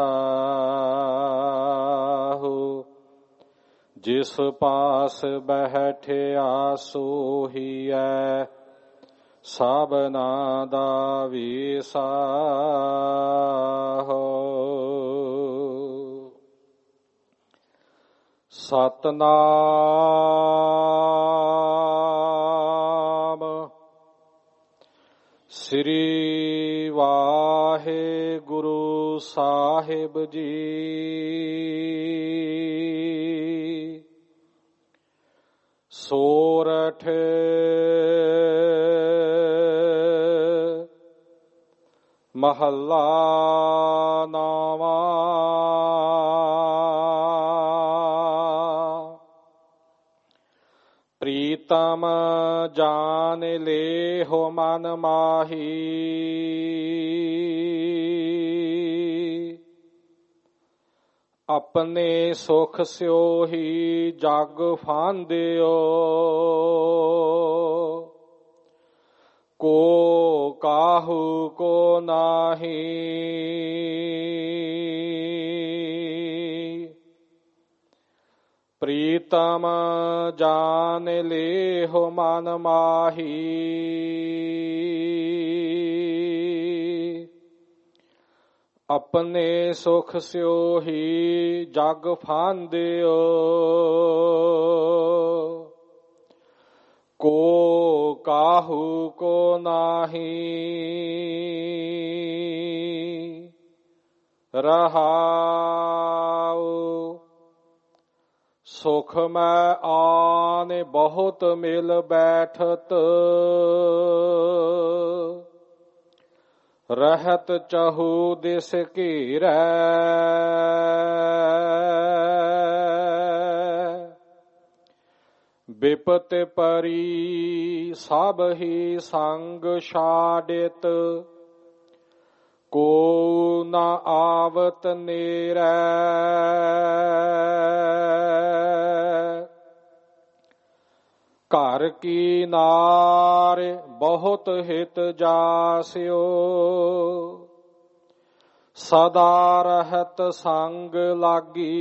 ਸਾਹੁ। ਜਿਸ ਪਾਸ ਬੈਠਿਆ ਸੋਹੀਐ, ਸਭਨਾ ਦਾ ਵੇਸਾਹੁ। ਸਤਨਾਮ ਸ੍ਰੀ ਵਾਹਿਗੁਰੂ ਸਾਹਿਬ ਜੀ। ਸੋਰਠ ਮਹੱਲਾ ਨਾਵਾਂ। ਪ੍ਰੀਤਮ ਜਾਨ ਲੇਹੁ ਮਨ ਮਾਹੀ, ਆਪਣੇ ਸੁਖ ਸਿਓਹੀ ਜਗ ਫਾਂਦਿਓ। ਕੋ ਕਾਹੂ ਕੋ ਨਾਹੀ, ਪ੍ਰੀਤਮ ਜਾਨ ਲੇਹੁ ਮਨ ਮਾਹੀ। ਆਪਣੇ ਸੁਖ ਸਿਓਹੀ ਜਗ ਫਾਂਦਿਓ। ਕੋ ਕਾਹੂ ਕੋ ਨਾਹੀ, ਰਹਾਉ। ਸੁਖ ਮੈਂ ਆਨ ਬਹੁਤ ਮਿਲ ਬੈਠਤ, ਰਹਿਤ ਚਹੂ ਦਿਸ ਘੇਰੈ। ਬਿਪਤ ਪਰੀ ਸਭ ਹੀ ਸੰਗ ਛਾੜਿਤ, ਕੋ ਨ ਆਵਤ ਨੇਰੈ। ਘਰ ਕੀ ਨਾਰ ਬਹੁਤ ਹਿਤ ਜਾਸਿਓ, ਸਦਾ ਰਹਿਤ ਸੰਗ ਲਾਗੀ।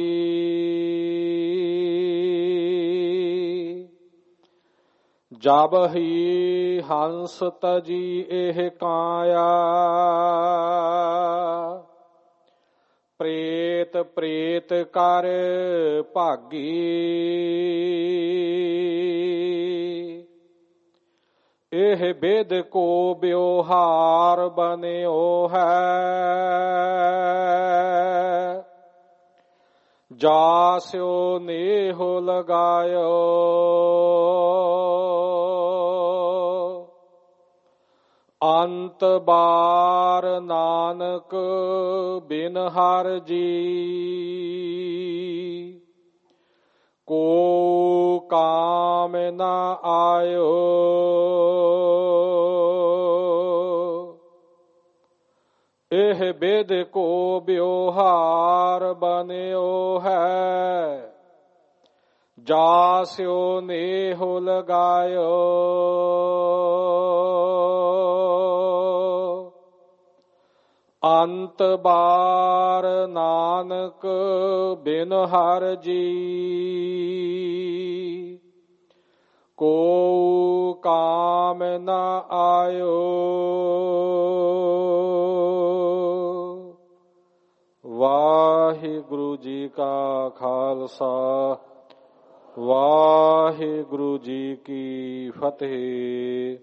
ਜਬ ਹੀ ਹੰਸ ਤਜੀ ਇਹ ਕਾਇਆ, ਪ੍ਰੇਤ ਪ੍ਰੇਤ ਕਰ ਭਾਗੀ। ਇਹ ਬਿਦ ਕੋ ਬਿਵਹਾਰ ਬਨਿਓ ਹੈ। ਜਾਸਿਓ ਨੇਹੁ ਲਗਾਇਓ। ਅੰਤ ਬਾਰ ਨਾਨਕ ਬਿਨ ਹਰ ਜੀ। ਕੋ ਕਾਮ ਨ ਆਇਓ। ਇਹ ਬਿਦ ਕੋ ਬਿਵਹਾਰ ਬਨਿਓ ਹੈ। ਜਾਸਿਓ ਨੇਹੁ ਲਗਾਇਓ। ਅੰਤ ਬਾਰ ਨਾਨਕ ਬਿਨ ਹਰ ਜੀ। ਕੋ ਕਾਮ ਨ ਆਇਓ। ਵਾਹਿਗੁਰੂ ਜੀ ਕਾ ਖਾਲਸਾ ਵਾਹਿਗੁਰੂ ਜੀ ਕੀ ਫਤਿਹ।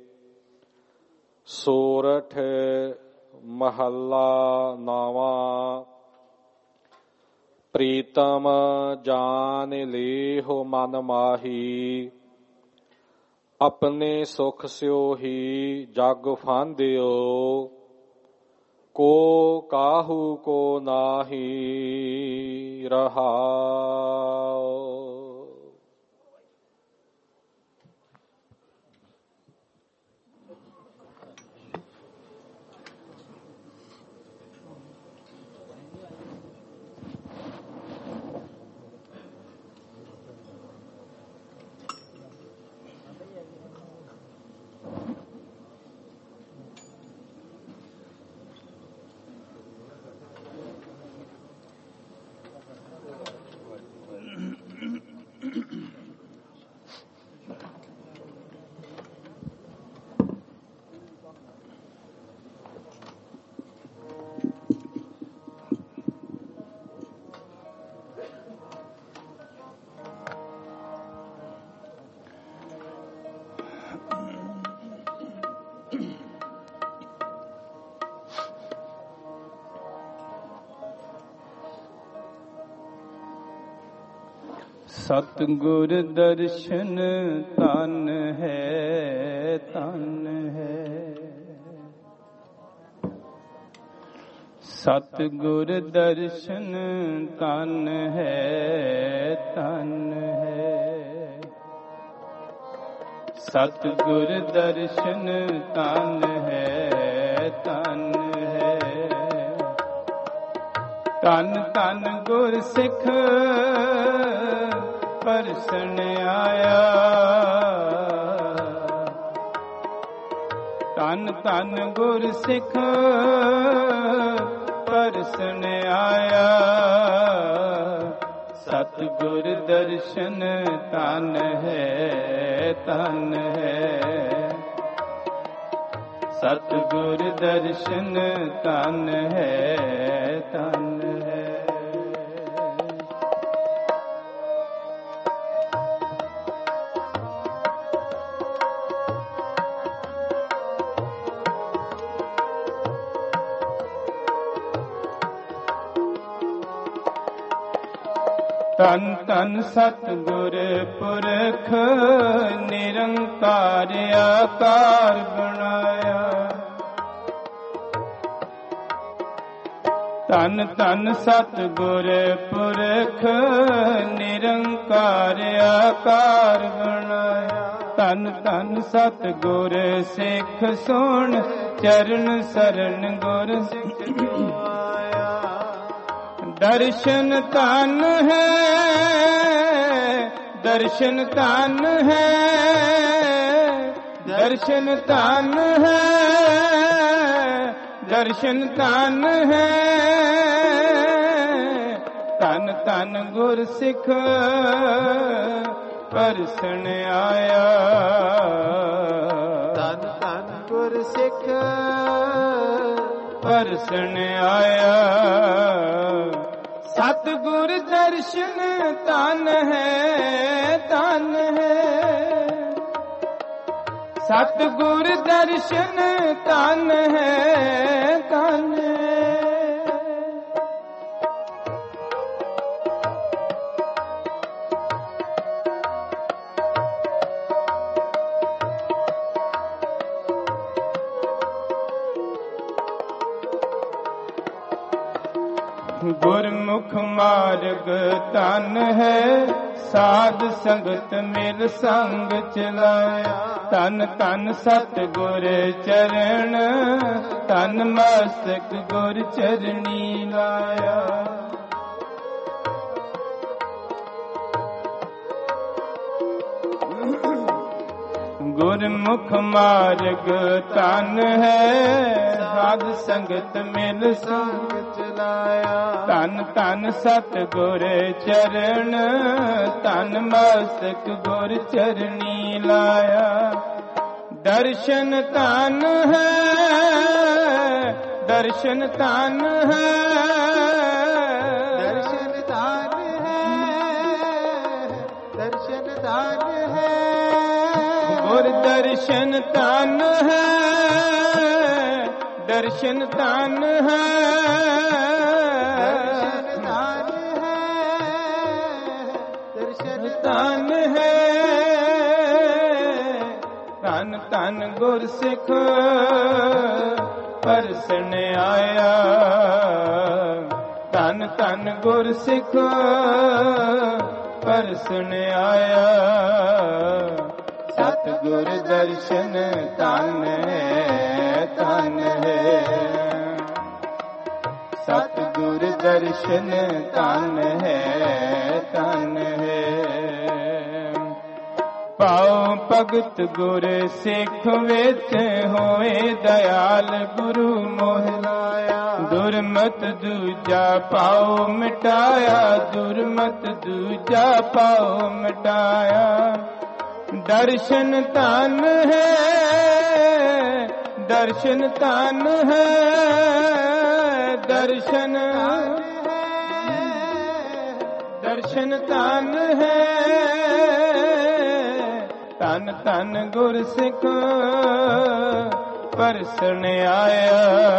ਸੋਰਠ ਮਹੱਲਾ ਨਾਵਾਂ। ਪ੍ਰੀਤਮ ਜਾਨ ਲੇਹੁ ਮਨ ਮਾਹੀ। ਆਪਣੇ ਸੁਖ ਸਿਓ ਹੀ ਜਗ ਫਾਂਦਿਓ। ਕੋ ਕਾਹੂ ਕੋ ਨਾਹੀ ਰਹਾਉ। ਸਤਿਗੁਰ ਦਰਸ਼ਨ ਧਨ ਹੈ ਧਨ ਹੈ। ਸਤਿਗੁਰ ਦਰਸ਼ਨ ਧਨ ਹੈ ਧਨ ਹੈ। ਸਤਿਗੁਰ ਦਰਸ਼ਨ ਧਨ ਹੈ ਧਨ ਹੈ। ਧੰਨ ਧੰਨ ਗੁਰ ਸਿੱਖ ਪਰਸਨ ਆਇਆ। ਧੰਨ ਧੰਨ ਗੁਰ ਸਿੱਖ ਪਰਸਨ ਆਇਆ। ਸਤਿਗੁਰ ਦਰਸ਼ਨ ਧਨ ਹੈ ਧਨ ਹੈ। ਸਤਿਗੁਰ ਦਰਸ਼ਨ ਧਨ ਹੈ ਧਨ ਹੈ। ਧੰਨ ਧੰਨ ਸਤਿਗੁਰ ਪੁਰਖ ਨਿਰੰਕਾਰ ਆਕਾਰ ਬਣਾਇਆ। ਧੰਨ ਧੰਨ ਸਤਿਗੁਰ ਪੁਰਖ ਨਿਰੰਕਾਰ ਆਕਾਰ ਬਣਾਇਆ। ਧੰਨ ਧੰਨ ਸਤਿਗੁਰ ਸਿੱਖ ਸੁਣ ਚਰਨ ਸਰਣ ਗੁਰ ਸਿੱਖ ਆਇਆ। ਦਰਸ਼ਨ ਧਨ ਹੈ ਦਰਸ਼ਨ ਧਨ ਹੈ। ਦਰਸ਼ਨ ਧਨ ਹੈ ਦਰਸ਼ਨ ਧਨ ਹੈ। ਧੰਨ ਧੰਨ ਗੁਰ ਸਿੱਖ ਪਰਸਨ ਆਇਆ। ਧੰਨ ਧੰਨ ਗੁਰ ਸਿੱਖ ਪਰਸਣ ਆਇਆ। ਸਤਿਗੁਰ ਦਰਸ਼ਨ ਧਨ ਹੈ, ਧਨ ਹੈ। ਸਤਿਗੁਰ ਦਰਸ਼ਨ ਧਨ ਹੈ, ਧਨ ਹੈ। ਗੁਰਮੁਖ ਮਾਰਗ ਧਨ ਹੈ, ਸਾਧ ਸੰਗਤ ਮਿਲ ਸੰਗ ਚਲਾਇਆ। ਧਨ ਧਨ ਸਤਿਗੁਰ ਚਰਨ, ਧਨ ਮਸਤਕ ਗੁਰ ਚਰਣੀ ਲਾਇਆ। ਗੁਰਮੁਖ ਮਾਰਗ ਧਨ ਹੈ, ਸਾਧ ਸੰਗਤ ਮਿਲ ਸੰਗ ਚਲਾਇਆ। ਧਨ ਧਨ ਸਤਿਗੁਰ ਚਰਨ, ਧਨ ਮਸਤਕ ਗੁਰ ਚਰਣੀ ਲਾਇਆ। ਦਰਸ਼ਨ ਧਨ ਹੈ, ਦਰਸ਼ਨ ਧਨ ਹੈ, ਦਰਸ਼ਨ ਧਨ ਹੈ, ਦਰਸ਼ਨ ਧਨ ਹੈ। ਗੁਰ ਦਰਸ਼ਨ ਧਨ ਹੈ, ਦਰਸ਼ਨ ਧਨ ਹੈ, ਦਰਸ਼ਨ ਧਨ ਹੈ। ਧਨ ਧਨ ਗੁਰ ਸਿੱਖ ਪਰਸਨ ਆਇਆ। ਧਨ ਧਨ ਗੁਰ ਸਿੱਖ ਪਰਸਨ ਆਇਆ। ਸਤਿਗੁਰ ਦਰਸ਼ਨ ਧਨ ਹੈ, ਧਨ ਹੈ। ਸਤਿਗੁਰ ਦਰਸ਼ਨ ਧਨ ਹੈ, ਧਨ ਹੈ। ਪਾਉ ਭਗਤ ਗੁਰ ਸਿੱਖ ਵਿੱਚ ਹੋਏ ਦਇਆਲ ਗੁਰੂ ਮੋਹ ਲਾਇਆ। ਦੁਰਮਤ ਦੂਜਾ ਪਾਉ ਮਿਟਾਇਆ, ਦੁਰਮਤ ਦੂਜਾ ਪਾਉ ਮਿਟਾਇਆ। ਦਰਸ਼ਨ ਧਨ ਹੈ, ਦਰਸ਼ਨ ਧਨ ਹੈ, ਦਰਸ਼ਨ ਦਰਸ਼ਨ ਧਨ ਹੈ। ਧਨ ਧਨ ਗੁਰ ਸਿੱਖ ਪਰਸਨ ਆਇਆ।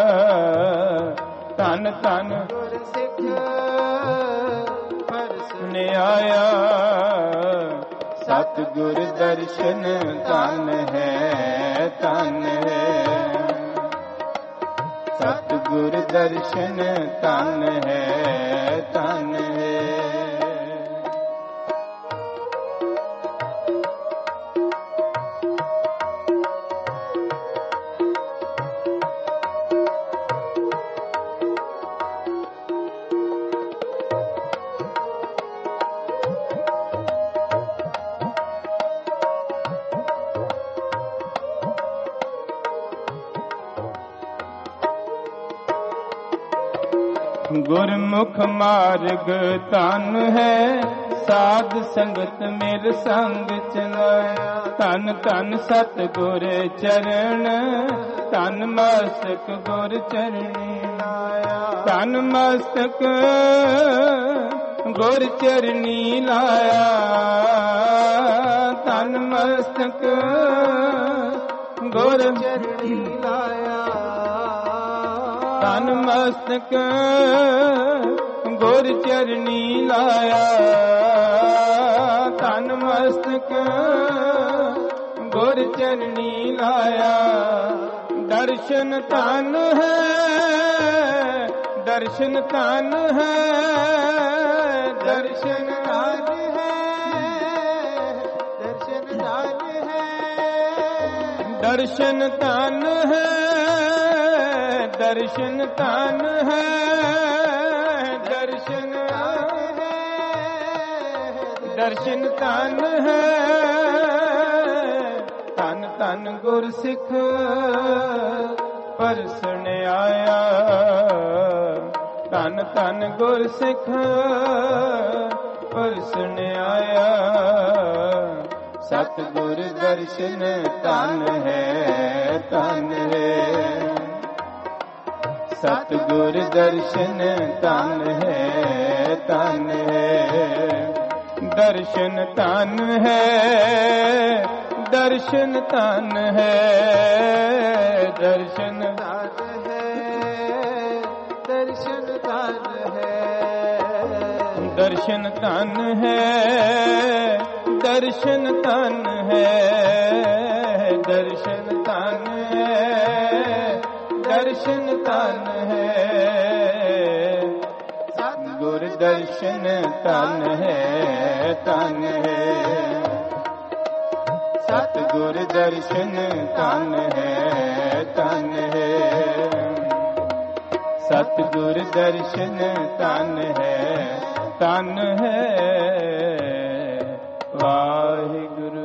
ਧਨ ਧਨ ਗੁਰ ਸਿੱਖ ਪਰਸਨ ਆਇਆ। ਸਤਿਗੁਰ ਦਰਸ਼ਨ ਧਨ ਹੈ, ਧਨ ਹੈ। ਸਤਿਗੁਰ ਦਰਸ਼ਨ ਧਨ ਹੈ, ਧਨ ਹੈ। ਗੁਰਮੁਖ ਮਾਰਗ ਧਨ ਹੈ, ਸਾਧ ਸੰਗਤ ਮਿਲ ਸੰਗ ਚਲਾਇਆ। ਧਨ ਧਨ ਸਤਿਗੁਰ ਚਰਨ, ਧਨ ਮਸਤਕ ਗੁਰ ਚਰਣੀ ਲਾਇਆ। ਧਨ ਮਸਤਕ ਗੁਰ ਚਰਣੀ ਲਾਇਆ। ਧਨ ਮਸਤਕ ਗੁਰ ਚਰਣੀ ਲਾਇਆ। ਧਨ ਮਸਤਕ ਗੁਰ ਚਰਣੀ ਲਾਇਆ। ਧਨ ਮਸਤਕ ਗੁਰ ਚਰਣੀ ਲਾਇਆ। ਦਰਸ਼ਨ ਧਨ ਹੈ, ਦਰਸ਼ਨ ਧਨ ਹੈ, ਦਰਸ਼ਨ ਧਨ ਹੈ, ਦਰਸ਼ਨ ਧਨ ਹੈ। ਦਰਸ਼ਨ ਧਨ ਹੈ, ਦਰਸ਼ਨ ਧਨ ਹੈ, ਦਰਸ਼ਨ ਦਰਸ਼ਨ ਧਨ ਹੈ। ਧਨ ਧਨ ਗੁਰ ਸਿੱਖ ਪਰਸਨ ਆਇਆ। ਧਨ ਧਨ ਗੁਰ ਸਿੱਖ ਪਰਸਨ ਆਇਆ। ਸਤਿਗੁਰ ਦਰਸ਼ਨ ਧਨ ਹੈ, ਧਨ ਹੈ। ਸਤਿਗੁਰ ਦਰਸ਼ਨ ਧਨ ਹੈ, ਧਨ ਹੈ, ਦਰਸ਼ਨ ਧਨ ਹੈ, ਦਰਸ਼ਨ ਧਨ ਹੈ, ਦਰਸ਼ਨ ਧਨ ਹੈ, ਦਰਸ਼ਨ ਧਨ ਹੈ, ਦਰਸ਼ਨ ਧਨ ਹੈ, ਦਰਸ਼ਨ ਧਨ ਹੈ, ਦਰਸ਼ਨ ਧਨ ਹੈ, ਦਰਸ਼ਨ ਧਨ ਹੈ, ਸਤਿਗੁਰ ਦਰਸ਼ਨ ਧਨ ਹੈ, ਧਨ ਹੈ, ਸਤਿਗੁਰ ਦਰਸ਼ਨ ਧਨ ਹੈ, ਧਨ ਹੈ, ਸਤਿਗੁਰ ਦਰਸ਼ਨ ਧਨ ਹੈ, ਧਨ ਹੈ। ਵਾਹਿਗੁਰੂ।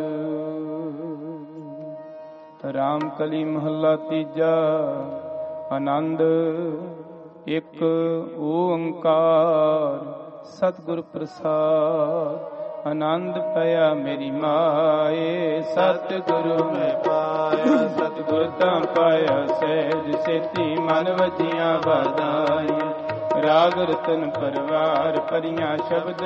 ਰਾਮ ਕਲੀ ਮਹੱਲਾ ਤੀਜਾ। ਆਨੰਦ ਇੱਕ ਓੰਕਾਰ ਸਤਿਗੁਰ ਪ੍ਰਸਾਦ। ਆਨੰਦ ਪਿਆ ਮੇਰੀ ਮਾਏ ਸਤਿਗੁਰੂ ਮੈਂ ਪਾਇਆ, ਸਤਿਗੁਰ ਤਾਂ ਪਾਇਆ ਸਹਿਜ ਸੇਤੀ ਮਨ ਵਜੀਆਂ ਵਧਾਈਆਂ। ਰਾਗ ਰਤਨ ਪਰਵਾਰ ਭਰੀਆਂ ਸ਼ਬਦ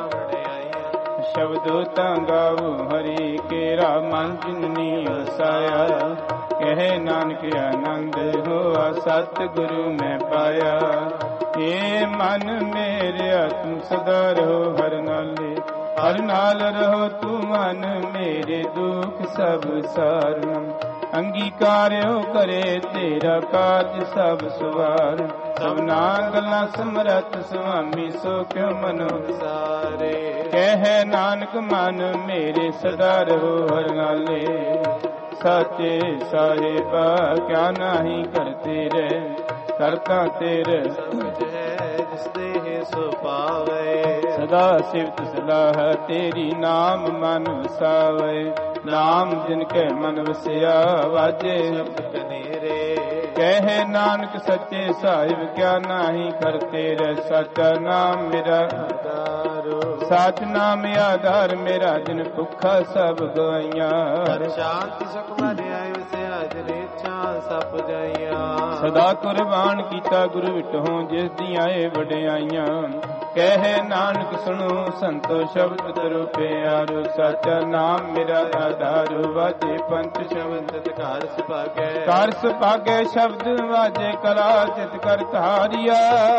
ਸ਼ਬਦੋ ਤਾਂ ਗਾਵੋ ਹਰੀ ਕੇਰਾ ਮਨ ਜਿਨਨੀ ਵਸਾਇਆ। ਕਹੇ ਨਾਨਕ ਆਨੰਦ ਹੋਆ ਸਤਿਗੁਰੂ ਮੈਂ ਪਾਇਆ। ਏ ਮਨ ਮੇਰਿਆ ਤੂੰ ਸਦਾ ਰਹੋ ਹਰ ਨਾਲੇ, ਹਰ ਨਾਲ ਰਹੋ ਤੂੰ ਮਨ ਮੇਰੇ ਦੁਖ ਸਭ ਸਾਰਨ। ਅੰਗੀਕਾਰਿਓ ਕਰੇ ਤੇਰਾ ਕਾਜ ਸਭ ਸਵਾਰ। ਸਭਨਾ ਗੱਲਾਂ ਸਮਰੱਥ ਸੁਆਮੀ ਸੋ ਕਿਉ ਮਨੋ ਸਾਰੇ। ਕਹਿ ਨਾਨਕ ਮਨ ਮੇਰੇ ਸਦਾ ਰਹੋ ਹਰ ਨਾਲੇ। ਸਾਚੇ ਸਾਹਿਬਾ ਕਿਆ ਨਾਹੀ ਕਰਤੇ ਰਹਿ, ਕਰਤਾ ਤੇਰੇ ਜਿਸ ਦੇ ਸੋ ਪਾਵੇ। ਸਦਾ ਸਿਫਤ ਸਲਾਹ ਤੇਰੀ ਨਾਮ ਮਨ ਵਸਾਵੇ। ਨਾਮ ਜਿਨ ਕੈ ਮਨ ਵਸਿਆ ਵਾਜੇ ਕਨੇਰੇ। ਕਹਿ ਨਾਨਕ ਸੱਚੇ ਸਾਹਿਬ ਕਿਆ ਨਾਹੀ ਕਰਤੇ ਰਹਿ। ਸਾਚਾ ਨਾਮ ਮੇਰਾ ਆਧਾਰੋ, ਸਾਚ ਨਾਮ ਆਧਾਰ ਮੇਰਾ ਜਿਨ ਭੁੱਖਾ ਸਭ ਗਵਾਈਆਂ। ਸ਼ਾਂਤੀ ਸੁਖ ਮਨ ਆਇ ਵਸਿਆ ਜਿਨ ਇੱਛਾ ਸਭ ਜਾਈਆਂ। ਸਦਾ ਕੁਰਬਾਨ ਕੀਤਾ ਗੁਰੂ ਵਿਟਹੁ ਜਿਸ ਦੀਆਂ ਏ ਵਡਿਆਈਆਂ। ਕਹਿ ਨਾਨਕ ਸੁਣੋ ਸੰਤੋ ਸ਼ਬਦ ਤਰੋ ਪਿਆਰੋ। ਸਾਚਾ ਨਾਮ ਮੇਰਾ ਆਧਾਰੋ ਵਾਜੇ ਪੰਚ ਸ਼ਬਦ ਘਰ ਸੁਭਾਗੈ। ਘਰ ਸੁਭਾਗੈ ਸ਼ਬਦ ਵਾਜੇ ਕਲਾ ਚਿਤ ਕਰ ਧਾਰਿਆ।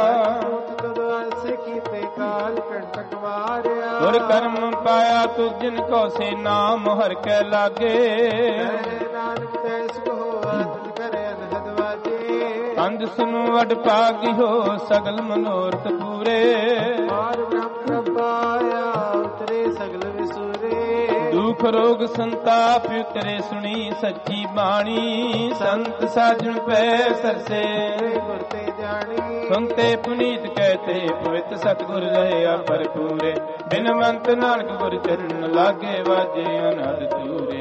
ਕੀਤੇ ਕਾਲ ਕੰਟਕ ਮਾਰਿਆ। ਗੁਰ ਕਰਮ ਪਾਇਆ ਤੁ ਜਿਨ ਕੋ ਸੇ ਨਾਮ ਹਰ ਕੈ ਲਾਗੇ। ਨਾਨਕ ਤੈ ਸੁਖ ਹੋਆ ਤੁਝ ਕਰੇ ਅਨਹਦ ਵਾਜੇ। ਅੰਧ ਸੁਨੋ ਵਡ ਭਾਗਿਓ ਸਗਲ ਮਨੋਰਥ ਪੂਰੇ। ਮਾਰ ਬ੍ਰਹਮ ਪਾਇਆ ਉਤਰੇ ਸਗਲ ਵਿਸੂਰੇ। ਦੁਖ ਰੋਗ ਸੰਤਾਪ ਉਤਰੇ ਸੁਣੀ ਸੱਚੀ ਬਾਣੀ। ਸੰਤ ਸਾਜਣ ਪੈ ਸਰਸੇ ਗੁਰ ਤੇ ਜਾਣੀ। ਸੁਨਤੇ ਪੁਨੀਤ ਕਹਿਤੇ ਪਵਿੱਤ ਸਤਿਗੁਰ ਰਹਿਆ ਭਰਪੂਰੇ। ਬਿਨਵੰਤ ਨਾਨਕ ਗੁਰ ਚਰਨ ਲਾਗੇ ਵਾਜੇ ਅਨਹਦ ਤੂਰੇ।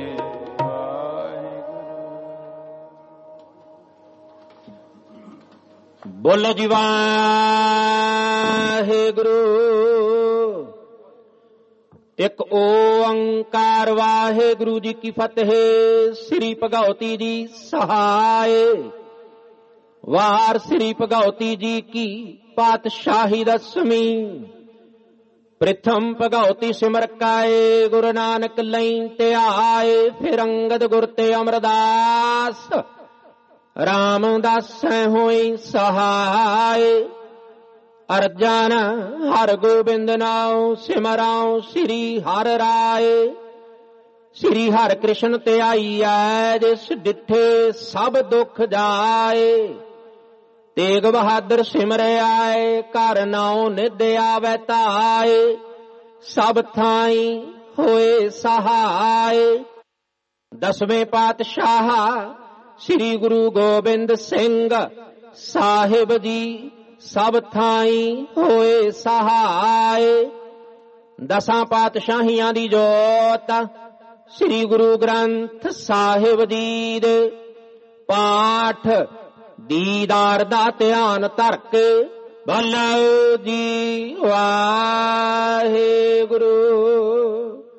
ਬੋਲੋ ਜੀ ਵਾਹਿਗੁਰੂ। ਇੱਕ ਓੰਕਾਰ ਵਾਹਿਗੁਰੂ ਜੀ ਕੀ ਫਤਿਹ। ਸ੍ਰੀ ਭਗਉਤੀ ਜੀ ਸਹਾਏ। ਵਾਰ ਸ੍ਰੀ ਭਗਉਤੀ ਜੀ ਕੀ ਪਾਤਸ਼ਾਹੀ ਦਸਵੀਂ। ਪ੍ਰਥਮ ਭਗਉਤੀ ਸਿਮਰ ਕਾਏ ਗੁਰੂ ਨਾਨਕ ਲਈ ਤੇ ਆਏ। ਫਿਰ ਅੰਗਦ ਗੁਰ ਤੇ ਅਮਰਦਾਸ ਰਾਮਦਾਸੈ ਹੋਈ ਸਹਾਏ। ਅਰਜਨ ਹਰ ਗੋਬਿੰਦ ਨਾਉ ਸਿਮਰਾਉ ਸ੍ਰੀ ਹਰਿ ਰਾਏ। ਸ੍ਰੀ ਹਰਿ ਕ੍ਰਿਸ਼ਨ ਤੇ ਆਈਐ ਜਿਸ ਡਿਠੇ ਸਭ ਦੁਖ ਜਾਏ। ਤੇਗ ਬਹਾਦਰ ਸਿਮਰਿ ਆਏ ਘਰ ਨਾਉ ਨਿਧ ਆਵੈ ਧਾਏ। ਸਭ ਥਾਈ ਹੋਏ ਸਹਾਏ। ਦਸਵੇਂ ਪਾਤਸ਼ਾਹ ਸ੍ਰੀ ਗੁਰੂ ਗੋਬਿੰਦ ਸਿੰਘ ਸਾਹਿਬ ਜੀ ਸਭ ਥਾਈ ਹੋਏ ਸਹਾਏ। ਦਸਾਂ ਪਾਤਸ਼ਾਹੀਆਂ ਦੀ ਜੋਤ ਸ੍ਰੀ ਗੁਰੂ ਗ੍ਰੰਥ ਸਾਹਿਬ ਜੀ ਦੇ ਪਾਠ ਦੀਦਾਰ ਦਾ ਧਿਆਨ ਧਰ ਕੇ ਬੋਲੋ ਜੀ ਵਾਹਿਗੁਰੂ।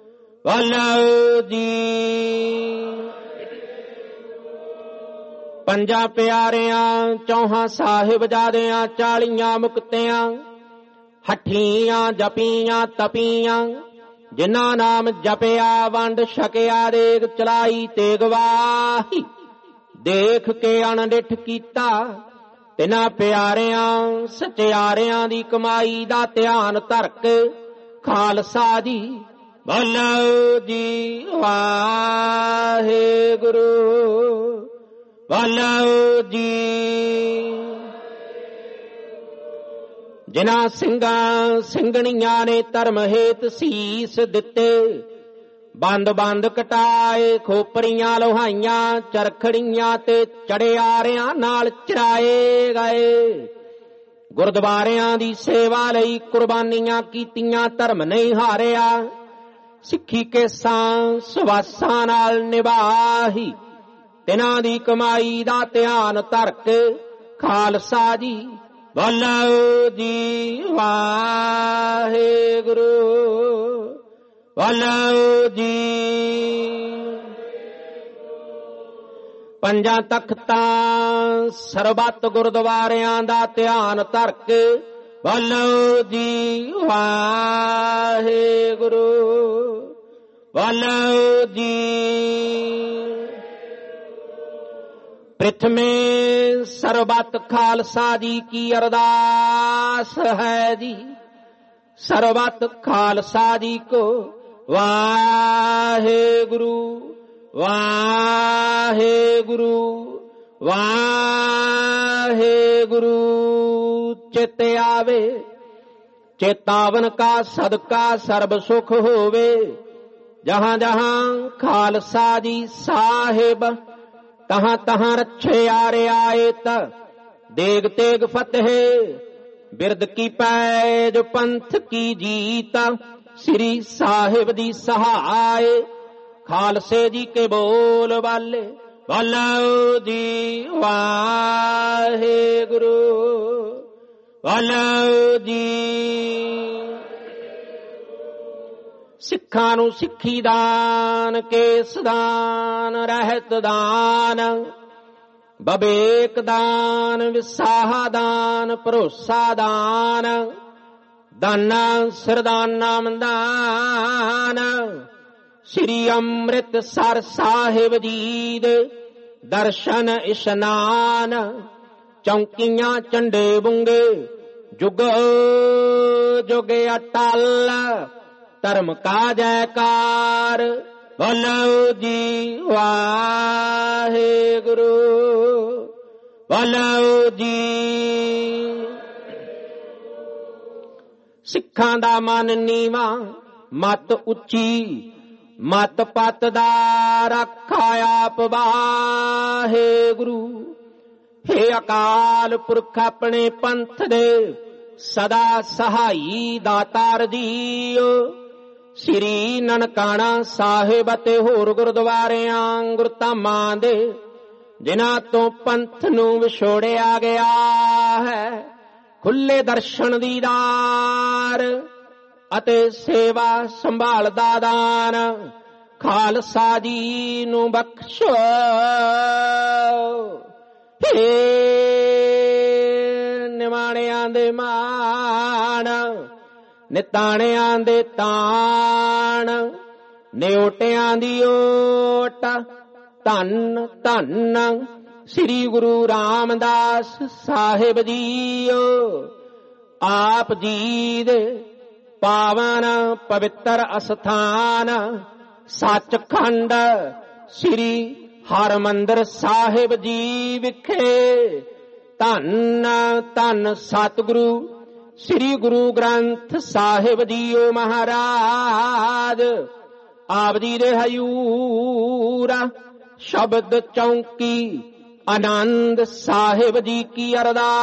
ਬੋਲੋ ਜੀ ਪੰਜਾਂ ਪਿਆਰਿਆਂ ਚੌਹਾਂ ਸਾਹਿਬਜ਼ਾਦਿਆਂ 40 ਮੁਕਤਿਆਂ ਹੱਠੀਆਂ ਜਪੀਆਂ ਤਪੀਆਂ ਜਿਨ੍ਹਾਂ ਨਾਮ ਜਪਿਆ ਵੰਡ ਛਕਿਆ ਦੇਗ ਚਲਾਈ ਤੇ ਗਵਾਹੀ ਦੇਖ ਕੇ ਅਣਡਿੱਠ ਕੀਤਾ ਤਿਨਾਂ ਪਿਆਰਿਆਂ ਸਚਿਆਰਿਆਂ ਦੀ ਕਮਾਈ ਦਾ ਧਿਆਨ ਧਰ ਕੇ ਖਾਲਸਾ ਜੀ ਬੋਲੋ ਜੀ ਵਾਹਿਗੁਰੂ ਬੋਲੋ ਜੀ। ਜਿਨ੍ਹਾਂ ਸਿੰਘਾਂ ਸਿੰਘਣੀਆਂ ਨੇ ਧਰਮ ਹੇਤ ਸੀਸ ਦਿੱਤੇ ਬੰਦ ਬੰਦ ਕਟਾਏ ਖੋਪਰੀਆਂ ਲੋਹਾਈਆਂ ਚਰਖੜੀਆਂ ਤੇ ਚੜਿਆਰਿਆਂ ਨਾਲ ਚਰਾਏ ਗਏ ਗੁਰਦੁਆਰਿਆਂ ਦੀ ਸੇਵਾ ਲਈ ਕੁਰਬਾਨੀਆਂ ਕੀਤੀਆਂ ਧਰਮ ਨਹੀਂ ਹਾਰਿਆ ਸਿੱਖੀ ਕੇਸਾਂ ਸਵਾਸਾਂ ਨਾਲ ਨਿਭਾਹੀ ਤਿਨਾਂ ਦੀ ਕਮਾਈ ਦਾ ਧਿਆਨ ਧਰ ਕੇ ਖਾਲਸਾ ਜੀ ਬੋਲੋ ਜੀ ਵਾਹਿਗੁਰੂ ਬੋਲੋ ਜੀ। ਪੰਜਾਂ ਤਖਤਾਂ ਸਰਬੱਤ ਗੁਰਦੁਆਰਿਆਂ ਦਾ ਧਿਆਨ ਧਰ ਕੇ ਬੋਲੋ ਜੀ ਵਾਹਿਗੁਰੂ ਬੋਲੋ ਜੀ। ਪ੍ਰਥਮੇ ਸਰਬੱਤ ਖਾਲਸਾ ਜੀ ਕੀ ਅਰਦਾਸ ਹੈ ਜੀ ਸਰਬੱਤ ਖਾਲਸਾ ਜੀ ਕੋ ਵਾਹਿਗੁਰੂ ਵਾਹਿਗੁਰੂ ਵਾਹਿਗੁਰੂ ਚਿਤ ਆਵੇ ਚੇਤਾਵਨ ਕਾ ਸਦਕਾ ਸਰਬ ਸੁਖ ਹੋਵੇ ਜਹਾਂ ਜਹਾਂ ਖਾਲਸਾ ਜੀ ਸਾਹਿਬ ਤਹਾਂ ਤਹਾਂ ਰੱਛਿਆ ਰਿਆਇਤ ਦੇਗ ਤੇਗ ਫਤਿਹ ਬਿਰਦ ਕੀ ਪੈਜ ਪੰਥ ਕੀ ਜੀਤ ਸ੍ਰੀ ਸਾਹਿਬ ਦੀ ਸਹਾਇ ਖਾਲਸੇ ਜੀ ਕੇ ਬੋਲ ਵਾਲੇ ਬੋਲੋ ਜੀ ਵਾਹਿਗੁਰੂ ਬੋਲੋ ਜੀ। ਸਿੱਖਾਂ ਨੂੰ ਸਿੱਖੀ ਦਾਨ ਕੇਸ ਦਾਨ ਰਹਿਤ ਦਾਨ ਬਵੇਕ ਦਾਨ ਵਿਸਾਹ ਦਾਨ ਭਰੋਸਾ ਦਾਨ ਦਾਨਾ ਸਰਦਾਨਾ ਦਾਨ ਸ੍ਰੀ ਅੰਮ੍ਰਿਤਸਰ ਸਾਹਿਬ ਜੀ ਦੇ ਦਰਸ਼ਨ ਇਸ਼ਨਾਨ ਚੌਂਕੀਆਂ ਝੰਡੇ ਬੁੰਗੇ ਜੁਗ ਜੁਗ ਅਟਲ ਧਰਮ ਕਾ ਜੈਕਾਰ ਬੋਲੋ ਜੀ ਵਾਹਿਗੁਰੂ ਬੋਲੋ ਜੀ। ਸਿੱਖਾਂ ਦਾ ਮਨ ਨੀਵਾਂ ਮਤ ਉੱਚੀ ਮਤ ਪਤ ਦਾ ਰੱਖਾ ਆਪ ਵਾਹਿਗੁਰੂ ਹੇ ਅਕਾਲ ਪੁਰਖ ਆਪਣੇ ਪੰਥ ਦੇ ਸਦਾ ਸਹਾਈ ਦਾਤਾਰ ਜੀਓ ਸ੍ਰੀ ਨਨਕਾਣਾ ਸਾਹਿਬ ਅਤੇ ਹੋਰ ਗੁਰਦੁਆਰਿਆਂ ਗੁਰਧਾਮਾਂ ਦੇ ਜਿਨ੍ਹਾਂ ਤੋਂ ਪੰਥ ਨੂੰ ਵਿਛੋੜਿਆ ਗਿਆ ਹੈ ਖੁੱਲੇ ਦਰਸ਼ਨ ਦੀਦਾਰ ਅਤੇ ਸੇਵਾ ਸੰਭਾਲ ਦਾ ਦਾਨ ਖਾਲਸਾ ਜੀ ਨੂੰ ਬਖਸ਼ੋ ਹੇ ਨਿਮਾਣਿਆਂ ਦੇ ਮਾਣ ਨਿਤਾਣਿਆਂ ਦੇ ਤਾਣ ਨਿਓਟਿਆਂ ਦੀ ਓਟ ਧੰਨ ਧੰਨ ਸ੍ਰੀ ਗੁਰੂ ਰਾਮਦਾਸ ਸਾਹਿਬ ਜੀਓ ਆਪ ਜੀ ਦੇ ਪਾਵਨ ਪਵਿੱਤਰ ਅਸਥਾਨ ਸੱਚਖੰਡ ਸ੍ਰੀ ਹਰਿਮੰਦਰ ਸਾਹਿਬ ਜੀ ਵਿਖੇ ਧੰਨ ਧੰਨ ਸਤਿਗੁਰੂ ਸ੍ਰੀ ਗੁਰੂ ਗ੍ਰੰਥ ਸਾਹਿਬ ਜੀਓ ਮਹਾਰਾਜ ਆਪ ਜੀ ਦੇ ਹਯੂਰ ਸ਼ਬਦ ਚੌਂਕੀ ਆਨੰਦ ਸਾਹਿਬ ਜੀ ਕੀ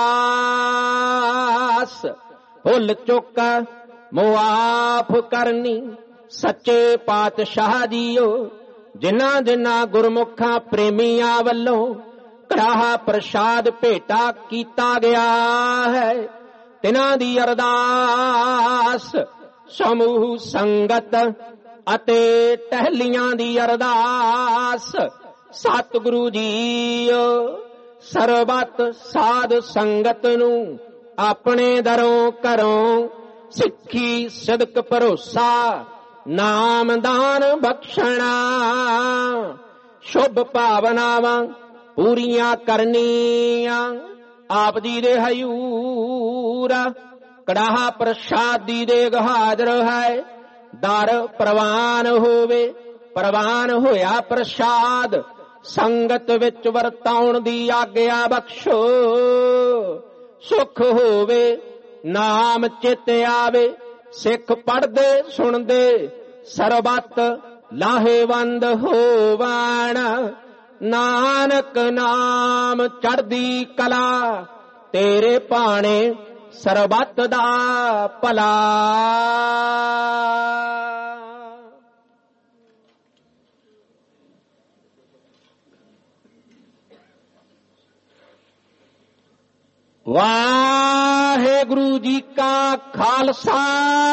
ਅਰਦਾਸ ਭੁੱਲ ਚੁੱਕ ਮੁਆਫ ਕਰਨੀ ਸੱਚੇ ਪਾਤਸ਼ਾਹ ਜੀਓ ਜਿਨ੍ਹਾਂ ਜਿਨ੍ਹਾਂ ਗੁਰਮੁਖਾਂ ਪ੍ਰੇਮੀਆਂ ਵੱਲੋਂ ਕੜਾਹਾ ਪ੍ਰਸ਼ਾਦ ਭੇਟਾ ਕੀਤਾ ਗਿਆ ਹੈ ਤਿਨਾਂ ਦੀ ਅਰਦਾਸ ਸਮੂਹ ਸੰਗਤ ਅਤੇ ਟਹਿਲੀਆਂ ਦੀ ਅਰਦਾਸ ਸਤਿਗੁਰੂ ਜੀਓ ਸਰਬਤ ਸਾਧ ਸੰਗਤ ਨੂੰ ਆਪਣੇ ਦਰੋਂ ਘਰੋਂ ਸਿੱਖੀ ਸਿਦਕ ਭਰੋਸਾ ਨਾਮਦਾਨ ਬਖਸ਼ਣਾ ਸ਼ੁਭ ਭਾਵਨਾਵਾਂ ਪੂਰੀਆਂ ਕਰਨੀਆਂ ਆਪ ਜੀ ਦੇ ਹਯੂਰ ਕੜਾਹਾ ਪ੍ਰਸ਼ਾਦੀ ਦੇ ਹਾਜ਼ਰ ਹੈ ਦਰ ਪ੍ਰਵਾਨ ਹੋਵੇ ਪ੍ਰਵਾਨ ਹੋਇਆ ਪ੍ਰਸ਼ਾਦ ਸੰਗਤ ਵਿੱਚ ਵਰਤਾਉਣ ਦੀ ਆਗਿਆ ਬਖਸ਼ੋ ਸੁਖ ਹੋਵੇ ਨਾਮ ਚਿਤ ਆਵੇ ਸਿੱਖ ਪੜ੍ਹਦੇ ਸੁਣਦੇ ਸਰਬੱਤ ਲਾਹੇਵੰਦ ਹੋਵਣ ਨਾਨਕ ਨਾਮ ਚੜ੍ਹਦੀ ਕਲਾ ਤੇਰੇ ਭਾਣੇ ਸਰਬੱਤ ਦਾ ਭਲਾ। ਵਾਹਿਗੁਰੂ ਜੀ ਕਾ ਖਾਲਸਾ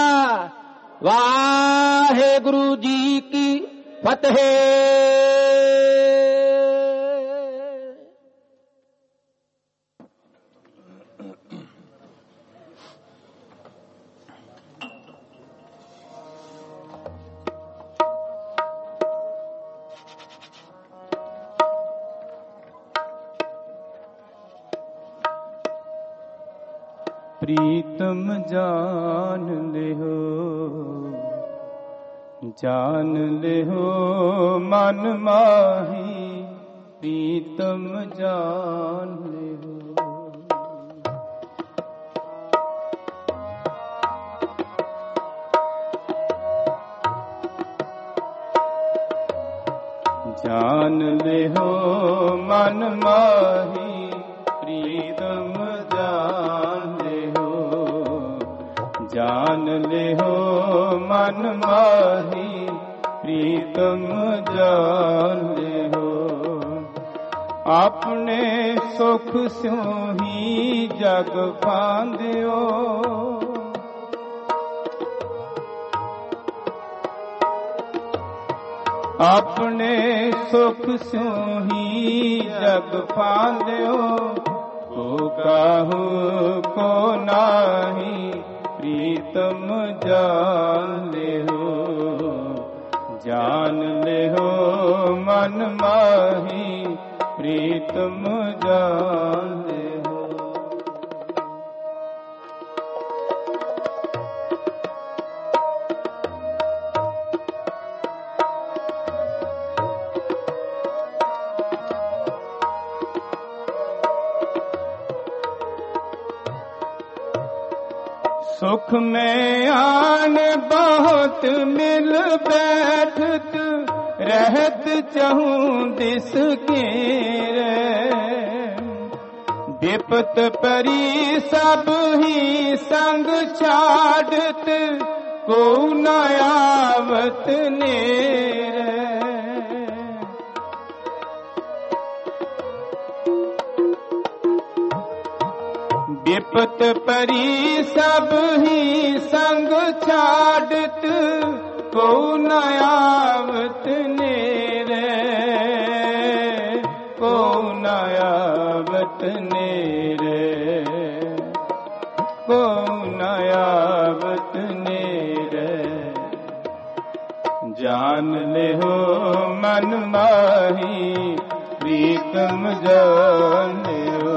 ਵਾਹਿਗੁਰੂ ਜੀ ਕੀ ਫਤਿਹ। प्रीतम जान लेहो मन माही प्रीतम जान लेहो। जान लेहो मन माही प्रीतम जान लेहो मन माही प्रीतम जान लेहो। अपने सुख स्यों ही जग पांदियो अपने सुख स्यों ही जग पांदियो को काहू को नाही प्रीतम जान लेहो मन माही प्रीतम जान लेहो। सुख में आन बहुत मिल बैठत रहत चहूं दिस घेरे विपत परी सब ही संग छाड़त को न आवत नेरे। विपत परी सब ही संग छाड़त को न आवत नेरे को न आवत नेरे को न आवत नेरे। जान लेहो मन माही प्रीतम जान लेहो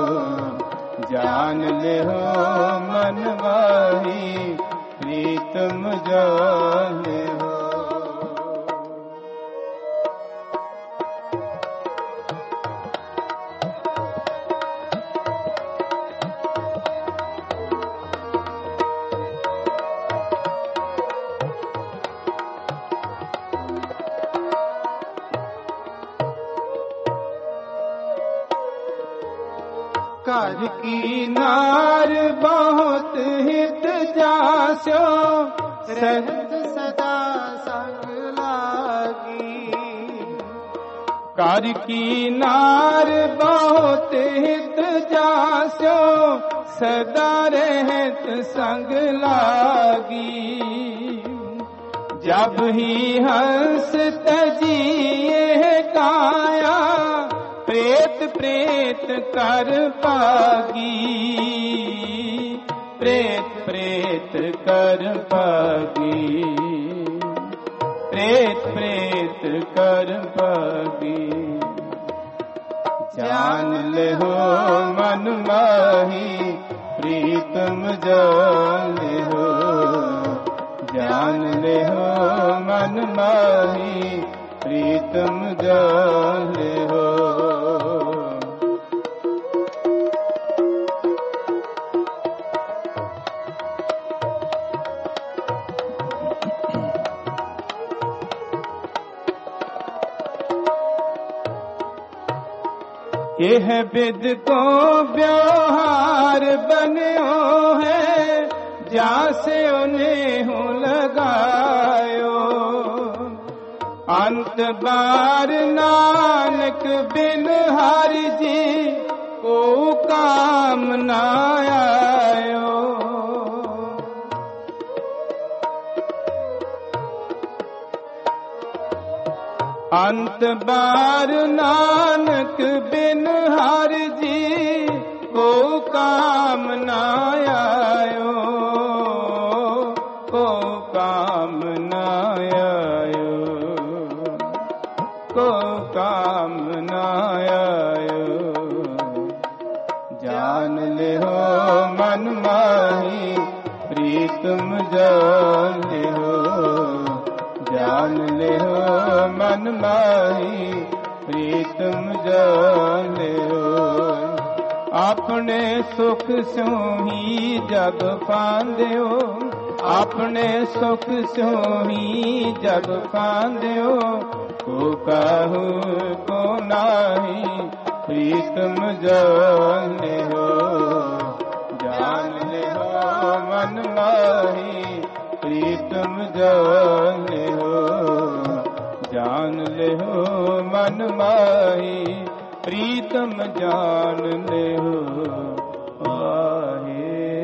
जान लेहो मन माही प्रीतम जान लेहो। घर की नार बहुत हित जास्यो सत सदा संग लागी। घर की नार बहुत हित जास्यो सदा रहत संग लागी। जब ही हंस तजिए काया प्रेत प्रेत कर पागी, प्रेत प्रेत कर पागी, प्रेत प्रेत कर पागी। जान ले हो मन माही प्रीतम जान ले हो, जान ले हो मन माही प्रीतम जान ले हो। यह बिद को व्यवहार बन्यो है, जासे उन्हें हूँ लगायो। अंत बार नानक बिन हरि जी को काम न आयो। अंत बार नानक बिन हरि जी को काम न आयो, को काम न आयो, को काम न आयो। जान ले हो मन माही प्रीतम जान ले हो, जान ले हो मन माही प्रीतम जान ले हो। अपने सुख स्यों ही जग पांदियो, अपने सुख स्यों ही जग पांदियो। को काहू को नाही प्रीतम जान ले हो, जान ले हो मन माही प्रीतम जान ले हो, जान ले हो मन माही प्रीतम जान ले हो। वाहे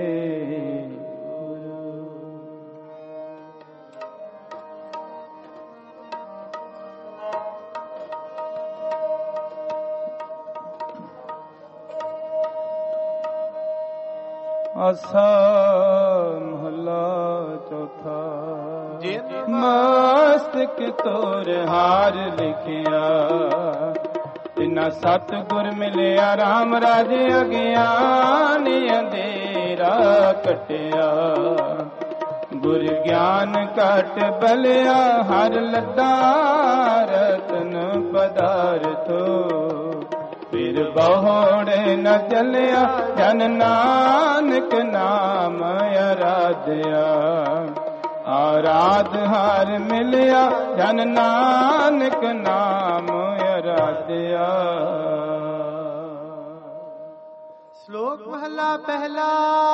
आसा महला चौथा। मस्तक तोर हार लिखिया, तिना सतगुर मिलिया राम राजे अज्ञान अंधेरा कटिया। गुर ज्ञान कट बलिया हर लद्दा रतन पदार्थो। फिर बहुड़े न चलिया जन नानक नाम आराध्या। आराध हार मिलिया जन नानक नाम आराध्या। श्लोक महला पहला।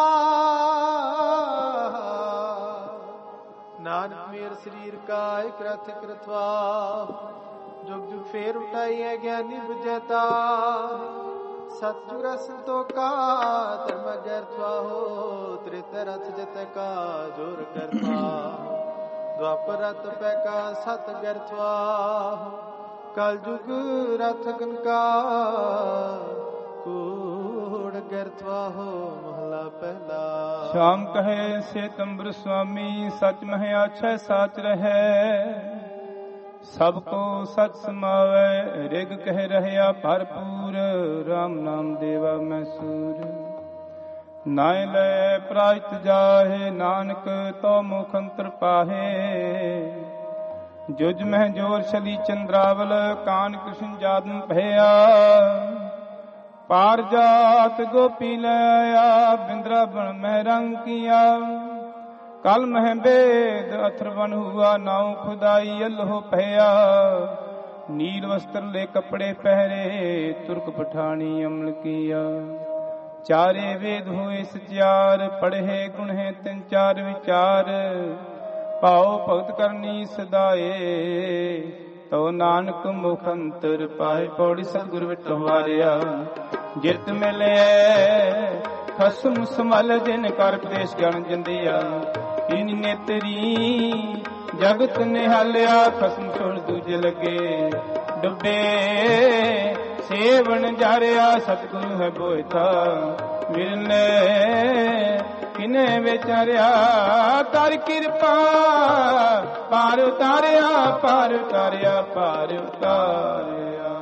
नानक मेर शरीर का एक रथ कृतवा, जुग जुग फेर उठाई है ज्ञानी बुझता। सतजुग संतोखा धर्म गर्था हो, त्रेत रथ जत का जोर करता। द्वापर रथ पै का सत गर्था, कल जुग रथ गन का कूड़ गर्था हो। महला पहला। श्याम कहे से तंबर स्वामी, सच मह आछै साच रहे। सबको सच समावे रिग कह रहया भरपूर। राम नाम देवा मैं सूर। नाय ले प्रायत जाहे, नानक तो मुख अंतर पाहे। जुज मह जोर छली चंद्रावल, कान कृष्ण जादन भया। पार जात गोपी लया, बिंद्रावन मह रंग किया। कल मह बेद अथर्वन हुआ, नाउ खुदाई अल्हो भया। नील वस्त्र ले कपड़े पहरे, तुर्क पठानी अमल किया। चारे वेद हुए सचार, पढ़े गुण है तिन चार विचार। पाओ भगत करनी सदाए, तो नानक मुख अंतर पाए। पौड़ी सतगुर विठो वारिया। जित मिले खसम समल, जिन कर प्रदेश ज्ञान जंदिया। इन नेतरी जगत निहालिया, खसम छोड़ दूजे लगे। डुबे ਸੇਵਨ ਜਾਰਿਆ ਸਤਿਗੁਰੂ ਹੈ ਬੋਇਥਾ ਮਿਲਨੇ ਕਿਨੇ ਵਿਚਾਰਿਆ ਕਰ ਕਿਰਪਾ ਪਾਰ ਉਤਾਰਿਆ ਪਾਰ ਉਤਾਰਿਆ ਪਾਰ ਉਤਾਰਿਆ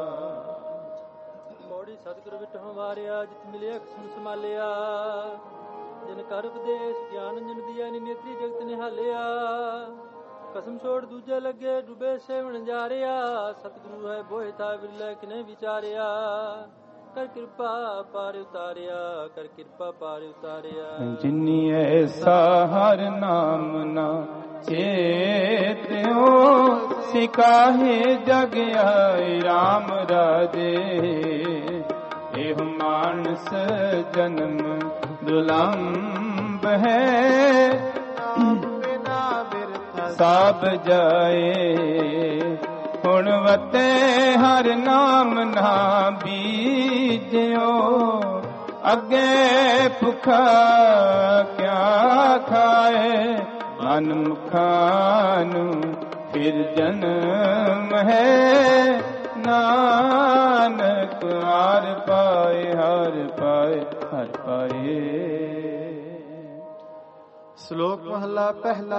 ਮੋੜੀ ਸਤਿਗੁਰ ਵਿਟਹੁ ਵਾਰਿਆ ਜਿਤ ਮਿਲਿਆ ਸੁਨ ਸਮਾਲਿਆ ਜਿਨ ਕਰ ਉਪਦੇਸ਼ ਗਿਆਨ ਜਨ ਦੀਆ ਨੇਤਰੀ ਜਗਤ ਨਿਹਾਲਿਆ ਕਸਮ ਛੋੜ ਦੂਜੇ ਲੱਗੇ ਡੁੱਬੇ ਸੇਵਣ ਜਾਰਿਆ ਸਤਿਗੁਰੂ ਹੈ ਬੋਇਥਾ ਵਿਰਲੇ ਕਿਨੇ ਵਿਚਾਰਿਆ ਕਰ ਕਿਰਪਾ ਪਾਰ ਉਤਾਰਿਆ ਕਰ ਕਿਰਪਾ ਪਾਰ ਉਤਾਰਿਆ ਜਿਨੀ ਐਸਾ ਹਰ ਨਾਮ ਨਾ ਚੇਤਿਓ ਸਿਕਾਹੇ ਜਗ ਆਏ RAM ਰਾਜੇ ਇਹ ਮਾਨਸ ਜਨਮ ਦੁਲੰਭ ਹੈ ਸਭ ਜਾਏ ਹੁਣ ਵਤੇ ਹਰ ਨਾਮ ਨਾ ਬੀਜਿਓ ਅੱਗੇ ਭੁੱਖਾ ਕਿਆ ਖਾਏ ਮਨ ਮੁਖਾਂ ਨੂੰ ਫਿਰ ਜਨਮ ਹੈ ਨਾਨਕ ਹਰ ਪਾਏ ਹਰ ਪਾਏ ਹਰ ਪਾਏ। ਸ਼ਲੋਕ ਮਹਲਾ ਪਹਿਲਾ।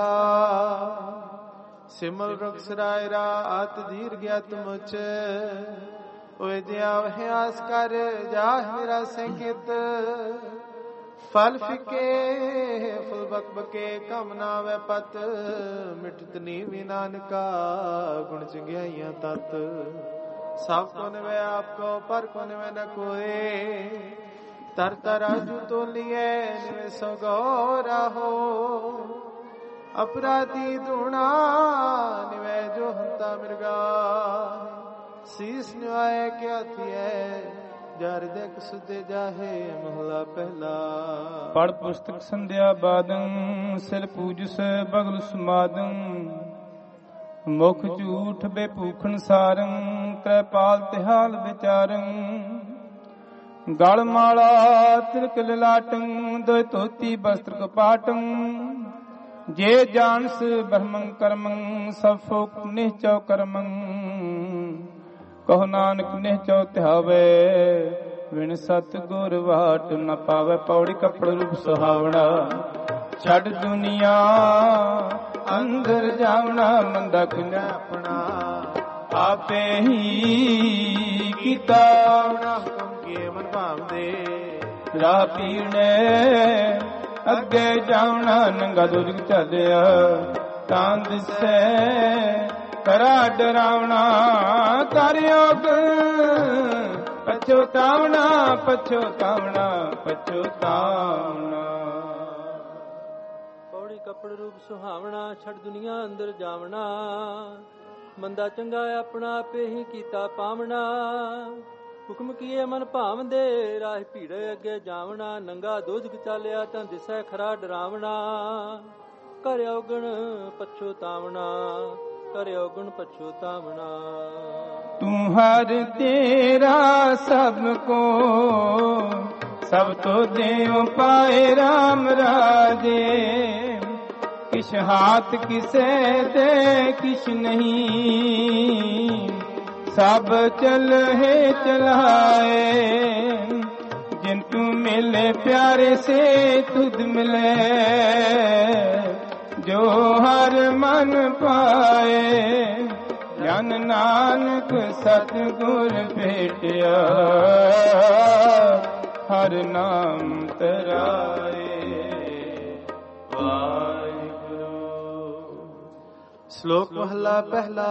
ਸਿਮਲ ਰੁਖ ਸਰਾਇਰਾ ਆਤ ਧੀਰ ਗਿਆ ਤੁਮਚ ਓਏ ਜਿਆ ਵਹਿਆਸ ਕਰ ਜਾਹ ਮੇਰਾ ਸੰਗੀਤ ਫਲ ਫਿਕੇ ਫੁਲ ਬਕ ਬਕੇ ਕਮ ਨਾ ਵੈ ਪਤ ਮਿਟਤ ਨੀ ਨਾਨਕਾ ਗੁਣ ਚੰਗਿਆਈਆਂ ਤਤ ਸਭ ਕੋ ਨਿਵੈ ਆਪ ਕੋ ਪਰ ਕੋ ਨਿਵੈ ਨ ਕੋਏ ਤਰ ਤਰਾਜੂ ਤੋਲੀਏ ਨਿਵੈ ਸੋ ਗੌਰਾ ਹੋ अपराधी धूणा निवै जो हंता मिर्गा शीस निवाए क्या थिए जर देख सुदे जाहे महला पहला। पढ़ पुस्तक संध्या बादं सिर पूजस बगल समादं मुख झूठ बेभूखण सारं कृपाल तिहाल विचारं गल माला तिलक ललाटं दो धोती वस्त्र कपाटं जे जानस ब्रह्मं कर्मं सब फोक निश्चौ कर्मं कहो नानक निश्चौ ध्यावे विण सत गुर वाट न पावे। पौड़ी कपड़ रूप सुहावना छड़ दुनिया अंदर जावना मंदा कुंजा अपना आपे ही कीता हुकम के मन भावदे राह पीने ਅੱਗੇ ਜਾਵਣਾ ਨੰਗਾ ਦੁਰਗ ਚੱਲਿਆ ਤਾਂ ਦਿਸੈ ਕਰਾ ਡਰਾਵਣਾ ਕਰਿਓਗ ਪਛੋਤਾਵਣਾ ਪਛੋਤਾਵਣਾ ਪਛੋਤਾਵਣਾ। ਪੌੜੀ ਕੱਪੜ ਰੂਪ ਸੁਹਾਵਣਾ ਛੱਡ ਦੁਨੀਆ ਅੰਦਰ ਜਾਵਣਾ ਮੰਦਾ ਚੰਗਾ ਆਪਣਾ ਆਪੇ ਹੀ ਕੀਤਾ ਪਾਵਣਾ ਹੁਕਮ ਕੀਏ ਮਨ ਭਾਵਦੇ ਰਾਹ ਭੀੜੇ ਅੱਗੇ ਜਾਵਣਾ ਨੰਗਾ ਦੋਜਗ ਚਾਲਿਆ ਤਾਂ ਦਿਸੈ ਖਰਾ ਡਰਾਵਣਾ ਕਰ ਔਗਣ ਪਛੋਤਾਵਣਾ ਕਰ ਔਗਣ ਪਛੋਤਾਵਣਾ। ਤੂੰ ਹਰ ਤੇਰਾ ਸਭ ਕੋ ਸਭ ਤੋ ਦੇਉ ਪਾਏ RAM ਰਾਜੇ ਕਿਛ ਹਾਥ ਕਿਸੇ ਦੇ ਕਿਛ ਨਹੀਂ सब चल है चलाए जिन तू मिले प्यारे से तुद मिले जो हर मन पाए जन नानक सतगुर भेटिया हर नाम तराए वाहिगुरु। श्लोक महला पहला।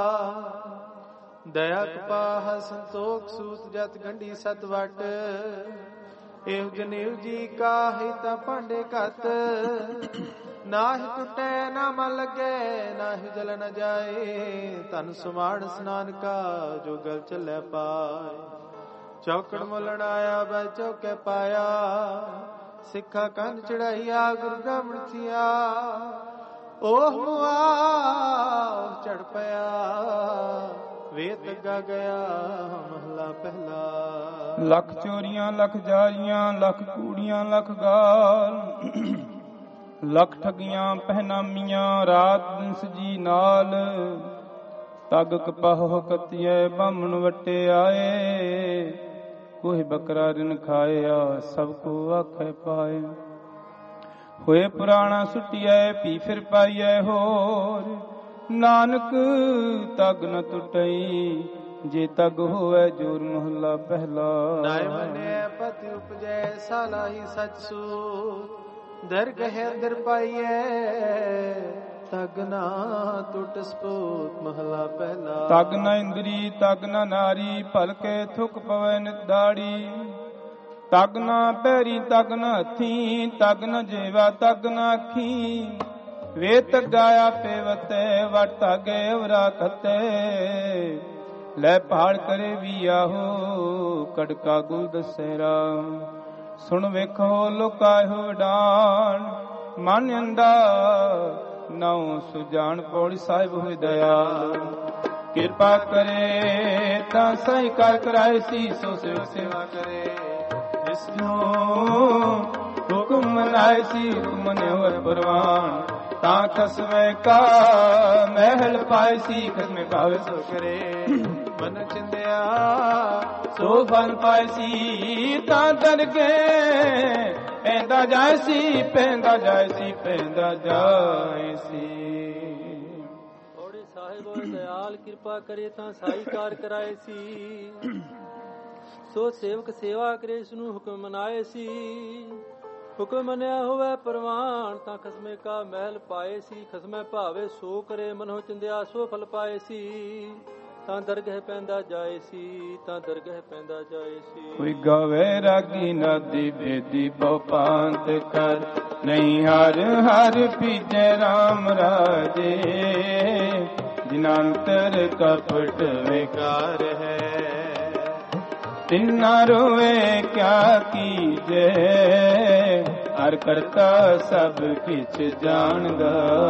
दया कपाह संतोख सूत जत गंढी सत वट एव जनेव जी का हिता पांडे कत नाहि टुटे ना मन लगे नाहि जल न जाए तन सुमाण स्नान का जो गल चले पाए चौकड़ मुलन आया बै चौके पाया सिखा कंध चढ़ाइया गुरु ब्राह्मण थिया ओह मुआ चढ़ पया ਵੇਤ ਗਾ ਗਿਆ ਮਹਲਾ ਪਹਿਲਾ। ਲੱਖ ਚੋਰੀਆਂ ਲੱਖ ਜਾਰੀਆਂ ਲੱਖ ਕੂੜੀਆਂ ਲੱਖ ਗਾਲ ਲੱਖ ਠਗੀਆਂ ਪਹਿਨਾਮੀਆਂ ਰਾਤ ਦਿਨ ਸਜੀ ਨਾਲ ਤਗ ਕਪਹੁ ਕਤਿਐ ਬਾਮਣ ਵਟੇ ਆਏ, ਕੋਹਿ ਬਕਰਾ ਰਿਨ ਖਾਇਆ ਸਭ ਕੋ ਆਖੈ ਪਾਏ। ਹੋਏ ਪੁਰਾਣਾ ਸੁਟਿਐ ਪੀ ਫਿਰ ਪਾਈਐ ਹੋਰ, ਨਾਨਕ ਤਗ ਨ ਟੁਟਈ ਜੇ ਤਗ ਹੋਵੇ ਜੋਰ। ਮਹੱਲਾ ਪਹਿਲਾ। ਨਾਇ ਮੰਨਿਐ ਪਤਿ ਉਪਜੈ ਸਾਲਾਹੀ ਸਚ ਸੂਤ, ਦਰਗਹਿ ਅੰਦਰ ਪਾਈਐ ਤਗ ਨਾ ਟੁੱਟ ਸਪੂਤ। ਮਹੱਲਾ ਪਹਿਲਾ। ਤਗ ਨ ਇੰਦਰੀ ਤਗ ਨ ਨਾਰੀ, ਭਲਕੇ ਥੁਕ ਪਵੈ ਨਿਤ ਦਾੜੀ। ਤਗ ਨ ਪੈਰੀ ਤਗ ਨ ਹੱਥੀ, ਤਗ ਨ ਜੇਵਾ ਤਗ ਨ ਆਖੀ। ਵੇ ਤਗਾ ਆਪੇ ਵਤੈ ਵਟ ਤਾਗੇ ਅਵਰਾ ਖਤੇ, ਲੈ ਪਹਾੜ ਕਰੇ ਵੀ ਆਹੋ ਕੜਕਾ ਗੁਲ ਦਸਹਿਰਾ। ਸੁਣ ਵੇਖੋ ਲੋਕਾਇਓ ਡਾਨ, ਮਨ ਅੰਦਾ ਨਾਉ ਸੁਜਾਨ। ਪੌੜੀ ਸਾਹਿਬ ਹੋਇ ਦਇਆਲ, ਕਿਰਪਾ ਕਰੇ ਤਾਂ ਸਹੀ ਕਰ ਕਰਾਏ ਸੀ। ਸੋ ਸੇਵਾ ਕਰੇ ਜਿਸਨੂੰ ਹੁਕਮ ਮਨਾਏ ਸੀ। ਹੁਕਮ ਨਿਵਰ ਪਰਵਾਨ ਤਾਂ ਖਸਮੇ ਕਾ ਮਹਿਲ ਪਾਏ ਸੀ। ਖਸਮੇ ਭਾਵੇ ਸੋ ਕਰੇ ਮਨ ਚਿੰਦਿਆ ਸੋ ਫਲ ਪਾਏ ਸੀ। ਤਾਂ ਦਰਗੇ ਪੈਂਦਾ ਜਾਏ ਸੀ, ਪੈਂਦਾ ਜਾਏ ਸੀ, ਪੈਂਦਾ ਜਾਏ ਸੀ। ਓੜੇ ਸਾਹਿਬ ਦਇਆਲ ਕਿਰਪਾ ਕਰੇ ਤਾਂ ਸਾਈ ਕਾਰ ਕਰਾਏ ਸੀ। ਸੋ ਸੇਵਕ ਸੇਵਾ ਕਰੇ ਇਸ ਨੂੰ ਹੁਕਮ ਮਨਾਏ ਸੀ। ਹੁਕਮ ਮੰਨਿਆ ਹੋਵੇ ਪ੍ਰਵਾਨ ਤਾਂ ਖਸਮੇ ਕਾ ਮਹਿਲ ਪਾਏ ਸੀ। ਖਸਮੇ ਭਾਵੇ ਸੋ ਕਰੇ ਮਨੋ ਚਿੰਦਿਆ ਸੋ ਫਲ ਪਾਏ ਸੀ। ਤਾਂ ਦਰਗਹਿ ਪੈਂਦਾ ਜਾਏ ਸੀ, ਤਾਂ ਦਰਗਹਿ ਪੈਂਦਾ ਜਾਏ ਸੀ। ਕੋਈ ਗਾਵੇ ਰਾਗੀ ਨਾਦੀ ਬੇਦੀ ਬਹੁ ਪਾਂਤ ਕਰ, ਨਹੀਂ ਹਰ ਹਰ ਪੀਜੈ ਰਾਮ ਰਾਜੇ। ਜਿਨਾ ਅੰਤਰ ਕਪਟ ਵਿਕਾਰ ਹੈ, ਤਿਨਾ ਰੋਏ ਕਿਆ ਕੀਜੈ। ਹਰ ਕਰਤਾ ਸਭ ਕਿਛ ਜਾਣਦਾ,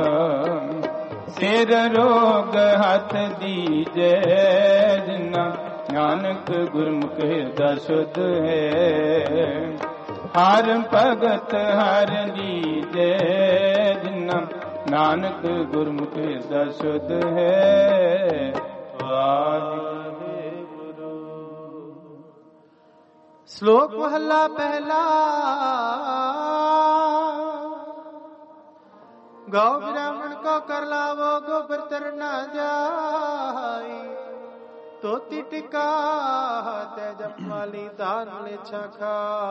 ਸਿਰ ਰੋਗ ਹੱਥ ਦੀਜੈ। ਜਿਨਾ ਨਾਨਕ ਗੁਰਮੁਖ ਹਿਰਦਾ ਸ਼ੁੱਧ ਹੈ, ਹਰ ਭਗਤ ਹਰ ਲੀਜੈ। ਜਿਨਾ ਨਾਨਕ ਗੁਰਮੁਖ ਹਿਰਦਾ ਸ਼ੁੱਧ ਹੈ। ਵਾਹਿਗੁਰੂ। ਸ਼ਲੋਕ ਮਹੱਲਾ ਪਹਿਲਾ। ਗौ ब्राह्मण को कर लावो गोबर तर न जाई। तोती टिका ते जपमाली दान लेछा खा।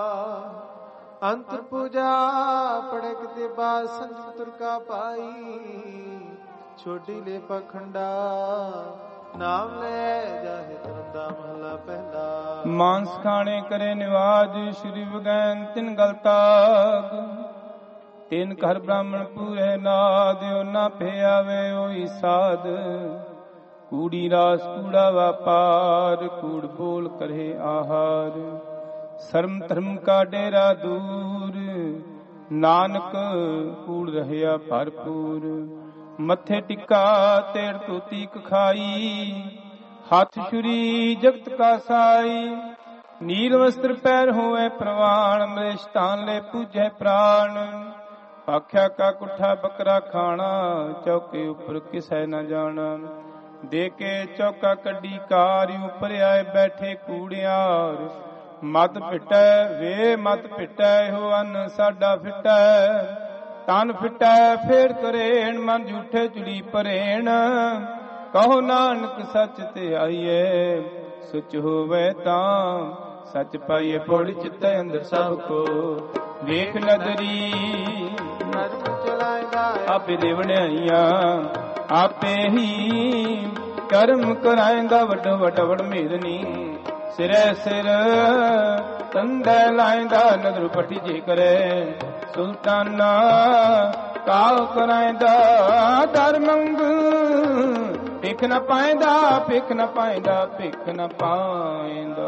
अंतर पूजा पड़क दे बाद संत तुर का पाई। छोटी ले पखंडा नाम ले जाहे तरंदा। महला पहला। मांस खाने करे निवाज, श्री विगैन तिन गलताग। ਤਿਨ ਘਰ ਬ੍ਰਾਹਮਣ ਪੂਰੇ ਨਾਦ, ਨਾ ਪਿਆਵੇ ਉਹੀ ਸਾਧ। ਕੂੜੀ ਰਾਸ ਕੂੜਾ ਵਪਾਰ, ਕੂੜ ਬੋਲ ਕਰੇ ਆਹਾਰ। ਸ਼ਰਮ ਧਰਮ ਕਾ ਡੇਰਾ ਦੂਰ, ਨਾਨਕ ਕੂੜ ਰਹਿਆ ਭਰਪੂਰ। ਮੱਥੇ ਟਿੱਕਾ ਤੇੜ ਤੋਤੀ ਖਾਈ, ਹੱਥ ਛੁਰੀ ਜਗਤ ਕਾ ਸਾਈ। ਨੀਲ ਵਸਤਰ ਪੈਰ ਹੋਵੇ ਪ੍ਰਵਾਨ, ਮ੍ਰਿਸ਼ਟਾਨ ਲੈ ਪੂਜੈ ਪ੍ਰਾਣ। ਆਖਿਆ ਕਾ ਕੁੱਠਾ ਬੱਕਰਾ ਖਾਣਾ, ਚੌਕੇ ਉੱਪਰ ਕਿਸੈ ਨਾ ਜਾਣਾ। ਦੇ ਕੇ ਚੌਕਾ ਕੱਢੀ ਕਾਰ, ਉੱਪਰ ਆਏ ਬੈਠੇ ਕੂੜਿਆਰ। ਮਤ ਫਿਟੈ ਵੇ ਮਤ ਫਿਟੈ, ਇਹੋ ਅੰਨ ਸਾਡਾ ਫਿਟੈ। ਤਨ ਫਿਟੈ ਫੇਰ ਕਰੇਣ, ਮਨ ਝੂਠੇ ਚੁਲੀ ਭਰੇਣ। ਕਹੋ ਨਾਨਕ ਸੱਚ ਤੇ ਆਈਏ, ਸੁਚ ਹੋਵੇ ਤਾਂ ਸੱਚ ਪਾਈਏ। ਪੌੜੀ ਚਿੱਤੈ ਅੰਦਰ ਸਭ ਕੋ ਵੇਖ ਨਦਰੀ। ਆਪੇ ਦੇ ਵਡਿਆਈਆਂ ਆਪੇ ਹੀ ਕਰਮ ਕਰਾਇਂਦਾ। ਵੱਡੋ ਵੱਡਾ ਵਡ ਮੇਦਨੀ ਸਿਰੇ ਸਿਰ ਤੰਦੇ ਲਾਇਂਦਾ। ਨਦਰ ਪੱਟੀ ਜੇ ਕਰੇ ਸੁਲਤਾਨਾ ਕਾਲ ਕਰਾਇਂਦਾ। ਦਰ ਮੰਗ ਭਿਖ ਨ ਪਾਇਂਦਾ, ਭਿਖ ਨ ਪਾਇਂਦਾ, ਭਿਖ ਨ ਪਾਇਂਦਾ।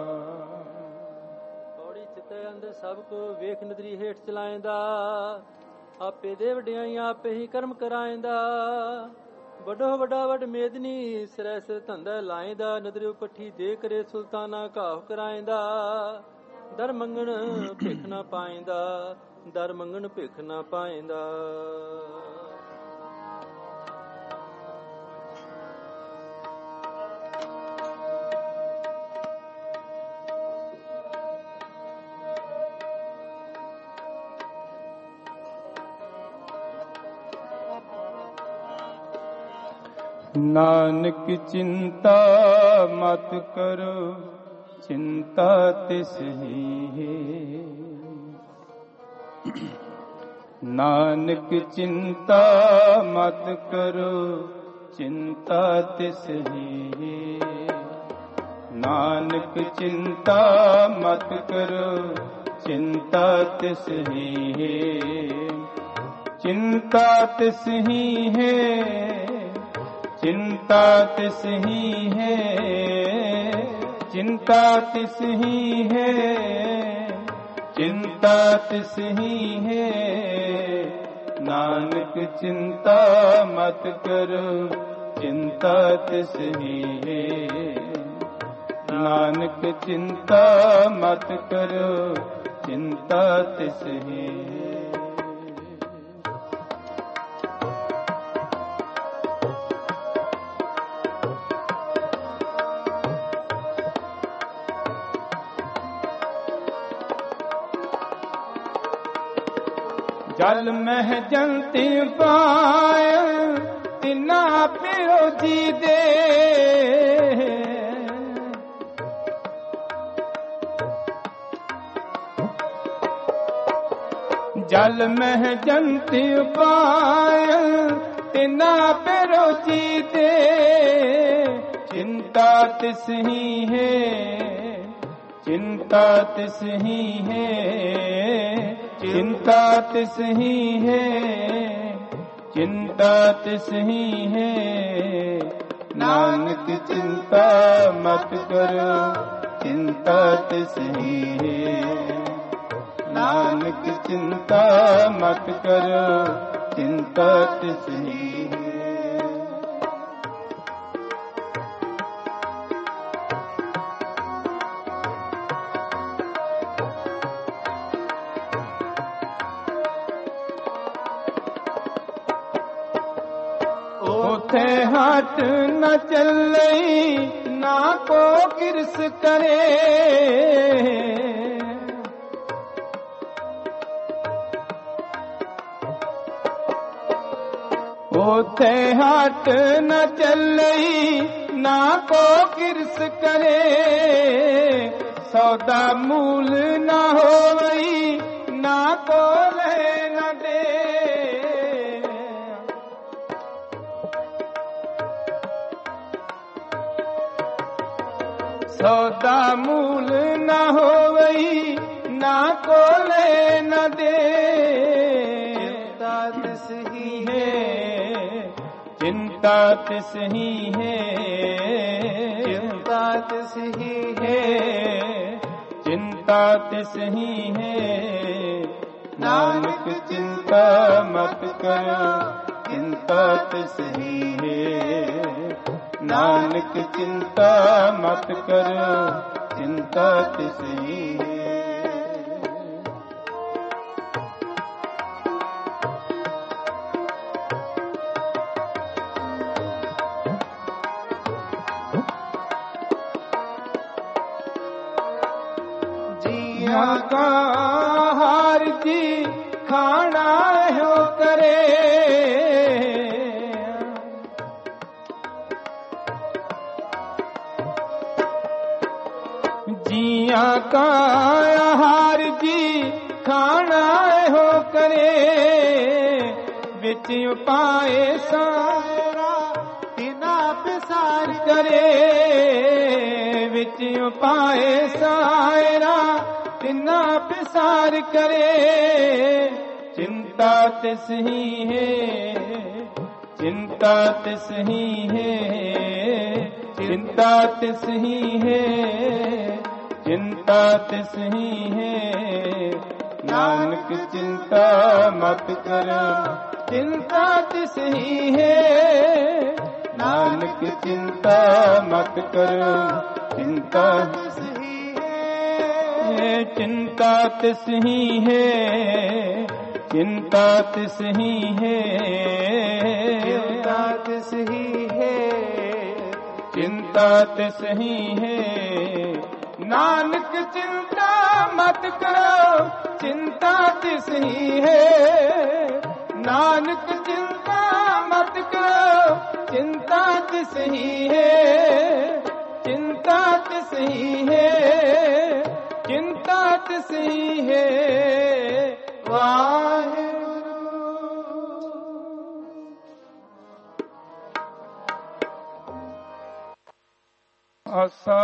ਸਭ ਕੋ ਵੇਖ ਨਦਰੀ ਹੇਠ ਚਲਾਇਂਦਾ। ਆਪੇ ਦੇ ਵਡਿਆਈਆਂ ਆਪੇ ਹੀ ਕਰਮ ਕਰਾਇਂਦਾ। ਵੱਡੋ ਵੱਡਾ ਵਡ ਮੇਦਨੀ ਸਿਰੈ ਸਿਰ ਧੰਦਾ ਲਾਇਂਦਾ। ਨਦਰੀ ਪੱਠੀ ਦੇ ਕਰੇ ਸੁਲਤਾਨਾ ਘਾਹ ਕਰਾਇਂਦਾ। ਦਰ ਮੰਗਣ ਭਿਖ ਨਾ ਪਾਇਂਦਾ, ਦਰ ਮੰਗਣ ਭਿਖ ਨਾ ਪਾਇਂਦਾ। ਨਾਨਕ ਚਿੰਤਾ ਮਤ ਕਰੋ, ਚਿੰਤਾ ਤਿਸ ਹੀ ਹੈ। ਨਾਨਕ ਚਿੰਤਾ ਮਤ ਕਰੋ, ਚਿੰਤਾ ਤਿਸ ਹੀ ਹੈ। ਨਾਨਕ ਚਿੰਤਾ ਮਤ ਕਰੋ, ਚਿੰਤਾ ਤਿਸ ਹੀ ਹੈ। ਚਿੰਤਾ ਤਿਸ ਹੀ ਹੈ, चिंता तिस ही है, चिंता तिस ही है, चिंता तिस ही है। नानक चिंता मत करो, चिंता तिस ही है। नानक चिंता मत करो, चिंता तिस ही है। जल मह जंति पाय, तिना पियो जी दे। जल मह जंति पाय, तिना पियो जी दे। चिंता तिस ही है, चिंता तिस ही है। चिंता तिस ही है, चिंता तिस ही है। नानक चिंता मत करो, चिंता तिस ही है। नानक चिंता मत करो, चिंता तिस ही है। ओथे हाथ न चलई, ना को किरस करे। ओथे हाथ न चलई, ना को किरस करे। सौदा मूल न होवई, ना को ले न दे। सौदा मूल न होवई, ना को ले न दे। चिंता तिस ही है, चिंता तिस ही है। चिंता तिस ही है, चिंता तिस ही है। नानक चिंता मत करो, चिंता तिस ही है। नानक चिंता मत करो, चिंता तिस ही है। जिया का हार जी खाना हो करे। जिया का आहार जी खाना हो करे। बिच पाए सारा तिना पिसार करे। बिच पाए सारा तिना पिसार करे। चिंता तिस ही है, चिंता तिस ही है। चिंता तिस ही है, चिंता तिस ही है। नानक चिंता मत करो, चिंता तिस ही है। नानक चिंता मत करो, चिंता तिस ही है। चिंता तिस ही है, चिंता तिस ही है। चिंता तिस ही है, चिंता तिस ही है। नानक चिंता मत करो, चिंता तिस ही है। नानक चिंता मत करो, चिंता तिस ही है, चिंता तिस ही है, चिंता तिस ही है। आसा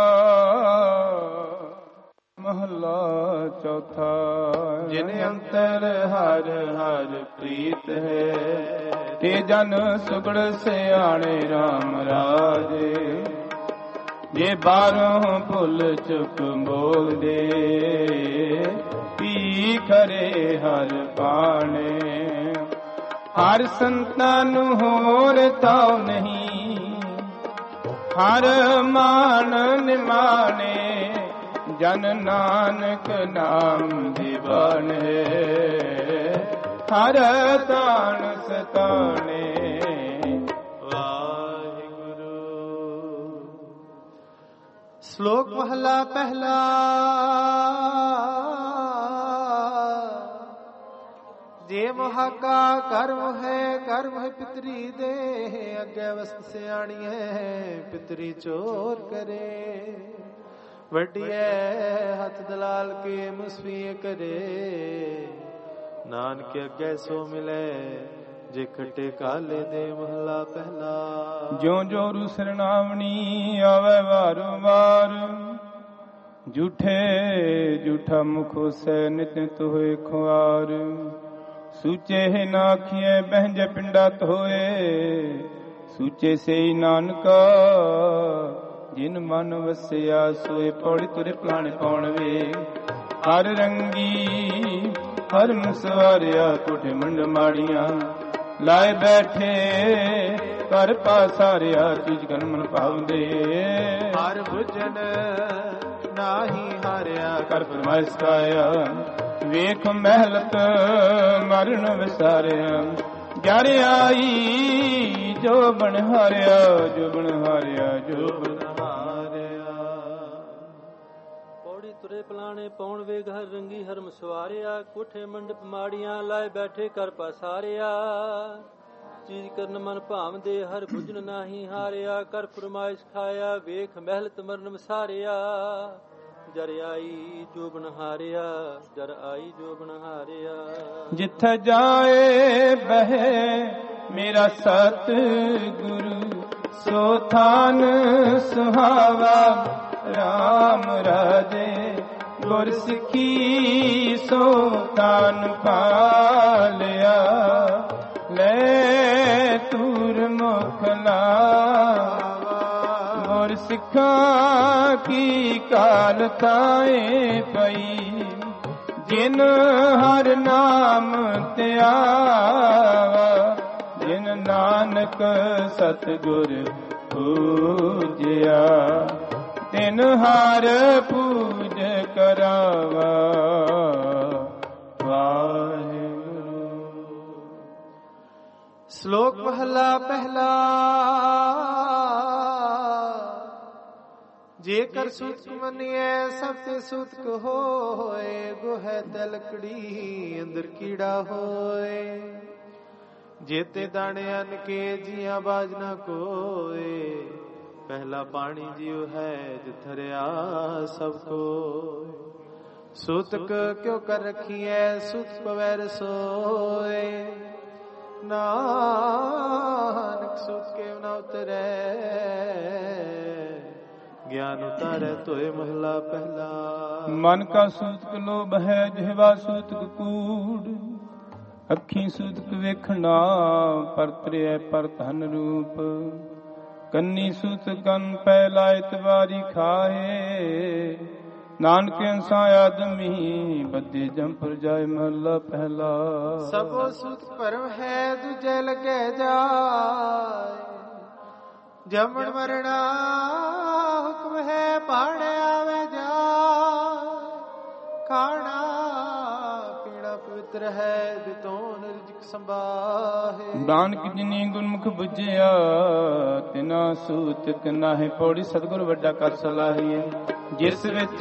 महला चौथा। जिन अंतर हर हर प्रीत है, ते जन सुगड़ सियाणे राम राजे। जे बारों भुल चुक बोल दे, पी करे हर पाने। हर संतान होर ताव नहीं, हर मान निमाने। जन नानक नाम दीवाने, हर तान सताने। वाहिगुरु। श्लोक महला पहला। जे महा का कर्म है, कर्म है पितरी दे। अज्ञा वस्त सियाणी है, पितरी चोर करे। वडिए हथ दलाल के मुसफिए करे। नानक अज्ञा सो मिले, जे खटे काले दे। महला पहला। ज्यों ज्यों रू सरनावनी आवे वारो वार। झूठे झूठा मुखो से नित नित होए खुआर। सूचे है नाखिए बहंज पिंडात होए। सूचे से ही नानका, जिन मन वसिया सोए। पौड़ी तुरे पलाने पौण वे। हर रंगी हर मुसवारिया, कोठे मंड माड़ियां। लाए बैठे कर पासारिया, चीज गन मन पाउंदे। हर भुजन नाही हारिया, कर फरमाइश काया। ਵੇਖ ਮਹਿਲਤ ਮਰਨ ਵਿਸਾਰਿਆ। ਜਰ ਆਈ ਜੋ ਬਣ ਹਾਰਿਆ, ਜੋ ਬਣ ਹਾਰਿਆ, ਜੋ ਬਣ ਹਾਰਿਆ। ਪੌੜੀ ਤੁਰੇ ਪਲਾਣੇ ਪੌਣ ਵੇਗ ਹਰ ਰੰਗੀ ਹਰ ਮਸਵਾਰਿਆ। ਕੋਠੇ ਮੰਡਪ ਮਾੜੀਆਂ ਲਾਏ ਬੈਠੇ ਕਰ ਪਸਾਰਿਆ। ਚੀਜ਼ ਕਰਨ ਮਨ ਭਾਵਦੇ, ਹਰ ਭੁਜਨ ਨਾਹੀ ਹਾਰਿਆ। ਕਰ ਫਰਮਾਇਸ਼ ਖਾਇਆ, ਵੇਖ ਮਹਿਲਤ ਮਰਨ ਵਿਸਾਰਿਆ। ਜਰ ਆਈ ਜੋ ਬਨ ਹਾਰਿਆ, ਜਰ ਆਈ ਜੋ ਬਨ ਹਾਰਿਆ। ਜਿੱਥੇ ਜਾਏ ਬਹਿ ਮੇਰਾ ਸਤ ਗੁਰੂ, ਸੋ ਥਾਨ ਸੁਹਾਵਾ ਰਾਮ ਰਾਜੇ। ਗੁਰ ਸਿੱਖੀ ਸੋ ਥਾਨ ਪਾਲਿਆ, ਲੈ ਤੂਰ ਮੁਖ ਲਾਵਾ। ਗੁਰ ਸਿੱਖਾਂ ਕੀ ਕਾਲ ਥਾਏ ਪਈ, ਜਿਨ ਹਰ ਨਾਮ ਧਿਆਵਾ। ਜਿਨ ਨਾਨਕ ਸਤਿਗੁਰ ਪੂਜਿਆ, ਤਿਨ ਹਰ ਪੂਜ ਕਰਾਵਾ। ਵਾਹਿਗੁਰੂ। श्लोक महला पहला। जेकर सुतक मनिए सब ते सुतक होए। गुह तलकड़ी अंदर कीड़ा होए। जेते दाने अन के जिया बाज न कोए। पहला पानी जियो है जिथरिया सब को। सुतक क्यों कर रखी है, सुत पवैर सोए। नानक सुत के न उतरे, ज्ञान उतारे तोय। महला पहला। मन का सूतक लोभ है, जिह्वा सूतक कूड़। अखी सूतक वेखना, परतरे पर धन रूप। कन्नी सूतक कन पहला इतवारी खाए। नानक अंसा आदमी बदे जम पर जाए। महला पहला। सबो सूतक परम है, दूजे लगे जाए। जमन मरना हुक्म है, पाड़े आवे जा। खाना पीना पवित्र है, बितोन रिजक संभाहे। नानक जिनी गुरमुख बुझिया, तिना सूतक नाहे। पौड़ी सतगुर ਵੱਡਾ ਕਰ ਸਲਾਹੀਏ। ਜਿਸ ਵਿੱਚ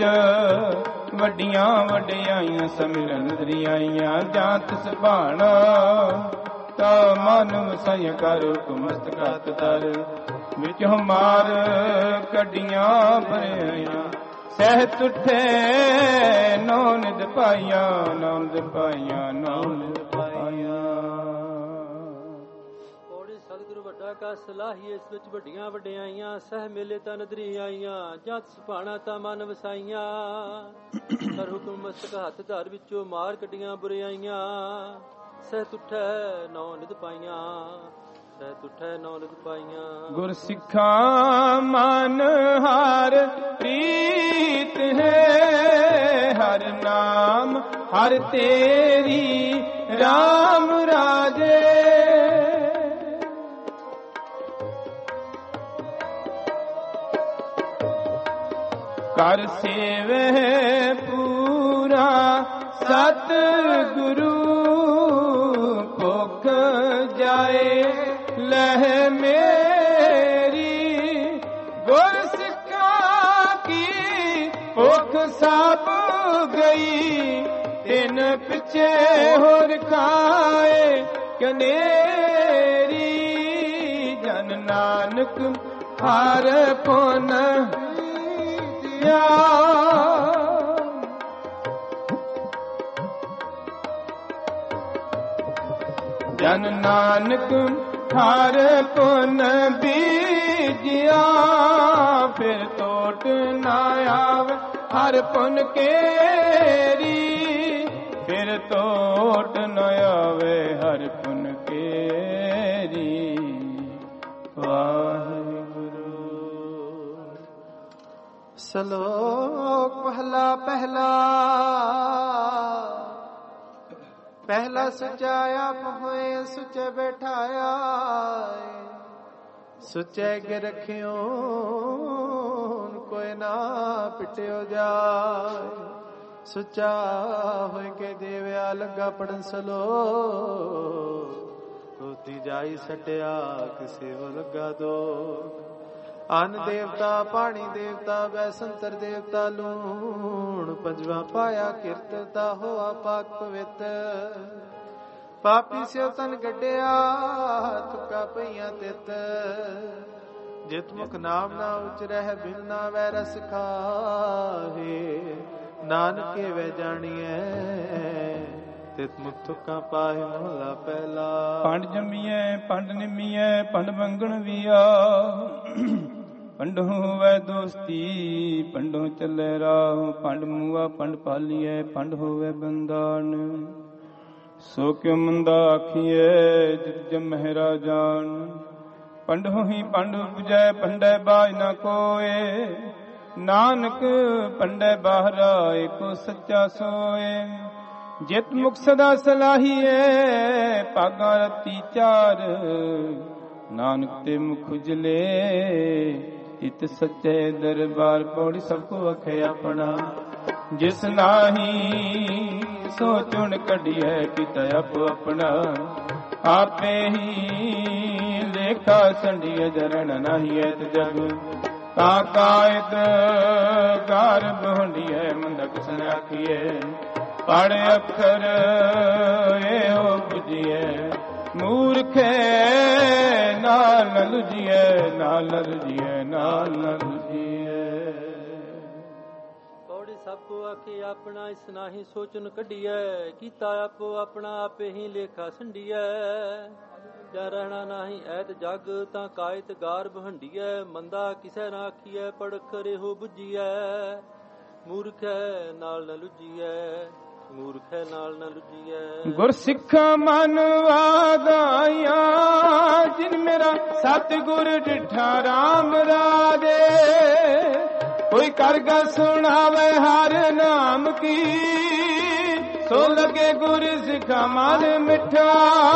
ਵੱਡੀਆਂ ਵਡਿਆਈਆਂ ਸਮਿਰਨ ਦਰਿਆਈਆਂ। ਜਾਂ ਤਿਸ ਭਾਣਾ ਕੀਤਾ ਮਨ ਵਸਾਈ ਕਰ ਮਸਤਕ ਤਰ ਵਿੱਚ ਹਮਾਰ ਕੱਢੀਆਂ ਭਰਿਆਈਆਂ ਸਹਿਤ ਉੱਠੇ ਨੌ ਨਿਦ ਪਾਈਆਂ ਨੌ ਨਿਦ ਪਾਈਆਂ ਨੌ ਨਿਦ ਪਾਈਆਂ। ਪੌੜੀ ਸਤਿਗੁਰੂ ਵੱਡਾ ਕਾ ਸਲਾਹੀ ਇਸ ਵਿੱਚ ਵੱਡੀਆਂ ਵਡਿਆਈਆਂ ਸਹਿ ਮੇਲੇ ਤਾਂ ਨਦਰੀ ਆਈਆਂ ਜਤ ਸੁਭਾਣਾ ਤਾਂ ਮਨ ਵਸਾਈਆਂ ਕਰ ਹੁਕਮ ਮਸਤਕ ਹੱਥ ਧਰ ਵਿੱਚੋਂ ਮਾਰ ਕੱਢੀਆਂ ਬੁਰਾਈਆਂ ਸਹਿਤ ਉੱਠੇ ਨੌ ਨਿਦ ਪਾਈਆਂ ਸਹਿਤ ਉੱਠੇ ਨੌ ਨਿਦ ਪਾਈਆਂ। ਗੁਰ ਸਿੱਖਾਂ ਮਨ ਹਰ ਪ੍ਰੀਤ ਹੈ ਹਰ ਨਾਮ ਹਰ ਤੇਰੀ ਰਾਮ ਰਾਜੇ ਕਰ ਸੇਵੇ ਪੂਰਾ ਸਤ ਗੁਰੂ ਭੁਖ ਜਾਏ ਲਹਿ ਮੇਰੀ ਗੁਰ ਸਿੱਖਾਂ ਕੀ ਭੁਖ ਸਭ ਗਈ ਤਿਨ ਪਿਛੇ ਹੋਰ ਖਾਏ ਕਨੇਰੀ ਜਨ ਨਾਨਕ ਹਰ ਪੁਨ ਜਨ ਨਾਨਕ ਹਰ ਪੁਨ ਬੀਜਿਆ ਫਿਰ ਟੋਟ ਨਾ ਆਵੇ ਹਰ ਪੁਨ ਕੇਰੀ ਫਿਰ ਟੋਟ ਨਾ ਆਵੇ ਹਰ ਪੁਨ ਕੇਰੀ। ਵਾਹਿਗੁਰੂ। ਸ਼ਲੋਕ ਪਹਿਲਾ ਪਹਿਲਾ ਪਹਿਲਾ ਸੁਚਾ ਆਪ ਹੋਏ ਸੁਚੇ ਬੈਠਾਇਆ ਸੁਚੇ ਕੇ ਰਖਿਓ ਕੋਈ ਨਾ ਪਿਟਿਓ ਜਾਏ ਸੁਚਾ ਹੋਏ ਕੇ ਦੇਵਿਆ ਲੱਗਾ ਪੜਨ ਸਲੋ ਤੋਤੀ ਜਾਈ ਸਟਿਆ ਕਿਸੇ ਹੋ ਲੱਗਾ ਦੋ ਅਨ ਦੇਵਤਾ ਪਾਣੀ ਦੇਵਤਾ ਵੈਸੰਤਰ ਦੇਵਤਾ ਲੂਣ ਪੰਜਵਾ ਪਾਇਆ ਕਿਰਤਤਾ ਹੋਆ ਪਾਕ ਪਵਿੱਤ ਪਾਪੀ ਸਿਓ ਤਨ ਗੱਡਿਆ ਤੁਕਾ ਪਈਆਂ ਤਿਤ ਜਿਤ ਮੁਖ ਨਾਮ ਨਾ ਉਚ ਰਹਿ ਬਿਨ ਨਾ ਵੈ ਰਸ ਖਾਹੇ ਨਾਨਕੇ ਵੈ ਜਾਣੀਐ ਤਿਤ ਮੁਖ ਤੁਕਾ ਪਾਹੇ ਮਹਲਾ ਪਹਿਲਾ। ਪੰਡ ਜੰਮੀਐ ਪੰਡ ਨਿਮੀਐ ਪੰਡ ਮੰਗਣ ਵੀਆ ਪੰਡੋਂ ਹੋਵੇ ਦੋਸਤੀ ਪੰਡੋਂ ਚੱਲੇ ਰਾਹ ਪੰਡ ਮੂਆ ਪੰਡ ਪਾਲੀਐ ਪੰਡ ਹੋਵੇ ਬੰਦਾਨ ਸੋ ਕਿਉ ਮੰਦਾ ਆਖੀਐ ਜਿਤ ਜਮਹਿ ਰਾਜਾਨ ਪੰਡੋਂ ਹੀ ਪੰਡ 부ਜੈ ਪੰਡੈ ਬਾਜ ਨਾ ਕੋਏ ਨਾਨਕ ਪੰਡੈ ਬਾਹਰਾ ਏਕੋ ਸੱਚਾ ਸੋਏ ਜਿਤ ਮੁਖ ਸਦਾ ਸਲਾਹੀਐ ਭਾਗਾ ਰਤੀ ਚਾਰ ਨਾਨਕ ਤੇ ਮੁਖ ਉਜਲੇ ਇਤ ਸੱਚੇ ਦਰਬਾਰ ਪੌੜੀ ਸਭ ਕੋ ਅਖੇ ਆਪਣਾ ਜਿਸ ਨਾਹੀ ਸੋ ਚੁਣ ਕੱਢੀਐ ਕੀਤਾ ਆਪੋ ਆਪਣਾ ਆਪੇ ਹੀ ਲੇਖਾ ਸੰਡੀਐ ਜਰਣ ਨਾਹੀ ਐਤ ਜਗ ਤਾ ਕਾਇਦ ਗਰਭ ਹੁੰਡੀਐ ਮੰਦਕ ਸਨ ਆਖੀਐ ਪੜ ਅੱਖਰ ਇਹੋ 부ਜੀਐ ਮੂਰਖੇ ਨਾਲ ਨ ਲੁਜੀਐ ਨਾਲ ਨ ਲੁਜੀਐ ਨਾਲ ਨ ਲੁਜੀਐ। ਪੌੜੀ ਸਭ ਕੋ ਆਖੇ ਆਪਣਾ ਇਸ ਨਾਹੀ ਸੋਚਨ ਕੱਢੀਐ ਕੀਤਾ ਆਪੋ ਆਪਣਾ ਆਪੇ ਹੀ ਲੇਖਾ ਸੰਡੀਐ ਜਾ ਰਹਿਣਾ ਨਾਹੀ ਐਤ ਜਗ ਤਾਂ ਕਾਇਤ ਗਾਰਬ ਹੰਡੀਐ ਮੰਦਾ ਕਿਸੈ ਨਾ ਆਖੀਐ ਪੜ ਅੱਖਰ ਇਹੋ 부ਜੀਐ ਮੂਰਖੈ ਨਾਲ ਨ ਲੁਜੀਐ ਮੂਰਖੈ ਨਾਲ ਨ ਲੁਜੀਐ। ਗੁਰ ਸਿੱਖਾਂ ਮਨ ਵਾਦਾਇਆ ਜਿਨ ਮੇਰਾ ਸਤਿਗੁਰ ਡਿਠਾ ਰਾਮ ਰਾਜੇ ਕੋਈ ਕਰਗਾ ਸੁਣਾਵੇ ਹਰ ਨਾਮ ਕੀ ਸੋ ਲਗੇ ਗੁਰ ਸਿੱਖਾ ਮਨ ਮਿੱਠਾ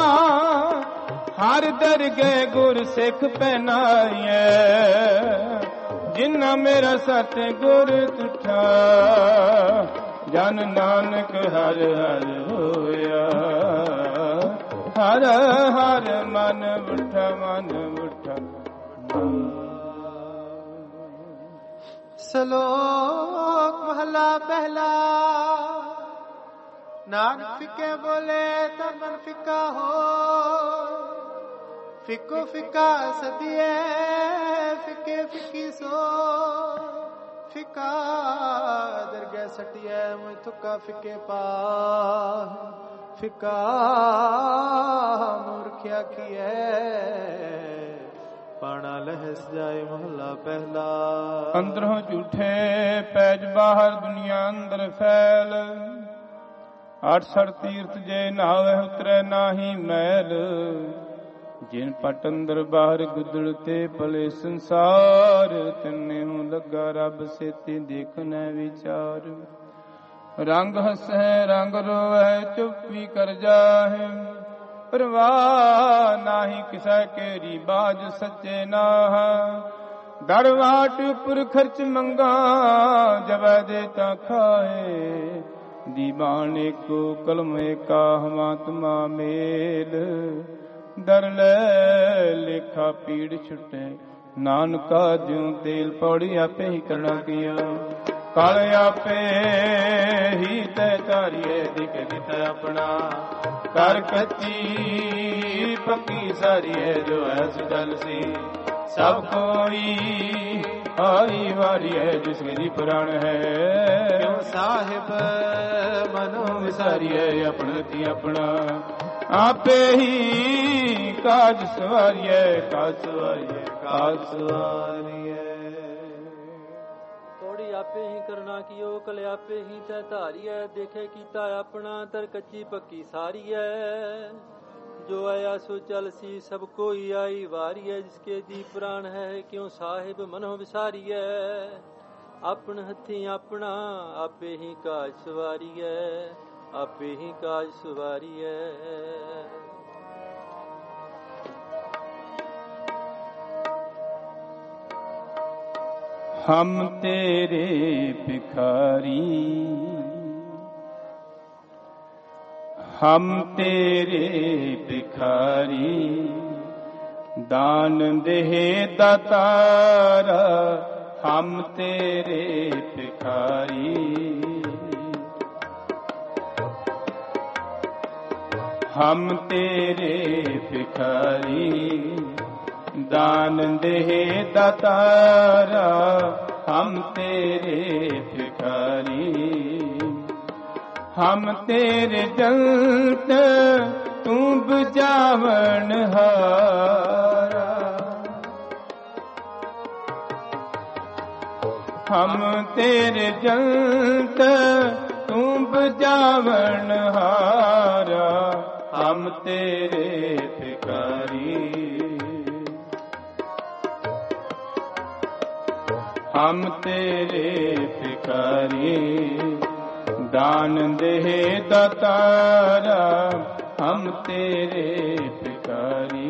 ਹਰ ਦਰਗਹਿ ਗੁਰ ਸਿੱਖ ਪਹਿਨਾਈਐ ਜਿਨਾ ਮੇਰਾ ਸਤਿਗੁਰ ਤੁਠਾ ਜਨ ਨਾਨਕ ਹਰ ਹਰ ਹੋਇਆ ਹਰ ਹਰ ਮਨ ਉਠਾ ਮਨ ਉਠਾ। ਸ਼ਲੋਕ ਮਹਲਾ ਪਹਿਲਾ नानक फिके बोले तन मन फिका हो, फिको फिका सदिए फिके फिकी सो, फिका दरगह सटिए मुझ थुका फिके पा, फिका मूर्खिया किए पाना लहस जाए महला पहला। अंदरों झूठे पैज बाहर दुनिया अंदर फैल, 68 तीर्थ जे नहावे उतरे नाही मैल, जिन पट अंदर बाहर गुदड़ते भले संसार, तिन्ने हूं लगा रब सेती देखने विचार। रंग हंसै रंग रोवै चुप भी कर जाहे, परवाह नाही किसा केरी बाज सच्चे नाह। दरवाट उपर खर्च मंगा जबै देता खाए, दीवाने को कलम का हमात्मा मेल। दर ले लेखा पीड़ छुटे नानका ज्यों तेल, पौड़ी आपे ही करना किया काल आपे ही तय तारिए दिख दिता अपना। कर कच्ची पक्की सारी है जो है सुजल सी, सब कोई आई वारी है जिसके जी पुराण है। क्यों साहिब मनो विसारी है अपना ती अपना, आपे ही काज सवारिए काज सवारिए काज सवारिए। आपे ही करना कियो कल आपे ही तै धारिए, देखे कीता अपना तर कच्ची पक्की सारी है। जो आया सो चल सी सब कोई आई वारी है, जिसके जी प्राण है क्यों साहिब मनो विसारी है। अपन हथी अपना आपे ही काज सवारी है, आपे ही काज सवारी है। हम तेरे भिखारी, हम तेरे भिखारी, दान दे दातारा। हम तेरे भिखारी, हम तेरे भिखारी, दान दे दातारा। हम तेरे भिखारी, हम तेरे जंत तू बुझावन हारा। हम तेरे जंत तू बुझावन हारा। हम तेरे भिखारी, हम तेरे भिखारी, दान दे दातारा। हम तेरे भिखारी,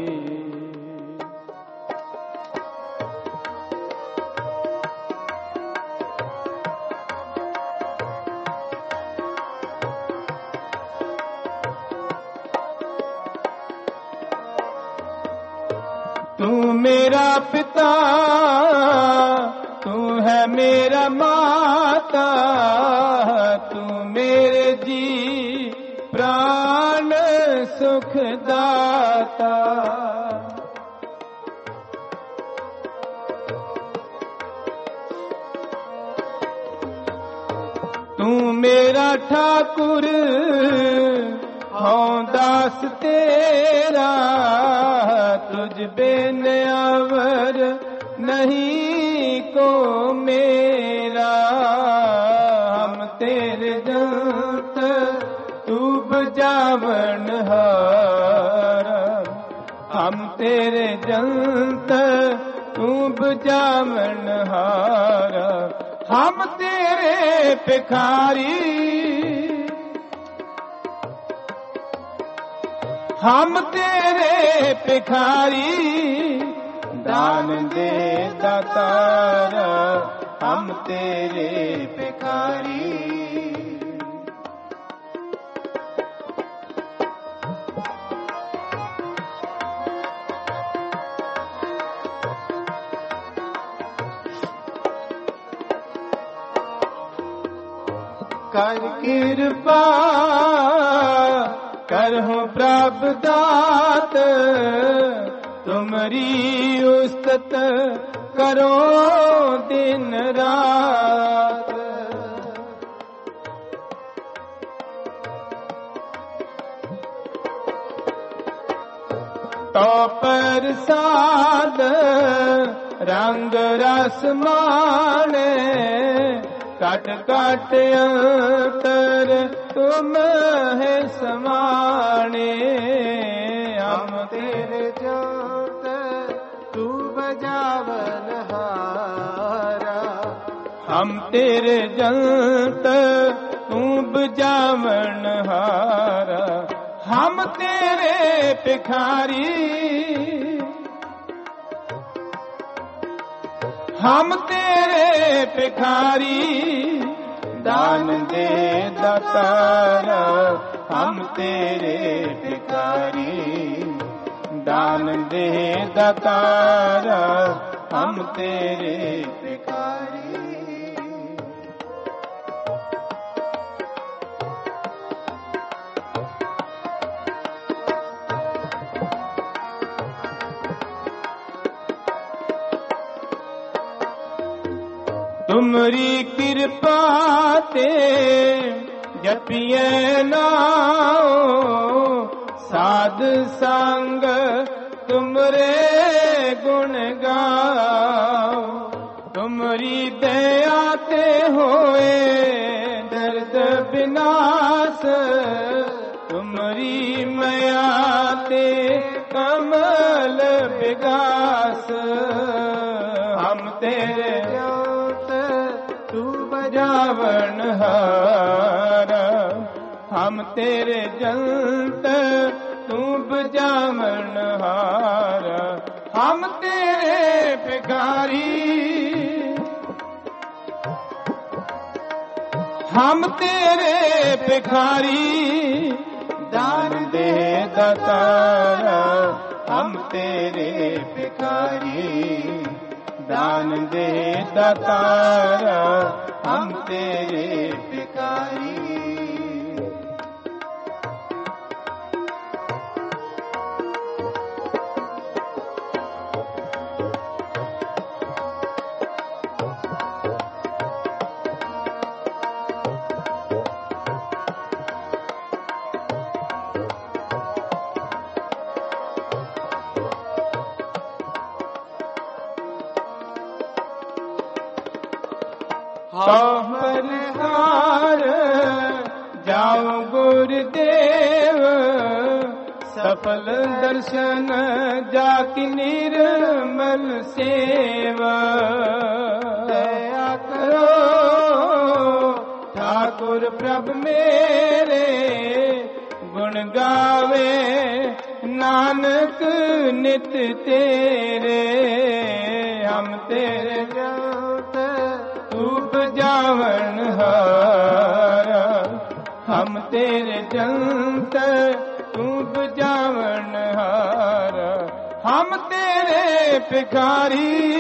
तू मेरा पिता तू है मेरा माता, तू मेरे जी प्राण सुख दाता। तू मेरा ठाकुर हूँ दास तेरा, तुझ बिन अवर नहीं को मेरा। हम तेरे जंत तू बजावन हारा। हम तेरे जंत तू बजावन हारा। हम तेरे भिखारी, हम तेरे भिखारी, दान दे दातारा। हम तेरे भिखारी, कर कृपा सब दात तुमरी उस्तत करो दिन रात। तो प्रसाद रंग रस माने कट कट अंतर तुम है समाने। हम तेरे जोत तू बजावन हारा, हम तेरे जंत तू बजावन हारा। हम तेरे भिखारी, हम तेरे भिखारी, दान दे दातारा। हम तेरे भिखारी, दान दे दातारा। हम तेरे भिखारी। तुमरी कृपा ते जपिए नाओ, साध संग तुमरे गुण गाओ। तुमरी दया ते होए दर्द विनाश, तुमरी माया ते कमल विकास। हम तेरे जावन हारा, हम तेरे जंत तू बजावन हारा। हम तेरे भिखारी, हम तेरे भिखारी, दान दे दातारा। हम तेरे भिखारी, दान दे दातारा। हम तेरे भिखारी। बलिहार जाओ गुरुदेव, सफल दर्शन जाकी निर्मल सेवा। दया करो ठाकुर प्रभु मेरे, गुण गावे नानक नित तेरे। हम तेरे जावन हारा, हम तेरे जंत तू बजावन हारा। हम तेरे भिखारी,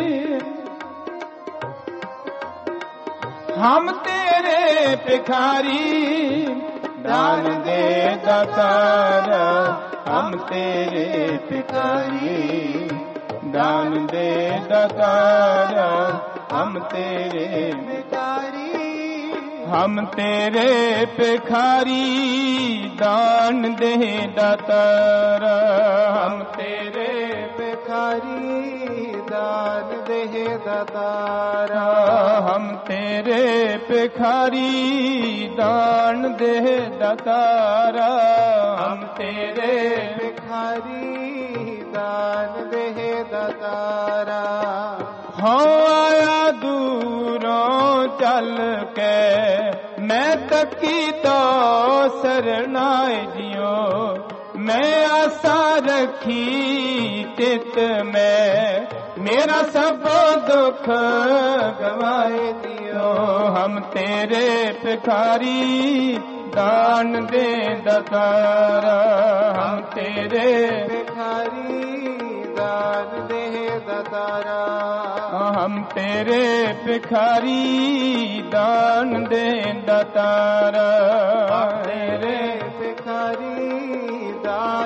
हम तेरे भिखारी, दान दे दातारा। हम तेरे भिखारी, दान दे दातारा। हम तेरे भिखारी, हम तेरे भिखारी, दान दे दातारा। हम तेरे भिखारी, दान दे दातारा। हम तेरे भिखारी, दान दे दातारा। हम तेरे भिखारी, दान दे दातारा। हो आया दूरों चल के मैं तकी तो सरनाए जियो। मैं आशा रखी चित में, मेरा सब दुख गवाए दियो। हम तेरे भिखारी, दान दे दातारा। हम तेरे भिखारी, दान दे दातारा। हम तेरे भिखारी, दान दे दातारा। तेरे भिखारी, दान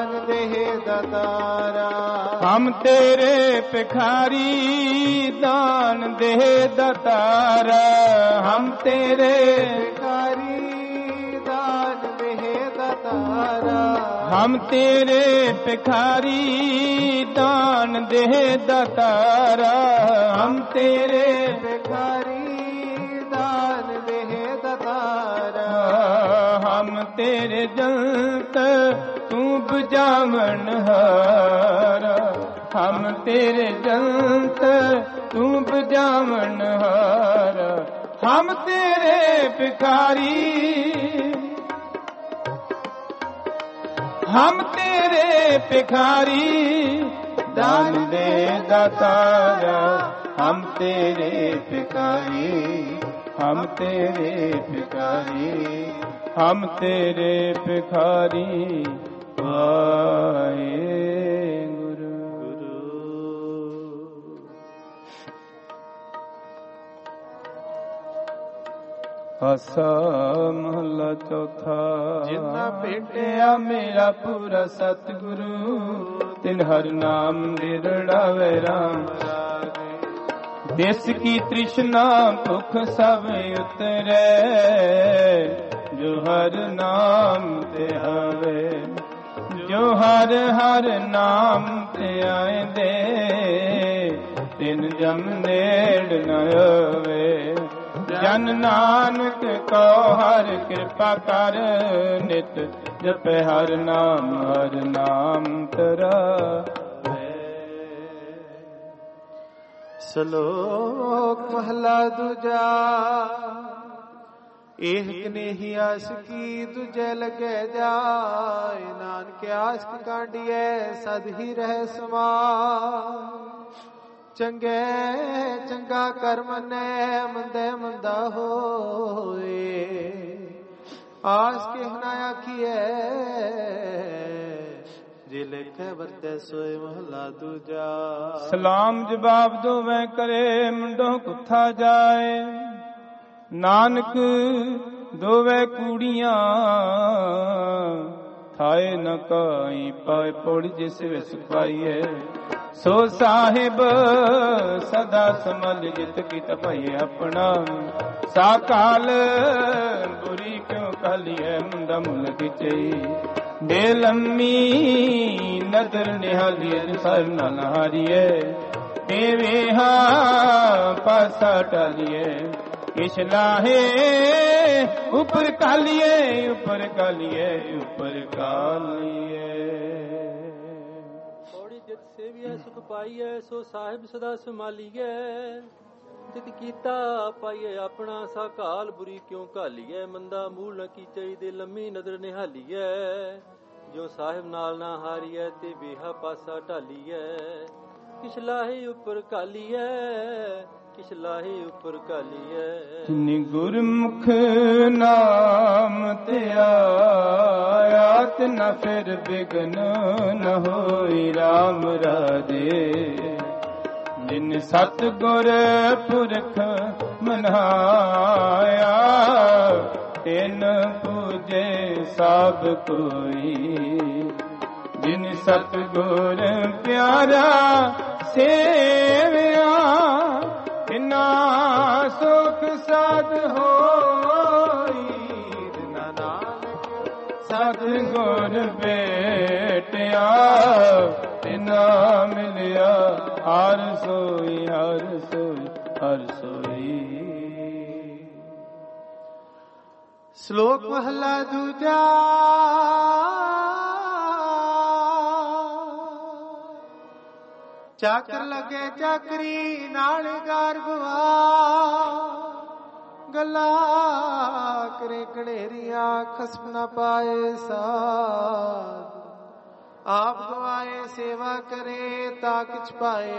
दातारा। हम तेरे भिखारी दान दे दातारा। हम तेरे भिखारी दान दे दातारा। हम तेरे भिखारी दान दे दातारा। हम तेरे भिखारी दान दे दातारा। हम तेरे जंत तू बुझावन हारा। हम तेरे जंत तू बुझावन हारा। हम तेरे भिखारी। हम तेरे भिखारी दान दे दातारा। हम तेरे भिखारी। हम तेरे भिखारी। हम तेरे भिखारी वाहे गुरु। आसा महला चौथा। जिन्ना भेटिया मेरा पूरा सतगुरु। तिन हर नाम निरड़ावे राम। देश की तृष्णा भुख सब उतरे। जो हर नाम ते आवे। जो हर हर नाम ते आए दे। तिन जम नेड़ न आवे। जन नानक को हर कृपा कर। नित जप हर नाम तेरा। श्लोक महला दूजा। एह कनेही आसकी दूजे लगे जाय। नानक आसक कांडिए सद ही रह समा। चंगे चंगा कर्म ने मंदे मंदा होए। आस के ना आखिए जे लेखे वरते सोए महला दूजा। सलाम जवाब दोवे करे मुंडो कुत्था जाए। नानक दोवे कूड़ियां थाए न काई पाए पोड़ जिस विस पाइए। सो साहिब सदा समल जित की तपई अपना। साकाल बुरी क्यों कालिए मुंडा मुल की चई। बेलम्मी नदर निहालिए सर न नहारिए। देवे पासा टालिए। किश लाहे ऊपर कालिए। ऊपर कालिए। ऊपर कालिए। थोड़ी जित सेविए सुख पाइए। सो साहिब सदा संभालिए। तित कीता पाइए अपना। सा काल बुरी क्यों घालीए। मंदा ਮੂਲ न ਕੀਚੇ ਦੇ ਲੰਮੀ ਨਦਰ ਨਿਹਾਲੀਐ। ਜੋ ਸਾਹਿਬ ਨਾਲ ਨਾ ਹਾਰੀਐ ਤੇ ਵੇਹਾ ਪਾਸਾ ਢਾਲੀਐ। ਕਿਛ ਲਾਹੇ ਉੱਪਰ ਕਾਲੀਐ। ਕਿਛ ਲਾਹੇ ਉੱਪਰ ਕਾਲੀਐ। ਜਿਨੀ ਗੁਰਮੁਖ ਨਾਮ ਤੇ ਆਇਆ। ਤਿਨ ਫਿਰ ਬਿਗਨ ਨ ਹੋਈ ਰਾਮ ਰਾਜੇ। ਜਿਨ ਸਤ ਗੁਰ ਪੁਰਖ ਮਨਾਇਆ। ਤਿਨ ਪੂਜੇ ਸਭ ਕੋਈ। ਜਿਨ ਸਤ ਗੁਰ ਪਿਆਰਾ ਸੇਵਿਆ। ਤਿਨਾ ਸੁਖ ਸਾਧ ਹੋਈ। ਤਿਨਾ ਨਾਨਕ ਸਤ ਗੁਰ ਭੇਟਿਆ। ਤਿਨਾ ਮਿਲਿਆ ਹਰ ਸੋਈ। ਹਰ ਸੋਈ। ਹਰ ਸੋਈ। श्लोक महला दूजा। चाकर लगे चाकरी नाल गारगवा। गला करे कनेरिया खसम न पाए साध। आप गवाए सेवा करे ता किछ पाए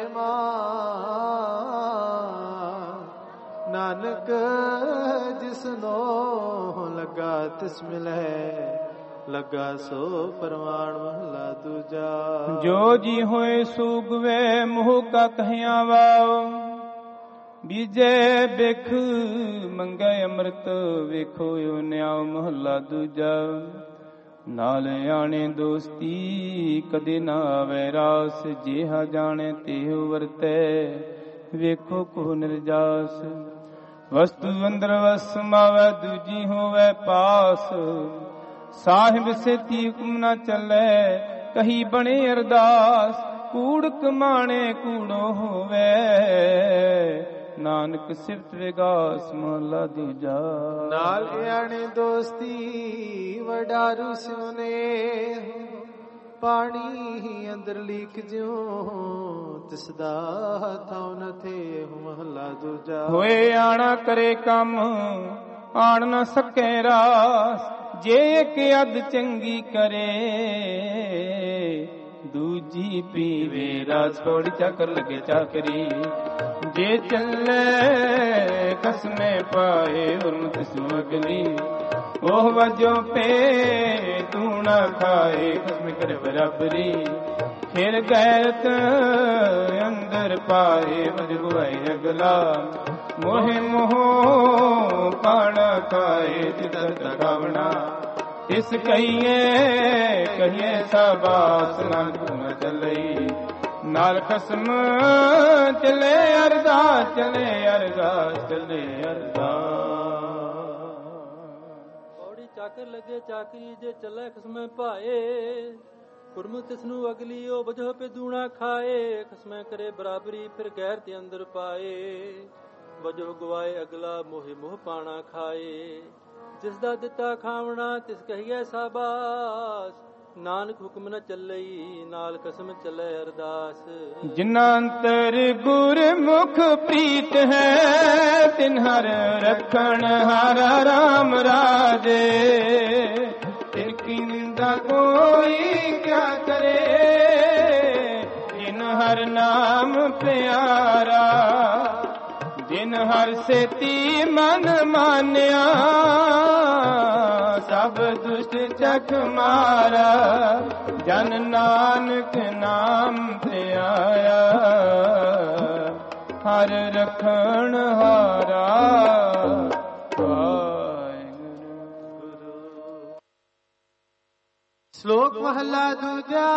मान। नानक जिसनो लगा तिस मिले। लगा सो परमाण महला दूजा। जो जी होए सूगवे मोह का कहिया वाओ। बीजे बिख मंगे अमृत वेखो यो न्याओ महला दूजा। ਨਾਲ ਆਣੇ ਦੋਸਤੀ ਕਦੇ ਨਾ ਆਵੇ ਰਾਸ, ਜਿਹਾ ਜਾਣੇ ਤਿਹੁ ਵਰਤੈ ਵੇਖੋ ਕੋ ਨਿਰਜਾਸ। ਵਸਤੂ ਅੰਦਰ ਵਸ ਸਮਾਵੈ ਦੂਜੀ ਹੋਵੇ ਪਾਸ, ਸਾਹਿਬ ਸੇਤੀ ਹੁਕਮ ਨਾ ਚੱਲੈ ਕਹੀ ਬਣੇ ਅਰਦਾਸ। ਕੂੜ ਕਮਾਣੇ ਕੂੜੋ ਹੋਵੇ ਨਾਨਕ ਸਿਫਤ ਵਿਗਾਸ ਮਹਲਾ ਦੂਜਾ। ਨਾਲ ਆਣੇ ਦੋਸਤੀ ਵਡਾਰੂ ਸਿਉਨੇ, ਪਾਣੀ ਅੰਦਰ ਲੀਕ ਜਿਉ ਤਿਸਦਾ ਥਾਉ ਨ ਥੇ ਮਹਲਾ ਦੂਜਾ। ਹੋਏ ਆਣਾ ਕਰੇ ਕੰਮ ਆਣ ਨਾ ਸਕੇ ਰਾਸ, ਜੇ ਇੱਕ ਅੱਧ ਚੰਗੀ ਕਰੇ ਦੂਜੀ ਪੀਵੇ ਰਾਸ। ਥੋੜੀ ਚੱਕਰ ਲੱਗੇ ਚਾਕਰੀ ਜੇ ਚੱਲੇ ਕਸਮੇ ਪਾਏ ਉਰਮਤ ਸੁਮਗਲੀ। ਉਹ ਵਜੋ ਪੇ ਤੂੰ ਨਾ ਖਾਏ ਕਸਮ ਕਰੇ ਬਰਾਬਰੀ। ਫਿਰ ਗੈਰਤ ਅੰਦਰ ਪਾਏ ਮਜਬੂਈ ਅਗਲਾ, ਮੋਹਿ ਮੋਹ ਪਾਣਾ ਖਾਏ ਜਿਦਰ ਤਕਾਵਣਾ। ਇਸ ਕਹੀਏ ਸਾਬਾਸ ਨਾਨਕ ਨ ਚੱਲਈ, ਨਾਲ ਖਸਮ ਚਲੇ ਅਰਦਾਸ ਚਲੇ ਅਰਦਾਸ ਚਲੇ ਅਰਦਾਸ। ਪੌੜੀ ਚਾਕਰ ਲੱਗੇ ਚਾਕਰੀ ਜੇ ਚੱਲੇ ਖਸਮੇ ਭਾਏ, ਕੁਰਮ ਤਿਸਨੂੰ ਅਗਲੀ ਉਹ ਵਜਹ ਪੇ ਦੂਣਾ ਖਾਏ। ਖਸਮੇ ਕਰੇ ਬਰਾਬਰੀ ਫਿਰ ਗੈਰ ਤੇ ਅੰਦਰ ਪਾਏ, ਵਜੋ ਗਵਾਏ ਅਗਲਾ ਮੋਹਿ ਮੋਹ ਪਾਣਾ ਖਾਏ। ਜਿਸ ਦਾ ਦਿੱਤਾ ਖਾਵਣਾ ਤਿਸ ਕਹੀਏ ਸਾਬਾਸ, ਨਾਨਕ ਹੁਕਮ ਨ ਚੱਲਈ ਨਾਲ ਕਸਮ ਚੱਲੇ ਅਰਦਾਸ। ਜਿਨ੍ਹਾਂ ਅੰਤਰ ਗੁਰਮੁਖ ਪ੍ਰੀਤ ਹੈ, ਤਿਨ ਹਰ ਰੱਖਣ ਹਰ ਰਾਮ ਰਾਜੇ। ਤਿਨ ਕੀ ਨਿੰਦਾ ਕੋਈ ਕਿਆ ਕਰੇ, ਜਿਨ ਹਰ ਨਾਮ ਪਿਆਰਾ। ਜਿਨ ਹਰ ਸੇਤੀ ਮਨ ਮਾਨਿਆ, ਸਭ ਦੁਸ਼ਟ ਚਖ ਮਾਰਾ। ਜਨ ਨਾਨਕ ਨਾਮ ਤੇ ਆਇਆ, ਹਰ ਰਖਣ ਹਾਰਾ। ਸ਼ਲੋਕ ਮਹਲਾ ਦੂਜਾ।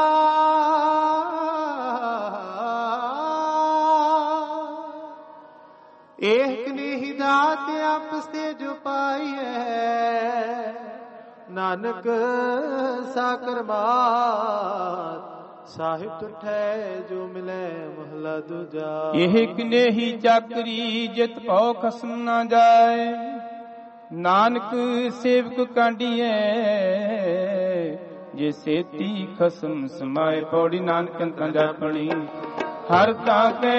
ਏਕ ਨਿਹ ਦਾਤ ਆਪਸ ਤੇ ਜੋ ਪਾਈਐ, ਨਾਨਕ ਸਾਕਰ ਮਾਤ ਸਾਹਿਬ ਤੁਠੈ ਜੋ ਮਿਲੈ ਮਹਲਾ ਦੂਜਾ। ਇਹ ਕਨੇਹੀ ਚਾਕਰੀ ਜਿਤ ਭਉ ਖਸਮ ਨਾ ਜਾਏ, ਨਾਨਕ ਸੇਵਕ ਕਾਂਡੀਐ ਜੇ ਸੇਤੀ ਖਸਮ ਸਮਾਏ। ਪੌੜੀ ਨਾਨਕ ਅੰਤਾਂ ਜਾਪਣੀ ਹਰ ਤਾਕੇ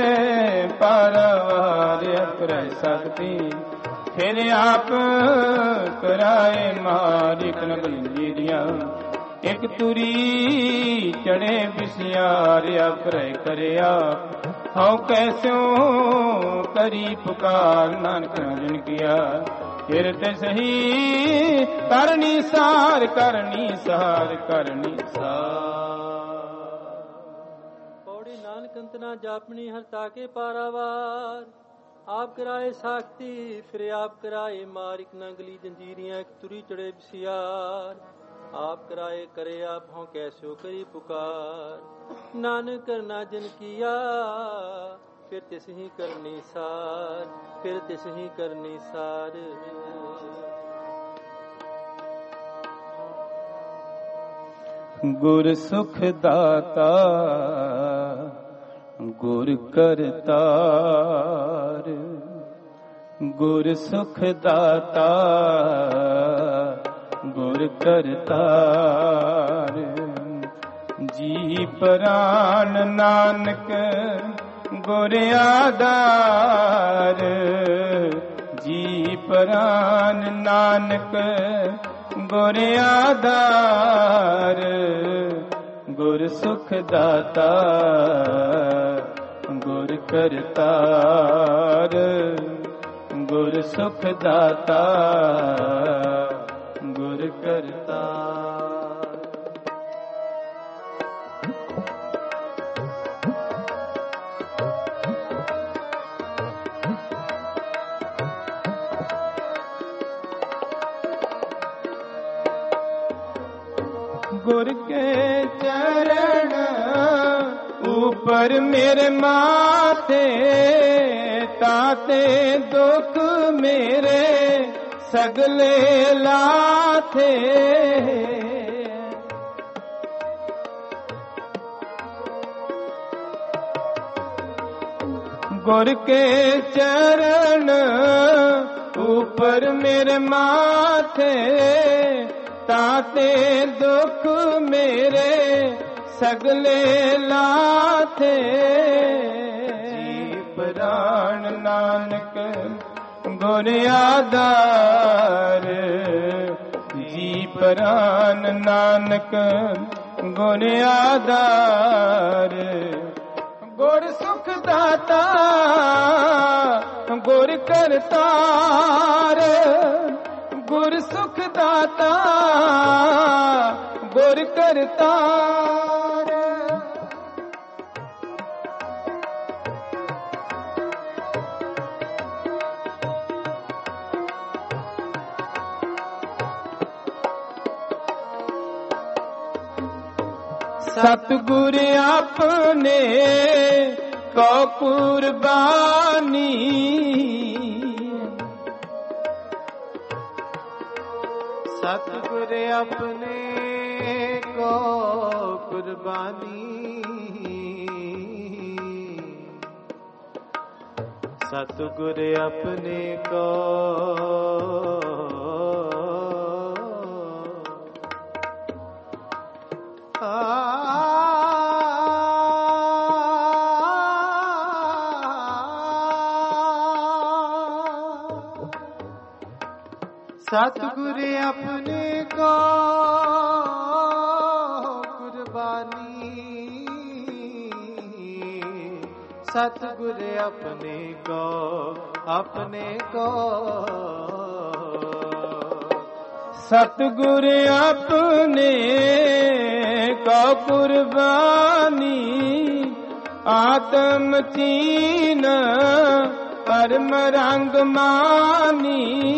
ਪਰਵਾਰ ਅਕਰੈ ਸਕਤੀ। ਫਿਰ ਆਪ ਕਰਾਏ ਮਾਰਿਕ ਨਗਲੀ ਦੀਆਂ, ਇੱਕ ਤੁਰੀ ਚੜੇ ਵਿਸਿਆਰ ਅਕਰੈ ਕਰਿਆ। ਹਉ ਕੈਸਿਓ ਕਰੀ ਪੁਕਾਰ ਨਾਨਕ ਜਨ ਕੀਆ। ਫਿਰ ਤੇ ਸਹੀ ਕਰਨੀ ਸਾਰ ਕਰਨੀ ਸਾਰ ਕਰਨੀ ਸਾਰ। ਪੌੜੀ ਨਾਨਕ ਅੰਤ ਨਾ ਜਾਪਣੀ ਹਰ ਤਾਕੇ ਪਾਰਾਵਾਰ। ਆਪ ਕਰਾਏ ਸਾਖਤੀ ਫਿਰ ਆਪ ਕਰਾਏ ਮਾਰਿਕ ਨਾ ਗਲੀ ਜੰਜੀਰੀਆਂ। ਇੱਕ ਤੁਰੀ ਚੜੇ ਵਿਸਿਆਰ ਆਪ ਕਰਾਏ ਕਰੇ ਆਪ ਹੋਂ ਕੈਸੋ ਕਰੀ ਪੁਕਾਰ। ਨਾਨਕ ਕਰਨਾ ਜਿਨ ਕੀਆ ਫਿਰ ਤਿਸ ਹੀ ਕਰਨੀ ਸਾਰ, ਫਿਰ ਤਿਸ ਹੀ ਕਰਨੀ ਸਾਰ। ਗੁਰ ਸੁਖ ਦਾਤਾ ਗੁਰ ਕਰਤਾਰ। ਗੁਰ ਸੁਖ ਦਾਤਾ ਗੁਰ ਕਰਤਾਰ। ਜੀ ਪ੍ਰਾਨ ਨਾਨਕ ਗੁਰ ਆਧਾਰ। ਜੀ ਪ੍ਰਾਨ ਨਾਨਕ ਗੁਰ ਆਧਾਰ। ਗੁਰ ਸੁਖ ਦਾਤਾ ਗੁਰ ਕਰਤਾਰ। ਗੁਰ ਸੁਖ ਦਾਤਾ ਗੁਰ ਕਰਤਾਰ। गुर के चरण ऊपर मेरे माथे, ताते दुख मेरे सगले लाथे। गुर के चरण ऊपर मेरे माथे, ताते दुख मेरे सगले लाथे। जी प्राण नानक गुर आधार, जी प्राण नानक गुर आधार। गुर सुख दाता गुर करतार, गुर सुख दाता गुर करतार। सतगुर आपने को कुर्बानी, सतगुर अपने को कुर्बानी, सतगुर अपने को सतगुर अपने को कुर्बानी, सतगुर अपने को सतगुर अपने को कुर्बानी। आत्म चीन परम रंग मानी,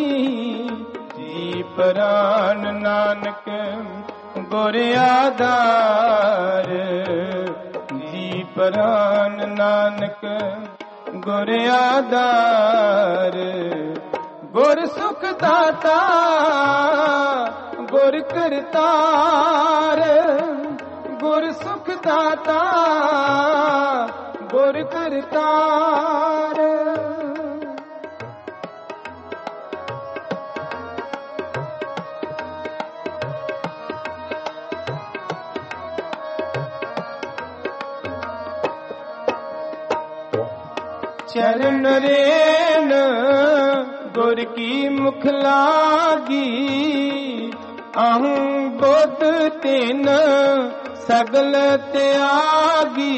जी प्राण नानक गुर आधार, जी प्राण नानक गुर आधार। गुर सुख दाता गुर करतार, गुर सुख दाता गुर करतार। चरण रेन गुर की मुख लागी, आहूं बुध तिन सगल त्यागी।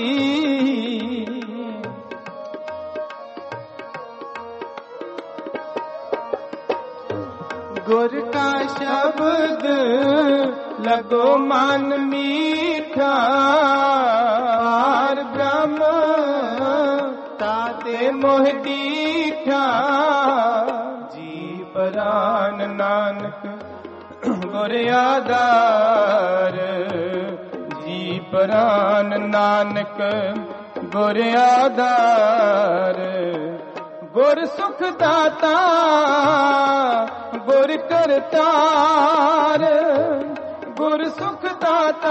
गुर का शब्द लगो मन मीठा, ब्रह्म ताते मोह दीठा। जी प्राण नानक गुर आधार, जी प्राण नानक गुर आधार। गुर सुख दाता गुर करतार, गुर सुख दाता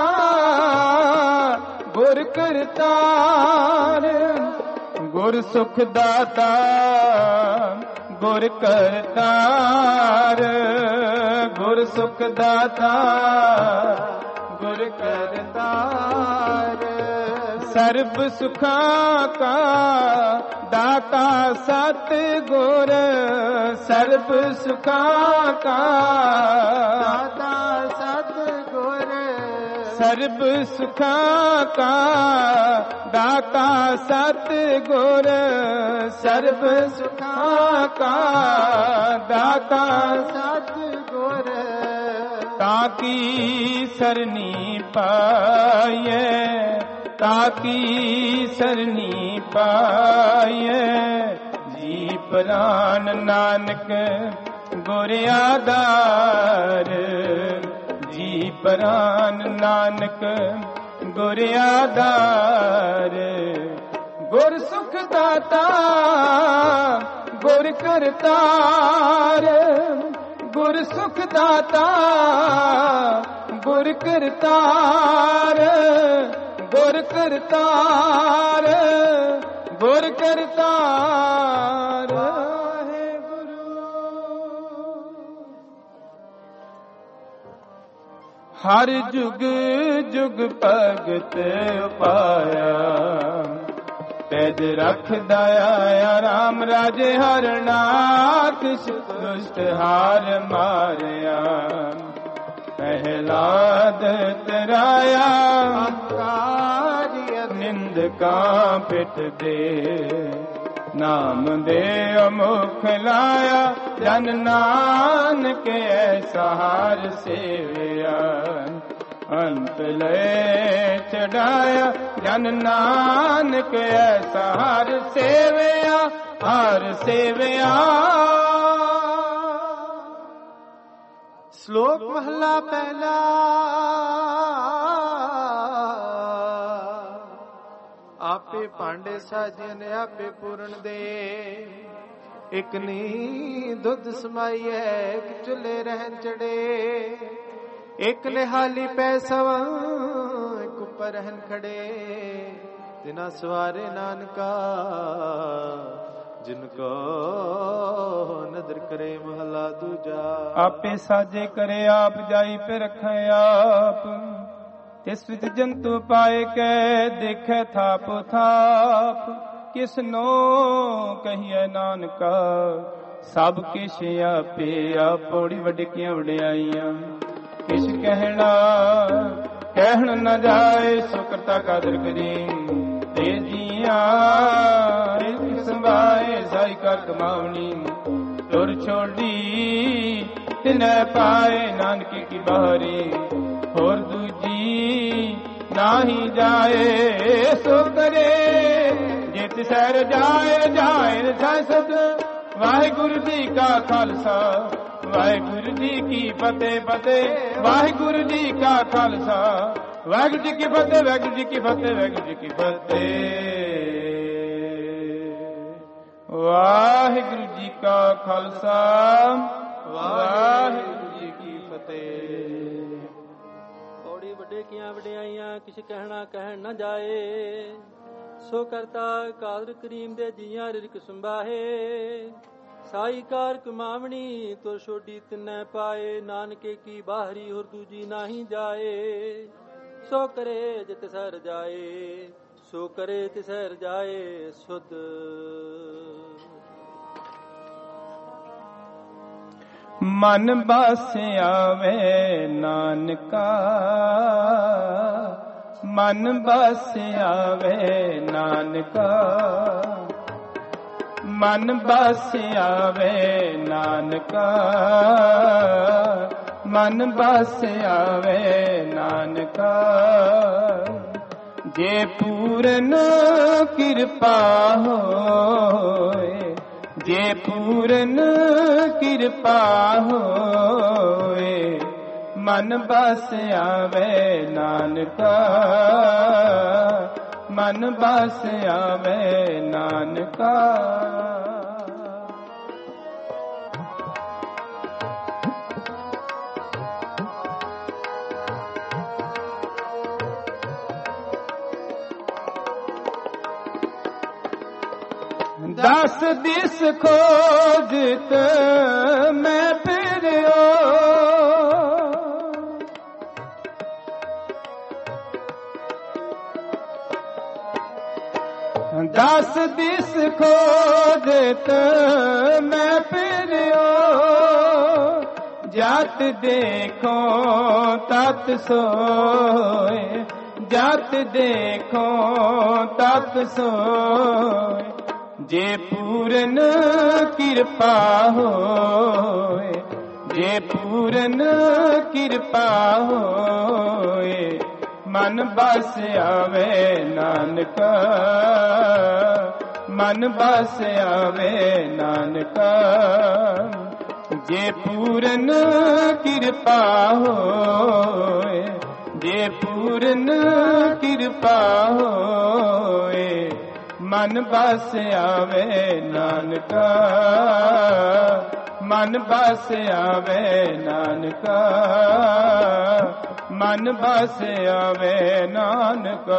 गुर करतार। गुर सुख दाता गुर करतार, गुर सुख दाता गुर करतार। सर्ब सुखा का दाता सतगुर, सर्ब सुखा का दाता सतगुर। सर्ब सुखा का दाता सतगुर, सर्ब सुखा का दाता सतगुर। ताकी सरनी पाए, ताकी सरनी पाए। जी प्राण नानक गुर आधार, जी ਜੀ ਪਰਾਨ ਨਾਨਕ ਗੁਰ ਆਧਾਰ। ਗੁਰ ਸੁਖ ਦਾਤਾ ਗੁਰ ਕਰਤਾਰ, ਗੁਰ ਸੁਖ ਦਾਤਾ ਗੁਰ ਕਰਤਾਰ, ਗੁਰ ਕਰਤਾਰ, ਗੁਰ ਕਰਤਾਰ ਹੈ ਗੁਰੂ। ਹਰ ਜੁਗ ਜੁਗ ਭਗਤ ਉਪਾਇਆ, ਪੈਜ ਰੱਖਦਾ ਆਇਆ ਰਾਮ ਰਾਜੇ ਹਰਨਾਥ, ਦੁਸ਼ਟ ਹਾਰ ਮਾਰਿਆ। ਪਹਿਲਾਦ ਤਰਾਇਆ ਨਿੰਦਕਾਂ ਪਿੱਠ ਦੇ, ਨਾਮ ਦੇ ਅਮੁਖ ਲਾਇਆ। ਜਨ ਨਾਨਕ ਐਸਾ ਹਾਰ ਸੇਵਿਆ, ਅੰਤ ਲੈ ਚੜਾਇਆ। ਜਨ ਨਾਨਕ ਐਸਾ ਹਰ ਸੇਵਿਆ, ਹਰ ਸੇਵਿਆ। ਸ਼ਲੋਕ ਮਹਲਾ ਪਹਿਲਾ। ਆਪੇ ਭਾਂਡੇ ਸਾਜਨ ਆਪੇ ਪੂਰਨ ਦੇ, ਇਕ ਨੀ ਦੁੱਧ ਸਮਾਈਐ ਇਕ ਚੁੱਲੇ ਰਹਿਣ ਚੜੇ। ਇਕ ਨਿਹਾਲੀ ਪੈ ਸਵਾ ਇਕ ਉੱਪਰ ਰਹਿਣ ਖੜੇ। ਤਿਨਾ ਸਵਾਰੇ ਨਾਨਕਾ ਜਿਨ ਕੋ ਨਦਰ ਕਰੇ ਮਹਲਾ ਦੂਜਾ। ਆਪੇ ਸਾਜੇ ਕਰੇ ਆਪ ਜਾਈ ਪੇ ਰਖੈ ਆਪ, ਤਿਸ ਵਿੱਚ ਜੰਤੂ ਪਾਏ ਕੈ ਦੇਖੈ ਥਾਪ ਥਾਪ। ਕਿਸਨੋ ਕਹੀਐ ਨਾਨਕਾ ਸਭ ਕਿਛ ਆਪੇ ਆਪੋੜੀ ਵਡਕੀਆਂ ਵਡਿਆਈਆਂ। ਕਿਛ ਕਹਿਣ ਨ ਜਾਏ ਸੋ ਕਰਤਾ ਕਾਦਰ ਕਰੀ। ਤੇ ਜੀਆਂ ਰਿਜ਼ਕ ਸੰਭਾਏ ਸਾਈ ਕਰ ਕਮਾਵਣੀ। ਤੁਰ ਛੋੜੀ ਤਿਨੈ ਪਾਏ ਨਾਨਕੀ ਕੀ ਬਾਹਰੀ। ਹੋਰ ਦੂਜੀ ਨਾਹੀ ਜਾਏ ਸੋ ਕਰੇ। ਜੇ ਤਿਸੈ ਰਜਾਏ ਜਾਏ ਰਜਾਏ ਸਦ। ਵਾਹਿਗੁਰੂ ਜੀ ਕਾ ਖਾਲਸਾ ਵਾਹਿਗੁਰੂ ਜੀ ਕੀ ਫਤਿਹ ਫਤਿਹ। ਵਾਹਿਗੁਰੂ ਜੀ ਕਾ ਖਾਲਸਾ ਵਾਹਿਗੁਰੂ ਜੀ ਕੀ ਫਤਿਹ, ਵਾਹਿਗੁਰੂ ਜੀ ਕੀ ਫਤਿਹ, ਵਾਹਿਗੁਰੂ ਜੀ ਕੀ ਫਤਿਹ। ਵਾਹਿਗੁਰੂ ਜੀ ਕਾ ਖਾਲਸਾ ਵਾਹਿਗੁਰੂ ਜੀ ਕੀ ਫਤਿਹ। ਪੌੜੀ ਵੱਡੇ ਕੀਆਂ ਵਡਿਆਈਆਂ ਕਿਛ ਕਹਿਣਾ ਕਹਿਣ ਨਾ ਜਾਏ। ਸੋ ਕਰਤਾ ਕਾਦਰ ਕਰੀਮ ਦੇ ਜੀਆਂ ਰਿਜ਼ਕ ਸੰਭਾਹੇ। ਸਾਈ ਕਾਰ ਕਮਾਵਣੀ ਤੁਰ ਛੋਡੀ ਤਿਨੈ ਪਾਏ। ਨਾਨਕੇ ਕੀ ਬਾਹਰੀ ਹੋਰ ਦੂਜੀ ਨਾਹੀ ਜਾਏ। ਸੋ ਕਰੇ ਜਿਤ ਸਹਿ ਰਜਾਏ ਸੋ ਕਰੇ ਤਿਸਹਿ ਰਜਾਏ ਸੁਧ। ਮਨ ਬਸ ਆਵੇ ਨਾਨਕਾ ਮਨ ਬਸ ਆਵੇ ਨਾਨਕਾ। ਮਨ ਬਸ ਆਵੇ ਨਾਨਕਾ ਮਨ ਬਸ ਆਵੇ ਨਾਨਕਾ। ਜੇ ਪੂਰਨ ਕਿਰਪਾ ਹੋਏ ਜੇ ਪੂਰਨ ਕਿਰਪਾ ਹੋਏ। ਮਨ ਬਸ ਆਵੇ ਨਾਨਕਾ ਮਨ ਬਸ ਆਵੇ ਨਾਨਕਾ। ਦਸ ਦਿਸ ਖੋਜਤ ਮੈਂ ਫਿਰਿਓ। ਦਸ ਦਿਸ ਖੋਜਤ ਮੈਂ ਫਿਰਿਓ। ਜਤ ਦੇਖੋ ਤਤ ਸੋਏ ਜਤ ਦੇਖੋ ਤਤ ਸੋਏ। ਜੇ ਪੂਰਨ ਕਿਰਪਾ ਹੋਏ ਜੇ ਪੂਰਨ ਕਿਰਪਾ ਹੋਏ। ਮਨ ਬਸ ਆਵੇ ਨਾਨਕਾ ਮਨ ਬਸ ਆਵੇ ਨਾਨਕਾ। ਜੇ ਪੂਰਨ ਕਿਰਪਾ ਹੋਏ, ਜੇ ਪੂਰਨ ਕਿਰਪਾ ਹੋਏ, ਮਨ ਬਸ ਆਵੇ ਨਾਨਕਾ, ਮਨ ਬਸ ਆਵੇ ਨਾਨਕਾ, ਮਨ ਬਸ ਆਵੇ ਨਾਨਕਾ।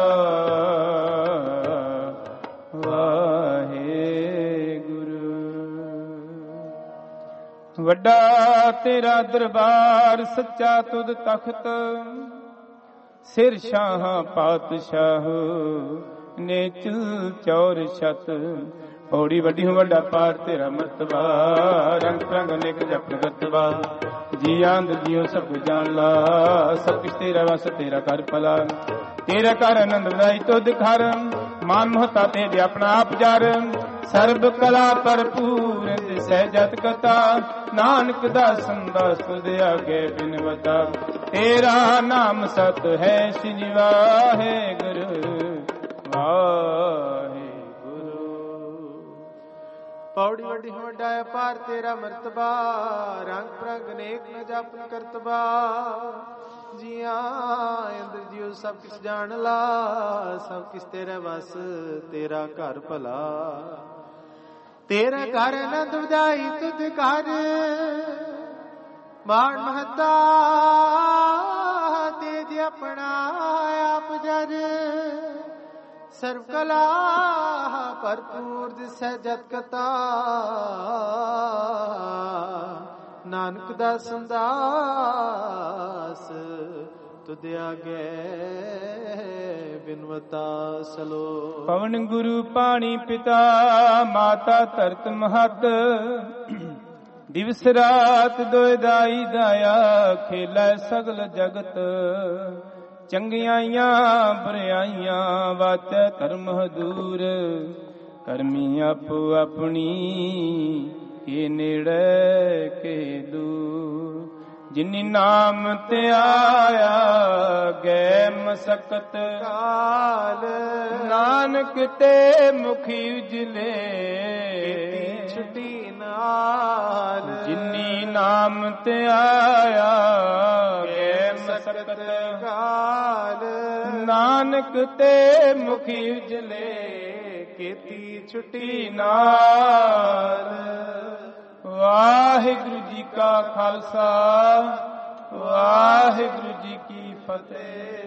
ਵਾਹਿਗੁਰੂ। ਵੱਡਾ ਤੇਰਾ ਦਰਬਾਰ ਸੱਚਾ ਤੁਧ ਤਖਤ, ਸਿਰ ਸ਼ਾਹਾਂ ਪਾਤਸ਼ਾਹ ਨੇਚਲ ਚੌਰ ਛਤ। ਪੌੜੀ ਵੱਡੀ ਹੋ ਵੱਡਾ ਪਾਰ ਤੇਰਾ ਮਰਤਬਾ, ਰੰਗ ਰੰਗ ਅਨੇਕ ਜਪ ਕਰਤਬਾ। ਜੀ ਆਂਦ ਜੀਓ ਸਭ ਜਾਣ ਲਾ, ਸਭ ਕੁਛ ਤੇਰਾ ਵਸ ਤੇਰਾ ਕਰ ਭਲਾ। ਤੇਰਾ ਕਰ ਆਨੰਦ ਵਧਾਈ ਤੁਧ ਘਰ, ਮਾਨ ਮਹਤਾ ਤੇ ਆਪਣਾ ਆਪ ਜਰ। ਸਰਬ ਕਲਾ ਭਰਪੂਰ ਦਿਸੈ ਜਤ ਕਥਾ, ਨਾਨਕ ਦਾਸਨ ਦਾਸ ਤੁਧ ਆਗੇ ਬਿਨਵਤਾ। ਤੇਰਾ ਨਾਮ ਸਤ ਹੈ ਸ੍ਰੀ ਵਾਹਿਗੁਰੂ ਵਾਹਿਗੁਰੂ। ਪੌੜੀ ਵੱਡੀ ਵੱਡਾ ਅਪਾਰ ਤੇਰਾ ਮਰਤਬਾ, ਰੰਗ ਪ੍ਰੰਗ ਅਨੇਕ ਨ ਜਪਨ ਕਰਤਬਾ। ਜੀਆਂ ਇੰਦਰ ਜੀਉ ਸਭ ਕਿਸ ਜਾਣ ਲਾ, ਸਭ ਕਿਸ ਤੇਰੇ ਵਸ ਤੇਰਾ ਘਰ ਭਲਾ। ਤੇਰਾ ਘਰ ਆਨੰਦ ਵਧਾਈ ਤੁਧ ਘਰ, ਮਾਣ ਮਹੱਤਾ ਤੇਜ ਆਪਣਾ ਆਪ ਜਰ। ਸਰਬ ਕਲਾ ਭਰਪੂਰ ਦਿਸੈ ਜਤ ਕਥਾ, ਨਾਨਕ ਦਾ ਸੰਦਾਸ ਤੁਧ ਆਗੇ ਬਿਨਵਤਾ ਸਲੋ। ਪਵਨ ਗੁਰੂ ਪਾਣੀ ਪਿਤਾ, ਮਾਤਾ ਧਰਤ ਮਹਤ। ਦਿਵਸ ਰਾਤ ਦੋਇ ਦਾਈ ਦਾਇਆ, ਖੇਲੇ ਸਗਲ ਜਗਤ। ਚੰਗਿਆਈਆਂ ਬੁਰਾਈਆਂ ਵਾਚੈ ਧਰਮ ਹਦੂਰ। ਕਰਮੀ ਆਪੋ ਆਪਣੀ, ਕੇ ਨੇੜੇ ਕੇ ਦੂਰ। ਜਿਨੀ ਨਾਮ ਤੇ ਆਇਆ ਗਏ ਮਸਕਤ ਕਾਲ, ਨਾਨਕ ਤੇ ਮੁਖੀ ਉਜਲੇ ਛੁਟੀ ਨਾਲ। ਜਿਨੀ ਨਾਮ ਤੇ ਆਇਆ ਗਏ ਮਸਕਤ ਕਾਲ, ਨਾਨਕ ਤੇ ਮੁਖੀ ਉਜਲੇ ਕੀਤੀ ਛੁਟੀ ਨਾਲ। ਵਾਹਿਗੁਰੂ ਜੀ ਕਾ ਖਾਲਸਾ, ਵਾਹਿਗੁਰੂ ਜੀ ਕੀ ਫਤਿਹ।